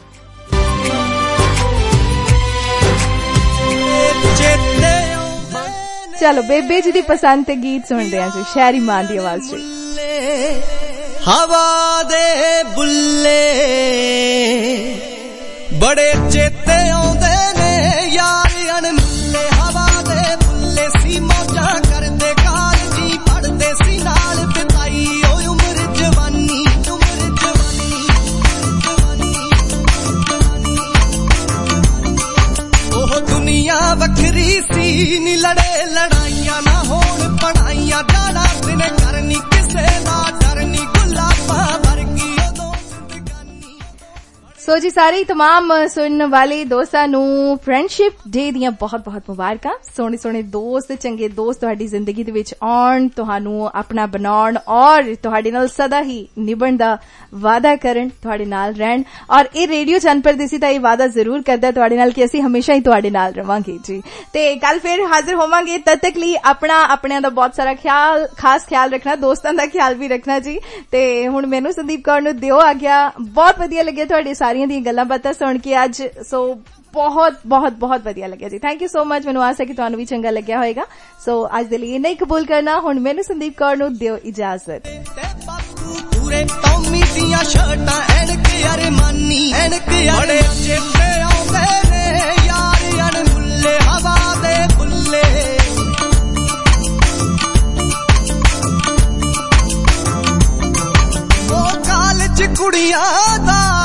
चलो बेबे जी दी पसंद ते गीत सुनदे आं जी शहरी मान दी आवाज च हवा दे बुल्ले बड़े चेते आउंदे ने यार अनमुल्ले हवा दे बुल्ले सी मौजां करदे काल जी पढ़दे सी नाल बिताई ओ उम्र जवानी उम्र जवानी ओह दुनिया वखरी सी नी लड़े लड़ाइयां ना होण पढ़ाइयां जाना दिन करनी किसे दा डरनी गुलाबा वर्गी सो जी सारे तमाम सुनने वाले दोस्तां नूं फ्रेंडशिप डे दियां बहुत बहुत मुबारकां सोहणे सोहणे दोस्त चंगे दोस्त तुहाडी जिंदगी दे विच आउण तुहानूं अपना बनाउण और तुहाडे नाल सदा ही निभण दा वादा करन तुहाडे नाल रहण और ए रेडियो जनपरदेसी दा ए वादा जरूर करदा तुहाडे नाल कि असीं हमेशा ही तुहाडे नाल रवांगे जी ते कल फिर हाजिर होवांगे तद तक ਲਈ अपना अपने दा बहुत सारा ख्याल खास ख्याल रखना दोस्तां दा ख्याल भी रखना जी ते हुण मैनूं संदीप कौर नूं दिओ आ गया बहुत वधिया लग्गिया तुहाडी सारियां दी गल्लां बातां सुण के अज सो बहुत बहुत बहुत वधिया लग्गिया जी थैंक यू सो मच मैनूं आस है कि तुहानूं भी चंगा लग्गिया होएगा सो अज दे लिए नहीं कबूल करना हुण मैनूं संदीप कौर नूं दिओ इजाजत पूरे टॉमी दियां शर्टां एनक यार मानी एनक बड़े चेते आउंदे ने यार अनमुल्ले हवा दे बुल्ले ओ कालज कुड़ियां दा